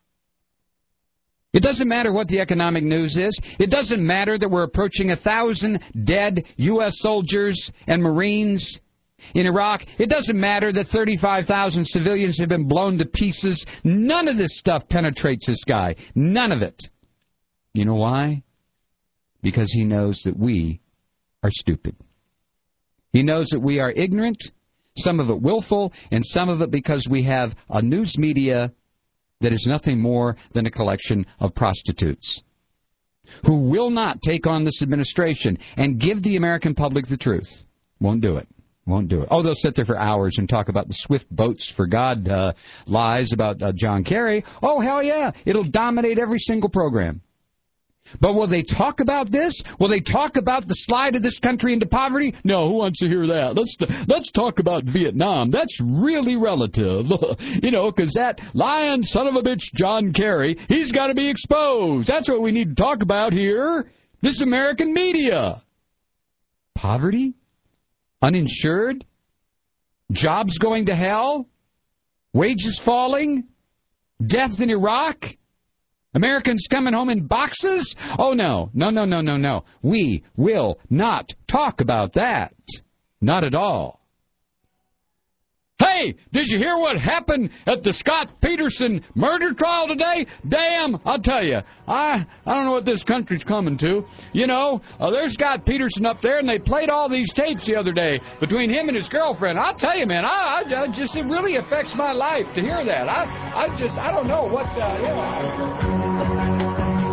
It doesn't matter what the economic news is. It doesn't matter that we're approaching a thousand dead U S soldiers and Marines in Iraq. It doesn't matter that thirty-five thousand civilians have been blown to pieces. None of this stuff penetrates this guy. None of it. You know why? Because he knows that we are stupid. He knows that we are ignorant, some of it willful, and some of it because we have a news media that is nothing more than a collection of prostitutes who will not take on this administration and give the American public the truth. Won't do it. Won't do it. Oh, they'll sit there for hours and talk about the Swift Boats for God uh, lies about uh, John Kerry. Oh, hell yeah. It'll dominate every single program. But will they talk about this? Will they talk about the slide of this country into poverty? No, who wants to hear that? Let's let's talk about Vietnam. That's really relative. You know, because that lying son of a bitch, John Kerry, he's got to be exposed. That's what we need to talk about here. This American media. Poverty? Uninsured? Jobs going to hell? Wages falling? Death in Iraq? Americans coming home in boxes? Oh, no. No, no, no, no, no. We will not talk about that. Not at all. Hey! Hey, did you hear what happened at the Scott Peterson murder trial today? Damn, I'll tell you, I I don't know what this country's coming to. You know, uh, there's Scott Peterson up there, and they played all these tapes the other day between him and his girlfriend. I'll tell you, man, I, I, I just it really affects my life to hear that. I I just I don't know what. Uh, you know.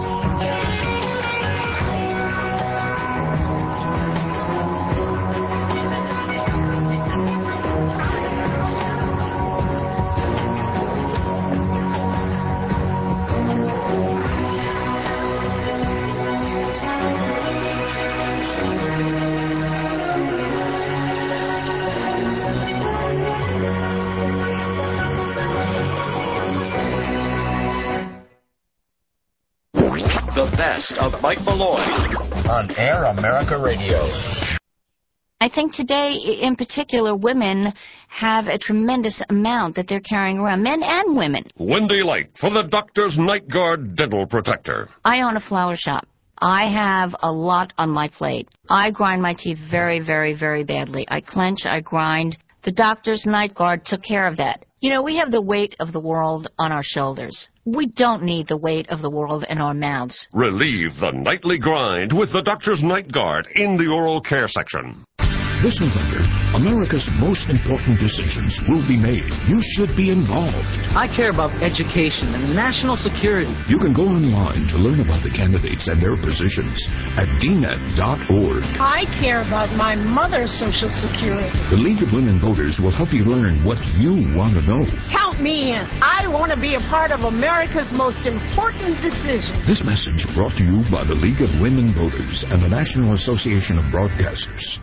The best of Mike Malloy on Air America Radio.
I think today, in particular, women have a tremendous amount that they're carrying around, men and women.
Wendy Light for the Doctor's Night Guard Dental Protector.
I own a flower shop. I have a lot on my plate. I grind my teeth very, very, very badly. I clench, I grind. The Doctor's Night Guard took care of that. You know, we have the weight of the world on our shoulders. We don't need the weight of the world in our mouths.
Relieve the nightly grind with the Doctor's Night Guard in the oral care section.
This November, America's most important decisions will be made. You should be involved.
I care about education and national security.
You can go online to learn about the candidates and their positions at d net dot org.
I care about my mother's Social Security.
The League of Women Voters will help you learn what you want to know.
Count me in. I want to be a part of America's most important decision.
This message brought to you by the League of Women Voters and the National Association of Broadcasters.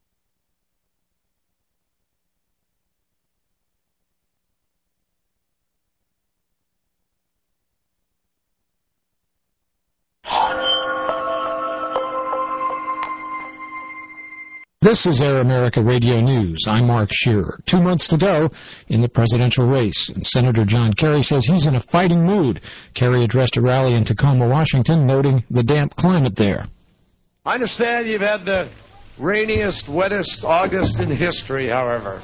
This is Air America Radio News. I'm Mark Shearer. Two months to go in the presidential race, and Senator John Kerry says he's in a fighting mood. Kerry addressed a rally in Tacoma, Washington, noting the damp climate there.
I understand you've had the rainiest, wettest August in history, however.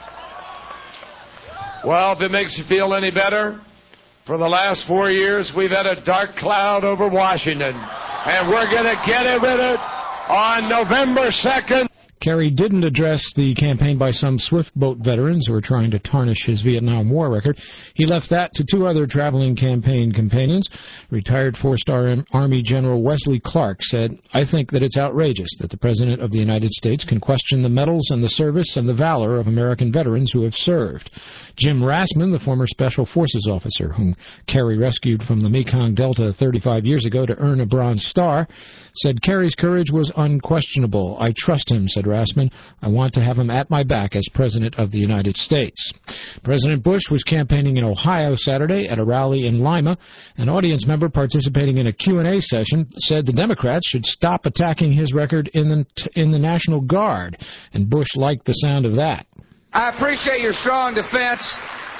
Well, if it makes you feel any better, for the last four years we've had a dark cloud over Washington, and we're going to get rid of it on November second.
Kerry didn't address the campaign by some swift boat veterans who are trying to tarnish his Vietnam War record. He left that to two other traveling campaign companions. Retired four-star Army General Wesley Clark said, "I think that it's outrageous that the President of the United States can question the medals and the service and the valor of American veterans who have served." Jim Rassman, the former Special Forces officer whom Kerry rescued from the Mekong Delta thirty-five years ago to earn a Bronze Star, said Kerry's courage was unquestionable. "I trust him," said Rassman. "I want to have him at my back as President of the United States." President Bush was campaigning in Ohio Saturday at a rally in Lima. An audience member participating in a Q and A session said the Democrats should stop attacking his record in the, in the National Guard, and Bush liked the sound of that.
I appreciate your strong defense.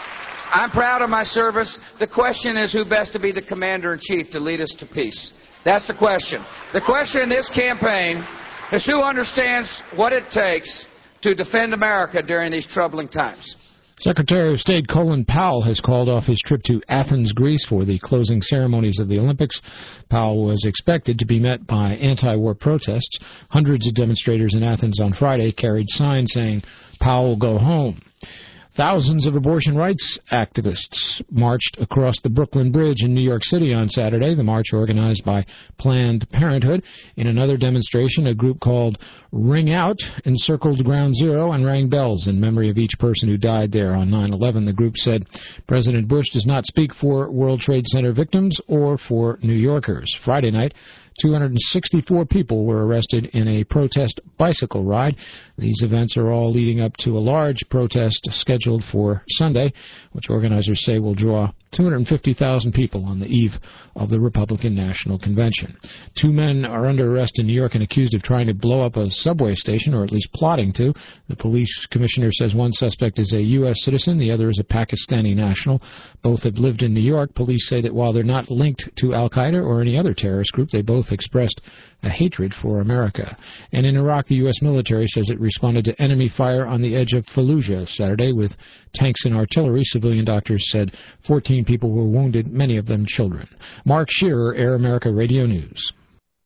I'm proud of my service. The question is who best to be the commander-in-chief to lead us to peace. That's the question. The question in this campaign is who understands what it takes to defend America during these troubling times.
Secretary of State Colin Powell has called off his trip to Athens, Greece for the closing ceremonies of the Olympics. Powell was expected to be met by anti-war protests. Hundreds of demonstrators in Athens on Friday carried signs saying, "Powell, go home." Thousands of abortion rights activists marched across the Brooklyn Bridge in New York City on Saturday, the march organized by Planned Parenthood. In another demonstration, a group called Ring Out encircled Ground Zero and rang bells in memory of each person who died there on nine eleven. The group said President Bush does not speak for World Trade Center victims or for New Yorkers. Friday night, two hundred sixty-four people were arrested in a protest bicycle ride. These events are all leading up to a large protest scheduled for Sunday, which organizers say will draw two hundred fifty thousand people on the eve of the Republican National Convention. Two men are under arrest in New York and accused of trying to blow up a subway station, or at least plotting to. The police commissioner says one suspect is a U S citizen, the other is a Pakistani national. Both have lived in New York. Police say that while they're not linked to Al-Qaeda or any other terrorist group, they both expressed a hatred for America. And in Iraq, the U S military says it responded to enemy fire on the edge of Fallujah Saturday with tanks and artillery. Civilian doctors said fourteen people were wounded, many of them children. Mark Shearer, Air America Radio News.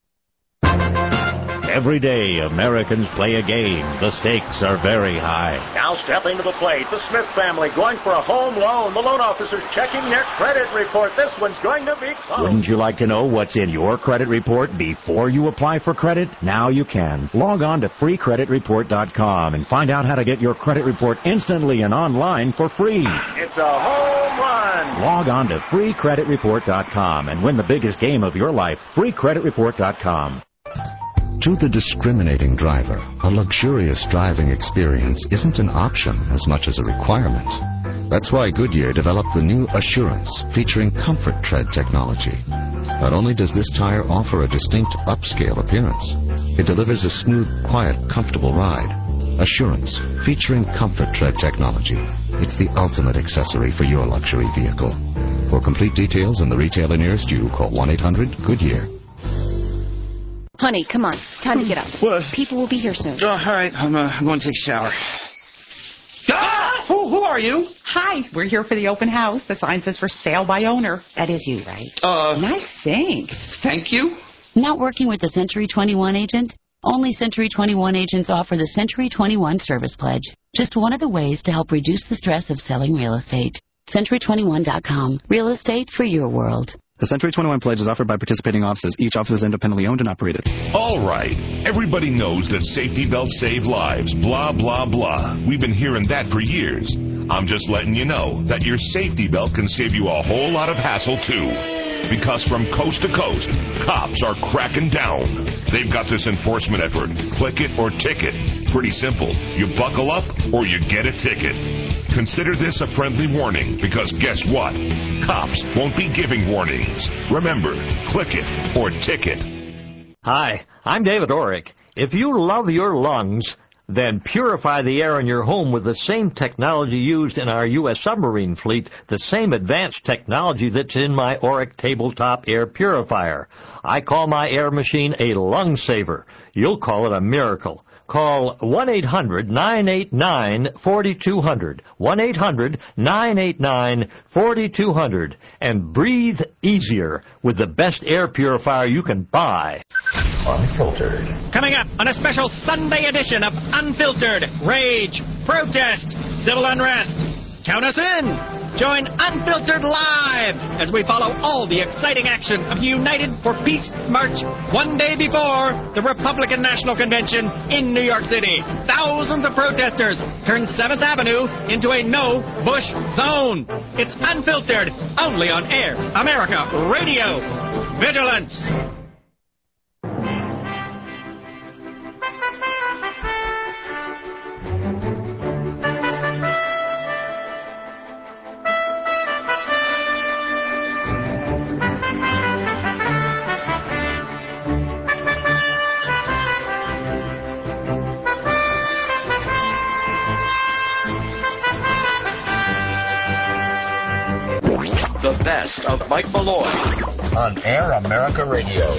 Every day, Americans play a game. The stakes are very high.
Now stepping to the plate, the Smith family going for a home loan. The loan officers checking their credit report. This one's going to be close.
Wouldn't you like to know what's in your credit report before you apply for credit? Now you can. Log on to free credit report dot com and find out how to get your credit report instantly and online for free.
It's a home run.
Log on to free credit report dot com and win the biggest game of your life. free credit report dot com.
To the discriminating driver, a luxurious driving experience isn't an option as much as a requirement. That's why Goodyear developed the new Assurance, featuring Comfort Tread technology. Not only does this tire offer a distinct upscale appearance, it delivers a smooth, quiet, comfortable ride. Assurance, featuring Comfort Tread technology. It's the ultimate accessory for your luxury vehicle. For complete details and the retailer nearest you, call one eight hundred Goodyear.
Honey, come on. Time to get up.
What?
People will be here soon.
Oh, all right. I'm, uh, I'm going to take a shower. Ah! Who, who are you?
Hi. We're here for the open house. The sign says for sale by owner. That is you, right?
Uh.
Nice sink.
Thank you.
Not working with the Century twenty-one agent? Only Century twenty-one agents offer the Century twenty-one Service Pledge. Just one of the ways to help reduce the stress of selling real estate. Century twenty-one dot com. Real estate for your world.
The Century twenty-one Pledge is offered by participating offices. Each office is independently owned and operated.
All right. Everybody knows that safety belts save lives. Blah, blah, blah. We've been hearing that for years. I'm just letting you know that your safety belt can save you a whole lot of hassle, too. Because from coast to coast, cops are cracking down. They've got this enforcement effort. Click it or ticket. Pretty simple. You buckle up or you get a ticket. Consider this a friendly warning, because guess what? Cops won't be giving warnings. Remember, click it or ticket.
Hi, I'm David Orrick. If you love your lungs, then purify the air in your home with the same technology used in our U S submarine fleet, the same advanced technology that's in my Orrick tabletop air purifier. I call my air machine a lung saver. You'll call it a miracle. Call one eight hundred nine eight nine four two zero zero, one eight hundred nine eight nine four two zero zero, and breathe easier with the best air purifier you can buy.
Unfiltered.
Coming up on a special Sunday edition of Unfiltered, rage, protest, civil unrest. Count us in. Join Unfiltered Live as we follow all the exciting action of the United for Peace March one day before the Republican National Convention in New York City. Thousands of protesters turned seventh Avenue into a no-Bush zone. It's Unfiltered, only on Air America Radio. Vigilance!
The best of Mike Malloy on Air America Radio.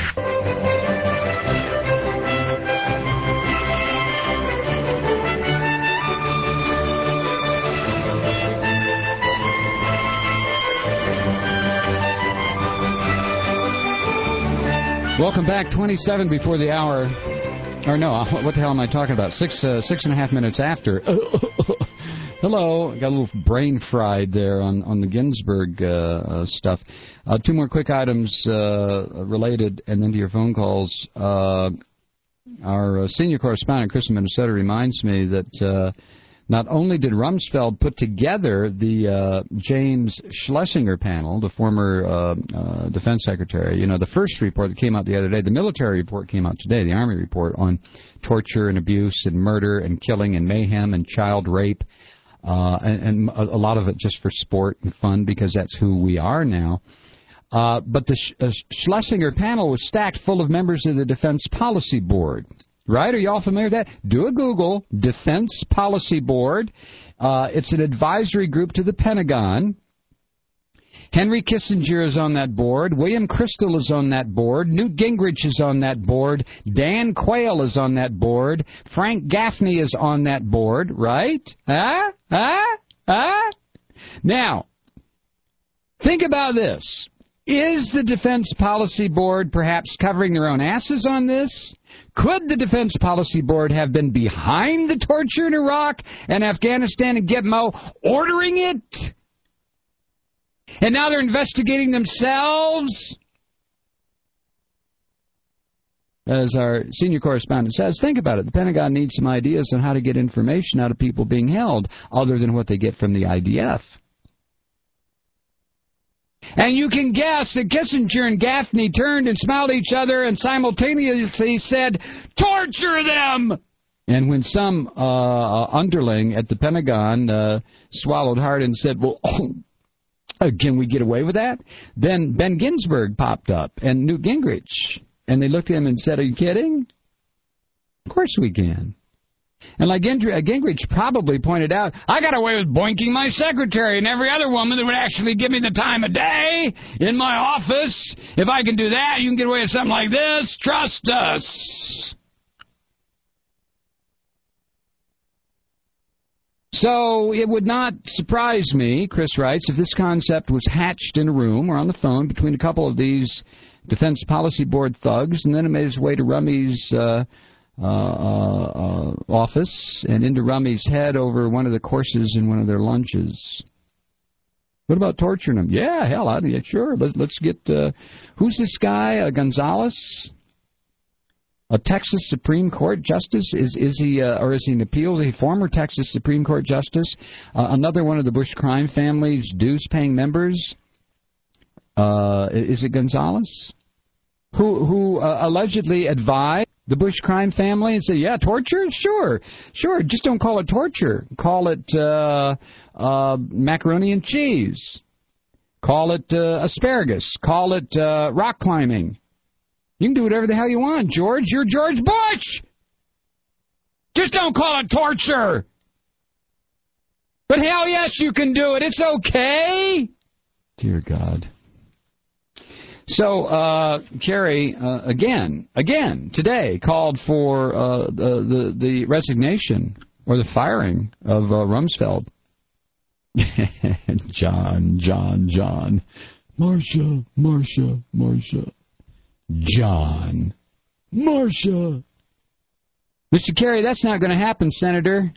Welcome back. twenty-seven before the hour. Or no, what the hell am I talking about? Six, uh, six and a half minutes after. Hello. Got a little brain fried there on, on the Ginsburg uh, uh, stuff. Uh, two more quick items uh, related, and then to your phone calls. Uh, our uh, senior correspondent, Chris in Minnesota, reminds me that uh, not only did Rumsfeld put together the uh, James Schlesinger panel, the former uh, uh, defense secretary, you know, the first report that came out the other day, the military report came out today, the Army report on torture and abuse and murder and killing and mayhem and child rape. uh, and, and a, a lot of it just for sport and fun because that's who we are now. Uh, but the Sch- uh, Schlesinger panel was stacked full of members of the Defense Policy Board. Right? Are you all familiar with that? Do a Google, Defense Policy Board. Uh, it's an advisory group to the Pentagon. Henry Kissinger is on that board. William Kristol is on that board. Newt Gingrich is on that board. Dan Quayle is on that board. Frank Gaffney is on that board. Right? Huh? Huh? Huh? Now, think about this. Is the Defense Policy Board perhaps covering their own asses on this? Could the Defense Policy Board have been behind the torture in Iraq and Afghanistan and Gitmo, ordering it? And now they're investigating themselves? As our senior correspondent says, think about it. The Pentagon needs some ideas on how to get information out of people being held other than what they get from the I D F. And you can guess that Kissinger and Gaffney turned and smiled at each other and simultaneously said, torture them! And when some uh, underling at the Pentagon uh, swallowed hard and said, well, oh, can we get away with that? Then Ben Ginsberg popped up and Newt Gingrich. And they looked at him and said, are you kidding? Of course we can. And like Gingrich probably pointed out, I got away with boinking my secretary and every other woman that would actually give me the time of day in my office. If I can do that, you can get away with something like this. Trust us. So it would not surprise me, Chris writes, if this concept was hatched in a room or on the phone between a couple of these Defense Policy Board thugs, and then it made its way to Rummy's uh, uh, uh, office and into Rummy's head over one of the courses in one of their lunches. What about torturing them? Yeah, hell, I yeah, sure. Let's let's get uh, who's this guy? Uh, Gonzalez, a Texas Supreme Court justice. Is is he uh, or is he an appeals? Is he former Texas Supreme Court justice? Uh, another one of the Bush crime family's dues-paying members. Uh, is it Gonzalez? Who who uh, allegedly advised the Bush crime family and said, yeah, torture? Sure, sure. Just don't call it torture. Call it uh, uh, macaroni and cheese. Call it uh, asparagus. Call it uh, rock climbing. You can do whatever the hell you want, George. You're George Bush. Just don't call it torture. But hell yes, you can do it. It's okay. Dear God. So, uh, Kerry, uh, again, again, today called for uh, the, the the resignation or the firing of uh, Rumsfeld. John, John, John. Marcia, Marcia, Marcia. John. Marcia. Mister Kerry, that's not going to happen, Senator.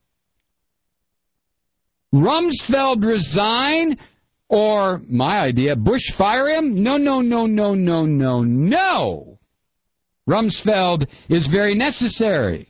Rumsfeld resign? Or, my idea, Bush fire him? No, no, no, no, no, no, no. Rumsfeld is very necessary.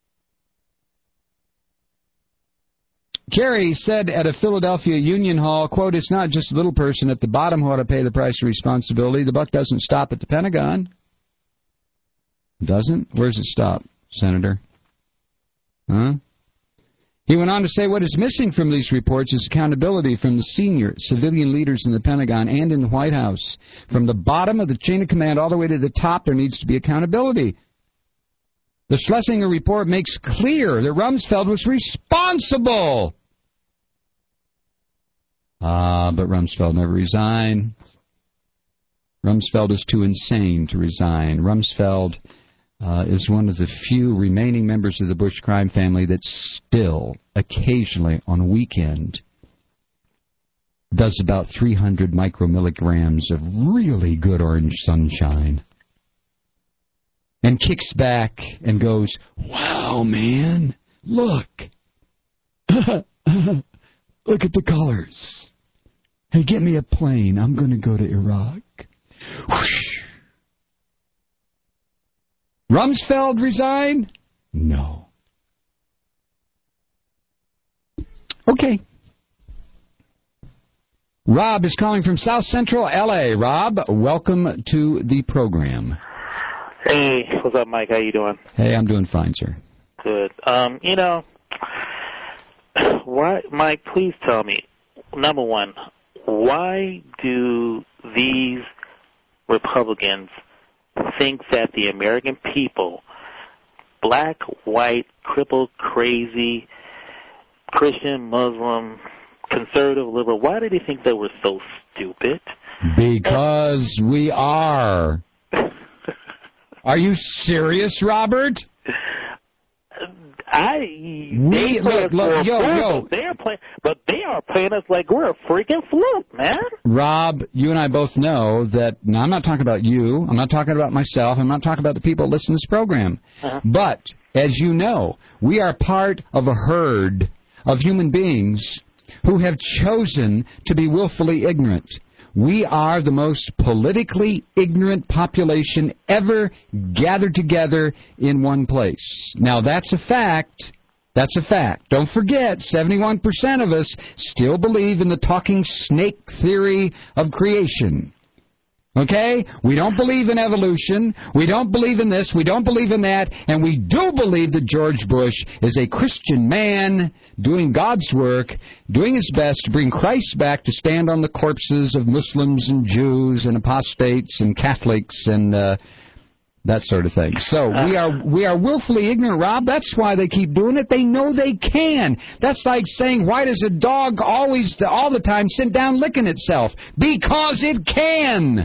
Kerry said at a Philadelphia Union Hall, quote, it's not just the little person at the bottom who ought to pay the price of responsibility. The buck doesn't stop at the Pentagon. Doesn't? Where does it stop, Senator? Huh? He went on to say what is missing from these reports is accountability from the senior civilian leaders in the Pentagon and in the White House. From the bottom of the chain of command all the way to the top, there needs to be accountability. The Schlesinger report makes clear that Rumsfeld was responsible. Ah, but Rumsfeld never resigned. Rumsfeld is too insane to resign. Rumsfeld uh, is one of the few remaining members of the Bush crime family that still, occasionally on a weekend, does about three hundred micromilligrams of really good orange sunshine. And kicks back and goes, wow, man, look. Look at the colors. Hey, get me a plane. I'm going to go to Iraq. Whoosh. Rumsfeld resign? No. Okay. Rob is calling from South Central L A. Rob, welcome to the program.
Hey, what's up, Mike? How you doing?
Hey, I'm doing fine, sir.
Good. Um, you know, why, Mike, please tell me, number one, why do these Republicans think that the American people, black, white, crippled, crazy, Christian, Muslim, conservative, liberal, why do they think that we're so stupid?
Because we are. Are you serious, Robert?
I
we look, look, yo, yo.
They are playing, but they are playing us like we're a freaking fluke, man.
Rob, you and I both know that. Now, I'm not talking about you. I'm not talking about myself. I'm not talking about the people listening to this program. Uh-huh. But as you know, we are part of a herd of human beings who have chosen to be willfully ignorant. We are the most politically ignorant population ever gathered together in one place. Now, that's a fact. That's a fact. Don't forget, seventy-one percent of us still believe in the talking snake theory of creation. Okay? We don't believe in evolution. We don't believe in this. We don't believe in that. And we do believe that George Bush is a Christian man doing God's work, doing his best to bring Christ back to stand on the corpses of Muslims and Jews and apostates and Catholics and uh, that sort of thing. So we are we are willfully ignorant, Rob. That's why they keep doing it. They know they can. That's like saying, why does a dog always, all the time, sit down licking itself? Because it can.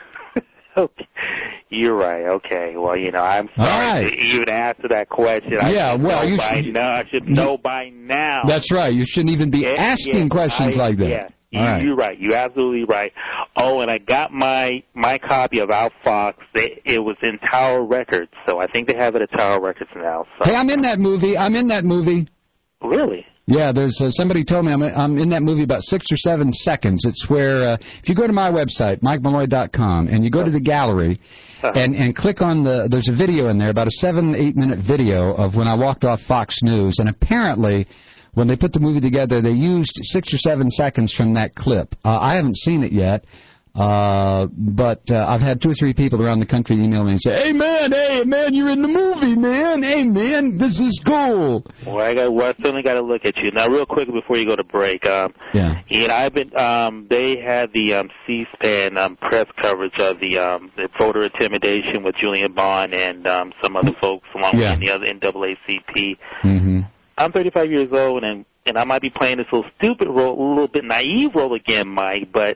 Okay. You're right. Okay. Well, you know, I'm sorry
right.
to even answer that question. I
yeah,
should
well,
know
you
by
should
now. I should know by now.
That's right. You shouldn't even be
yeah,
asking
yeah,
questions
I,
like that.
Yeah. You,
right.
You're right. You're absolutely right. Oh, and I got my my copy of Al Fox. It, it was in Tower Records, so I think they have it at Tower Records now. So.
Hey, I'm in that movie. I'm in that movie.
Really?
Yeah, there's uh, somebody told me I'm I'm in that movie about six or seven seconds. It's where uh, if you go to my website, mike malloy dot com, and you go to the gallery uh-huh. and, and click on the, there's a video in there, about a seven, eight minute video of when I walked off Fox News, and apparently when they put the movie together, they used six or seven seconds from that clip. Uh, I haven't seen it yet. Uh, but uh, I've had two or three people around the country email me and say, hey, man, hey, man, you're in the movie, man. Hey, man, this is cool.
Well, I, got, well, I certainly got to look at you. Now, real quick before you go to break, um,
yeah.
you know, I've been, um, they had the um, C-SPAN um, press coverage of the, um, the voter intimidation with Julian Bond and um, some other folks along
yeah.
with the other N double A C P.
Mm-hmm.
I'm thirty-five years old, and, and I might be playing this little stupid role, a little bit naive role again, Mike, but...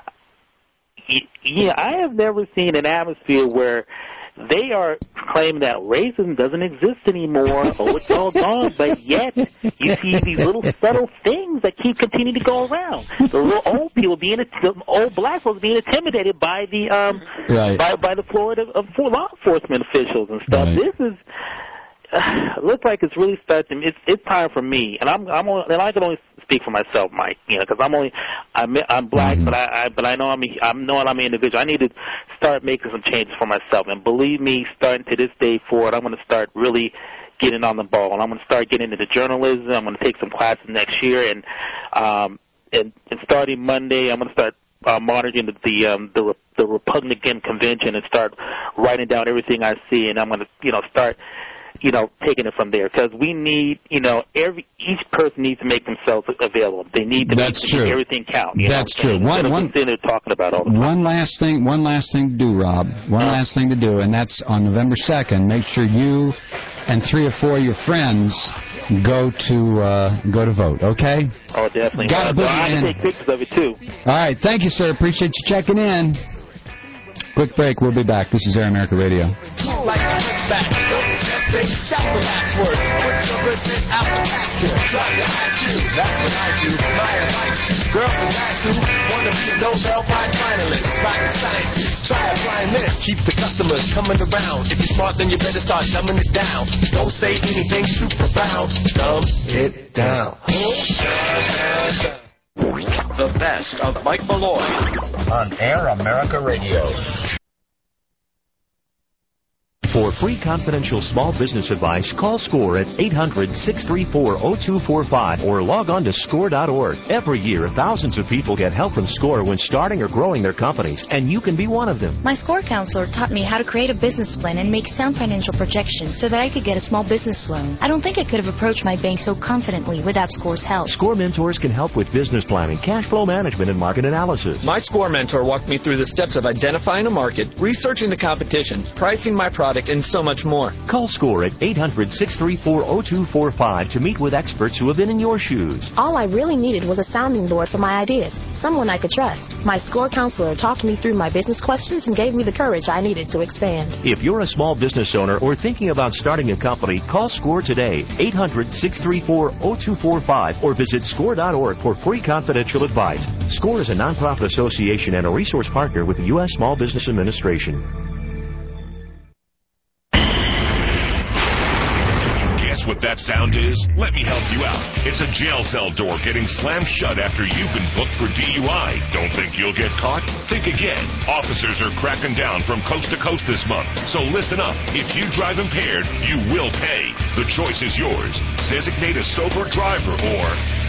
Yeah, I have never seen an atmosphere where they are claiming that racism doesn't exist anymore, or it's all gone, but yet you see these little subtle things that keep continuing to go around. The little old people being, the old black folks being intimidated by the um,
right.
by by the Florida uh, law enforcement officials and stuff.
Right.
This is. Uh, looks like it's really starting. It's it's time for me, and I'm I'm only, and I can only speak for myself, Mike. You know, because I'm only I'm I'm black, mm-hmm. but I, I but I know I'm a, I'm knowing I'm an individual. I need to start making some changes for myself, and believe me, starting to this day forward, I'm going to start really getting on the ball, and I'm going to start getting into journalism. I'm going to take some classes next year, and um and, and starting Monday, I'm going to start. Uh, monitoring the the, um, the the Republican convention and start writing down everything I see, and I'm going to you know start. You know, taking it from there, because we need, you know, every each person needs to make themselves available. They need to
That's
make,
true.
make everything count. You
That's
know
true. One, one,
they're talking about all the time.
One last thing. One last thing to do, Rob. One uh, last thing to do, and that's on November second. Make sure you and three or four of your friends go to uh, go to vote. Okay?
Oh, definitely.
Got to
uh, I can take pictures of it too.
All right. Thank you, sir. Appreciate you checking in. Quick break. We'll be back. This is Air America Radio.
Like they shout the last word. Put your wrists out the casket. Drop your I Q. That's what I do. My advice to girls and guys who want to be Nobel Prize finalists, rocket scientists. Try applying this. Keep the customers coming around. If you're smart, then you better start dumbing it down. Don't say anything too profound. Dumb it down.
The best of Mike Malloy on Air America Radio.
For free confidential small business advice, call SCORE at eight hundred, six three four, zero two four five or log on to score dot org. Every year, thousands of people get help from SCORE when starting or growing their companies, and you can be one of them.
My SCORE counselor taught me how to create a business plan and make sound financial projections so that I could get a small business loan. I don't think I could have approached my bank so confidently without SCORE's help.
SCORE mentors can help with business planning, cash flow management, and market analysis.
My SCORE mentor walked me through the steps of identifying a market, researching the competition, pricing my product, and so much more.
Call SCORE at eight hundred, six three four, zero two four five to meet with experts who have been in your shoes.
All I really needed was a sounding board for my ideas, someone I could trust. My SCORE counselor talked me through my business questions and gave me the courage I needed to expand.
If you're a small business owner or thinking about starting a company, call SCORE today, eight hundred, six three four, zero two four five, or visit score dot org for free confidential advice. SCORE is a nonprofit association and a resource partner with the U S Small Business Administration.
Guess what that sound is? Let me help you out. It's a jail cell door getting slammed shut after you've been booked for D U I. Don't think you'll get caught? Think again. Officers are cracking down from coast to coast this month. So listen up. If you drive impaired, you will pay. The choice is yours. Designate a sober driver or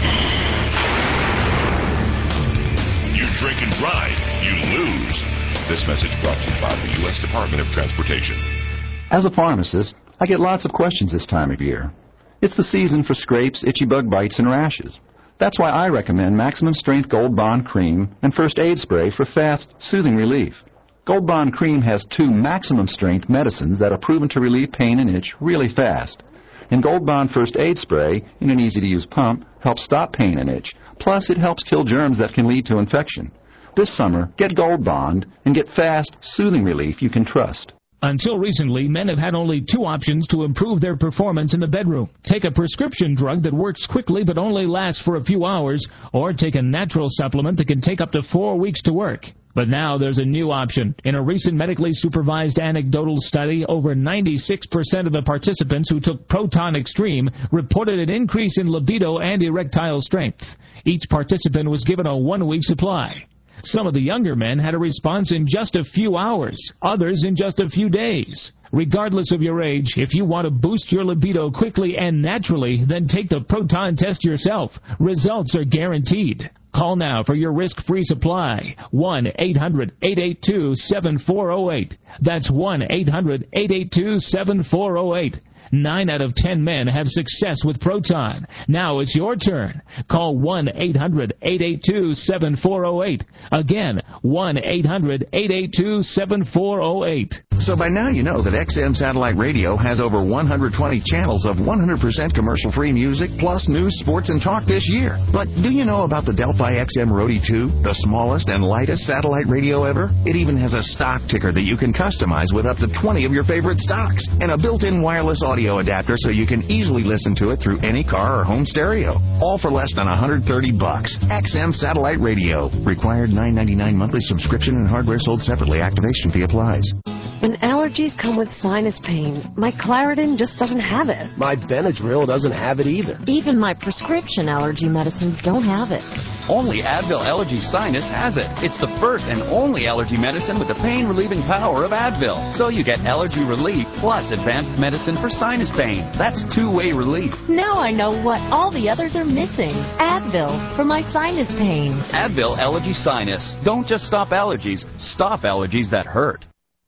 you drink and drive, you lose. This message brought to you by the U S Department of Transportation.
As a pharmacist, I get lots of questions this time of year. It's the season for scrapes, itchy bug bites, and rashes. That's why I recommend Maximum Strength Gold Bond Cream and First Aid Spray for fast, soothing relief. Gold Bond Cream has two maximum strength medicines that are proven to relieve pain and itch really fast. And Gold Bond First Aid Spray, in an easy-to-use pump, helps stop pain and itch. Plus, it helps kill germs that can lead to infection. This summer, get Gold Bond and get fast, soothing relief you can trust.
Until recently, men have had only two options to improve their performance in the bedroom. Take a prescription drug that works quickly but only lasts for a few hours, or take a natural supplement that can take up to four weeks to work. But now there's a new option. In a recent medically supervised anecdotal study, over ninety-six percent of the participants who took Proton Extreme reported an increase in libido and erectile strength. Each participant was given a one-week supply. Some of the younger men had a response in just a few hours, others in just a few days. Regardless of your age, if you want to boost your libido quickly and naturally, then take the Proton test yourself. Results are guaranteed. Call now for your risk-free supply. one eight hundred, eight eight two, seven four zero eight. That's one eight hundred, eight eight two, seven four zero eight. Nine out of ten men have success with Proton. Now it's your turn. Call one eight hundred, eight eight two, seven four zero eight. Again, one eight hundred, eight eight two, seven four zero eight.
So by now you know that X M Satellite Radio has over one hundred twenty channels of one hundred percent commercial-free music, plus news, sports, and talk this year. But do you know about the Delphi X M Roadie two, the smallest and lightest satellite radio ever? It even has a stock ticker that you can customize with up to twenty of your favorite stocks, and a built-in wireless audio adapter so you can easily listen to it through any car or home stereo. All for less than one hundred thirty bucks. X M Satellite Radio. Required nine ninety-nine monthly subscription and hardware sold separately. Activation fee applies.
When allergies come with sinus pain, my Claritin just doesn't have it.
My Benadryl doesn't have it either.
Even my prescription allergy medicines don't have it.
Only Advil Allergy Sinus has it. It's the first and only allergy medicine with the pain-relieving power of Advil. So you get allergy relief plus advanced medicine for sinus pain. That's two-way relief.
Now I know what all the others are missing. Advil for my sinus pain.
Advil Allergy Sinus. Don't just stop allergies. Stop allergies that hurt.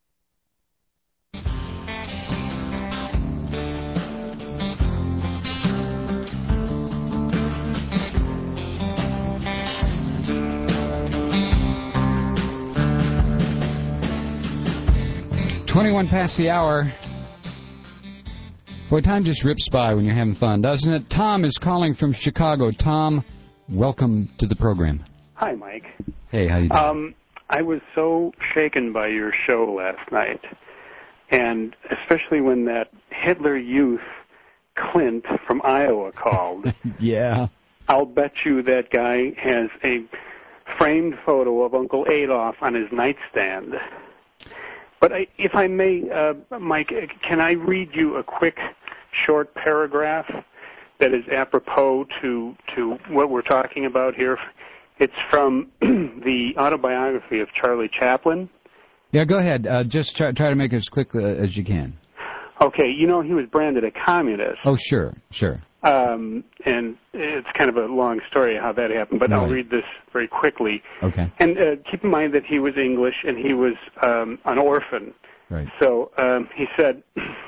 twenty-one past the hour. Boy, time just rips by when you're having fun, doesn't it? Tom is calling from Chicago. Tom, welcome to the program.
Hi, Mike.
Hey, how you doing?
Um, I was so shaken by your show last night, and especially when that Hitler Youth Clint from Iowa called.
Yeah.
I'll bet you that guy has a framed photo of Uncle Adolf on his nightstand. But I, if I may, uh, Mike, can I read you a quick, short paragraph that is apropos to, to what we're talking about here? It's from the autobiography of Charlie Chaplin.
Yeah, go ahead. Uh, just try, try to make it as quick uh, as you can.
Okay, you know he was branded a communist.
Oh, sure, sure.
Um, and it's kind of a long story how that happened, but right. I'll read this very quickly.
Okay.
And uh, keep in mind that he was English and he was um, an orphan.
Right.
So um, he said,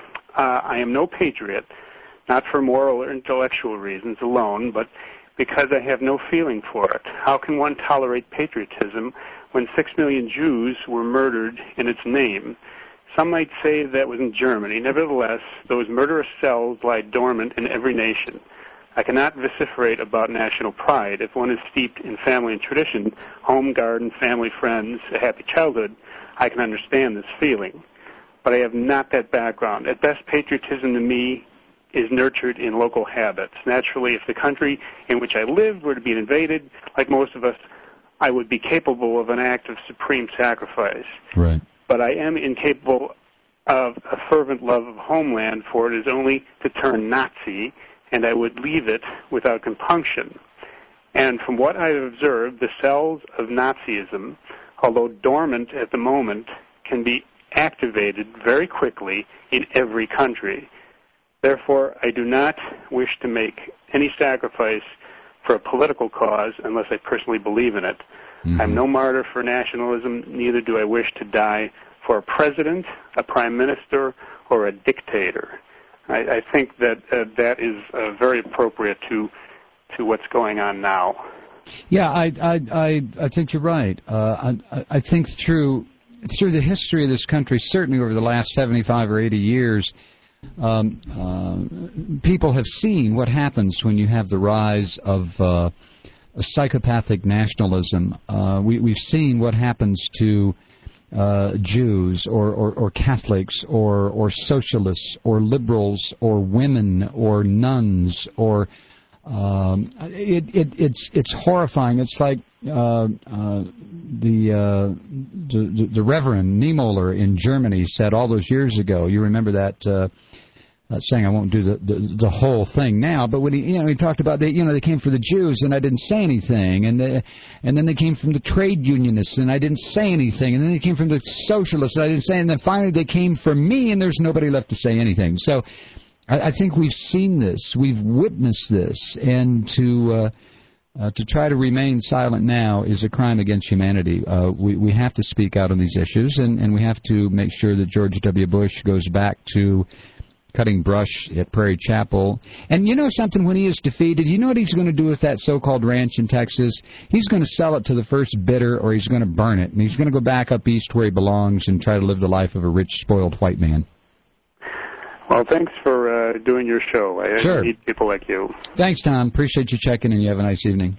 uh, I am no patriot, not for moral or intellectual reasons alone, but because I have no feeling for it. How can one tolerate patriotism when six million Jews were murdered in its name? Some might say that was in Germany. Nevertheless, those murderous cells lie dormant in every nation. I cannot vociferate about national pride. If one is steeped in family and tradition, home, garden, family, friends, a happy childhood, I can understand this feeling. But I have not that background. At best, patriotism to me is nurtured in local habits. Naturally, if the country in which I lived were to be invaded, like most of us, I would be capable of an act of supreme sacrifice.
Right.
But I am incapable of a fervent love of homeland, for it is only to turn Nazi, and I would leave it without compunction. And from what I have observed, the cells of Nazism, although dormant at the moment, can be activated very quickly in every country. Therefore, I do not wish to make any sacrifice for a political cause unless I personally believe in it. Mm-hmm. I'm no martyr for nationalism, neither do I wish to die for a president, a prime minister, or a dictator. I, I think that uh, that is uh, very appropriate to to what's going on now.
Yeah, I I I, I think you're right. Uh, I I think through through the history of this country, certainly over the last seventy-five or eighty years, um, uh, people have seen what happens when you have the rise of uh, a psychopathic nationalism. Uh, we, we've seen what happens to uh, Jews or, or, or Catholics or, or socialists or liberals or women or nuns or um, it, it, it's it's horrifying. It's like uh, uh, the, uh, the the Reverend Niemöller in Germany said all those years ago. You remember that? Uh, Not saying I won't do the, the the whole thing now, but when he you know he talked about they you know they came for the Jews and I didn't say anything, and they, and then they came from the trade unionists and I didn't say anything, and then they came from the socialists and I didn't say, and then finally they came for me and there's nobody left to say anything. So I, I think we've seen this, we've witnessed this, and to uh, uh, to try to remain silent now is a crime against humanity. Uh, we we have to speak out on these issues, and and we have to make sure that George W. Bush goes back to cutting brush at Prairie Chapel. And you know something, when he is defeated, you know what he's going to do with that so-called ranch in Texas? He's going to sell it to the first bidder, or he's going to burn it. And he's going to go back up east where he belongs and try to live the life of a rich, spoiled white man.
Well, thanks for uh, doing your show. I
Sure.
need people like you.
Thanks, Tom. Appreciate you checking in. You have a nice evening.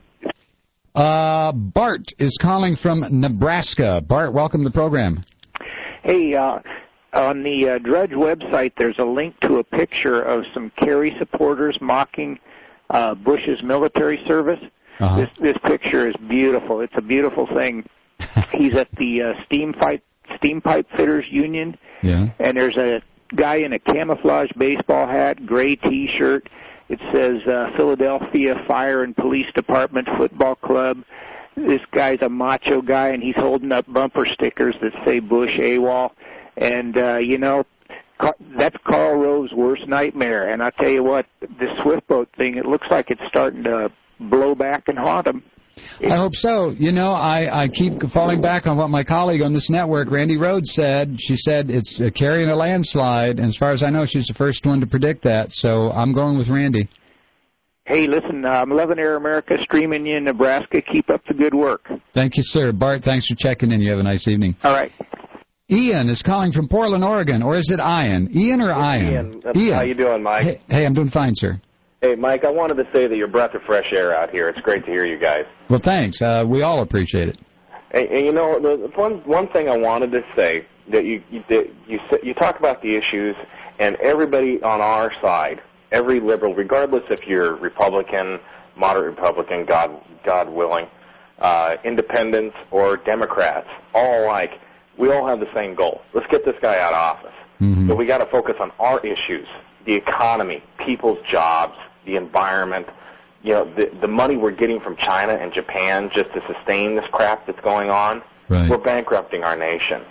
Uh, Bart is calling from Nebraska. Bart, welcome to the program.
Hey, uh... on the uh, Drudge website, there's a link to a picture of some Kerry supporters mocking uh, Bush's military service.
Uh-huh.
This this picture is beautiful. It's a beautiful thing. He's at the uh, steam pipe steam pipe fitters union,
yeah.
and there's a guy in a camouflage baseball hat, gray T-shirt. It says uh, Philadelphia Fire and Police Department Football Club. This guy's a macho guy, and he's holding up bumper stickers that say Bush AWOL. And, uh, you know, that's Karl Rove's worst nightmare. And I tell you what, this Swift boat thing, it looks like it's starting to blow back and haunt him.
I hope so. You know, I, I keep falling back on what my colleague on this network, Randy Rhodes, said. She said it's uh, carrying a landslide. And as far as I know, she's the first one to predict that. So I'm going with Randy.
Hey, listen, uh, I'm loving Air America, streaming you in Nebraska. Keep up the good work.
Thank you, sir. Bart, thanks for checking in. You have a nice evening.
All right.
Ian is calling from Portland, Oregon, or is it Ian? Ian or Ian?
Ian.
Ian.
How you doing, Mike?
Hey, hey, I'm doing fine, sir.
Hey, Mike, I wanted to say that you're a breath of fresh air out here. It's great to hear you guys.
Well, thanks. Uh, we all appreciate it.
Hey, and you know, the one one thing I wanted to say that you you that you you talk about the issues, and everybody on our side, every liberal, regardless if you're Republican, moderate Republican, God God willing, uh, independents or Democrats, all alike. We all have the same goal. Let's get this guy out of office.
Mm-hmm.
But we got to focus on our issues, the economy, people's jobs, the environment, you know, the, the money we're getting from China and Japan just to sustain this crap that's going on.
Right.
We're bankrupting our nation.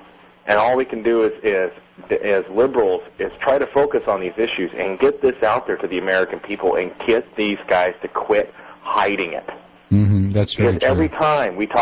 And all we can do is, is, as liberals, is try to focus on these issues and get this out there to the American people and get these guys to quit hiding it.
Mm-hmm. That's very
Because
true.
every time we talk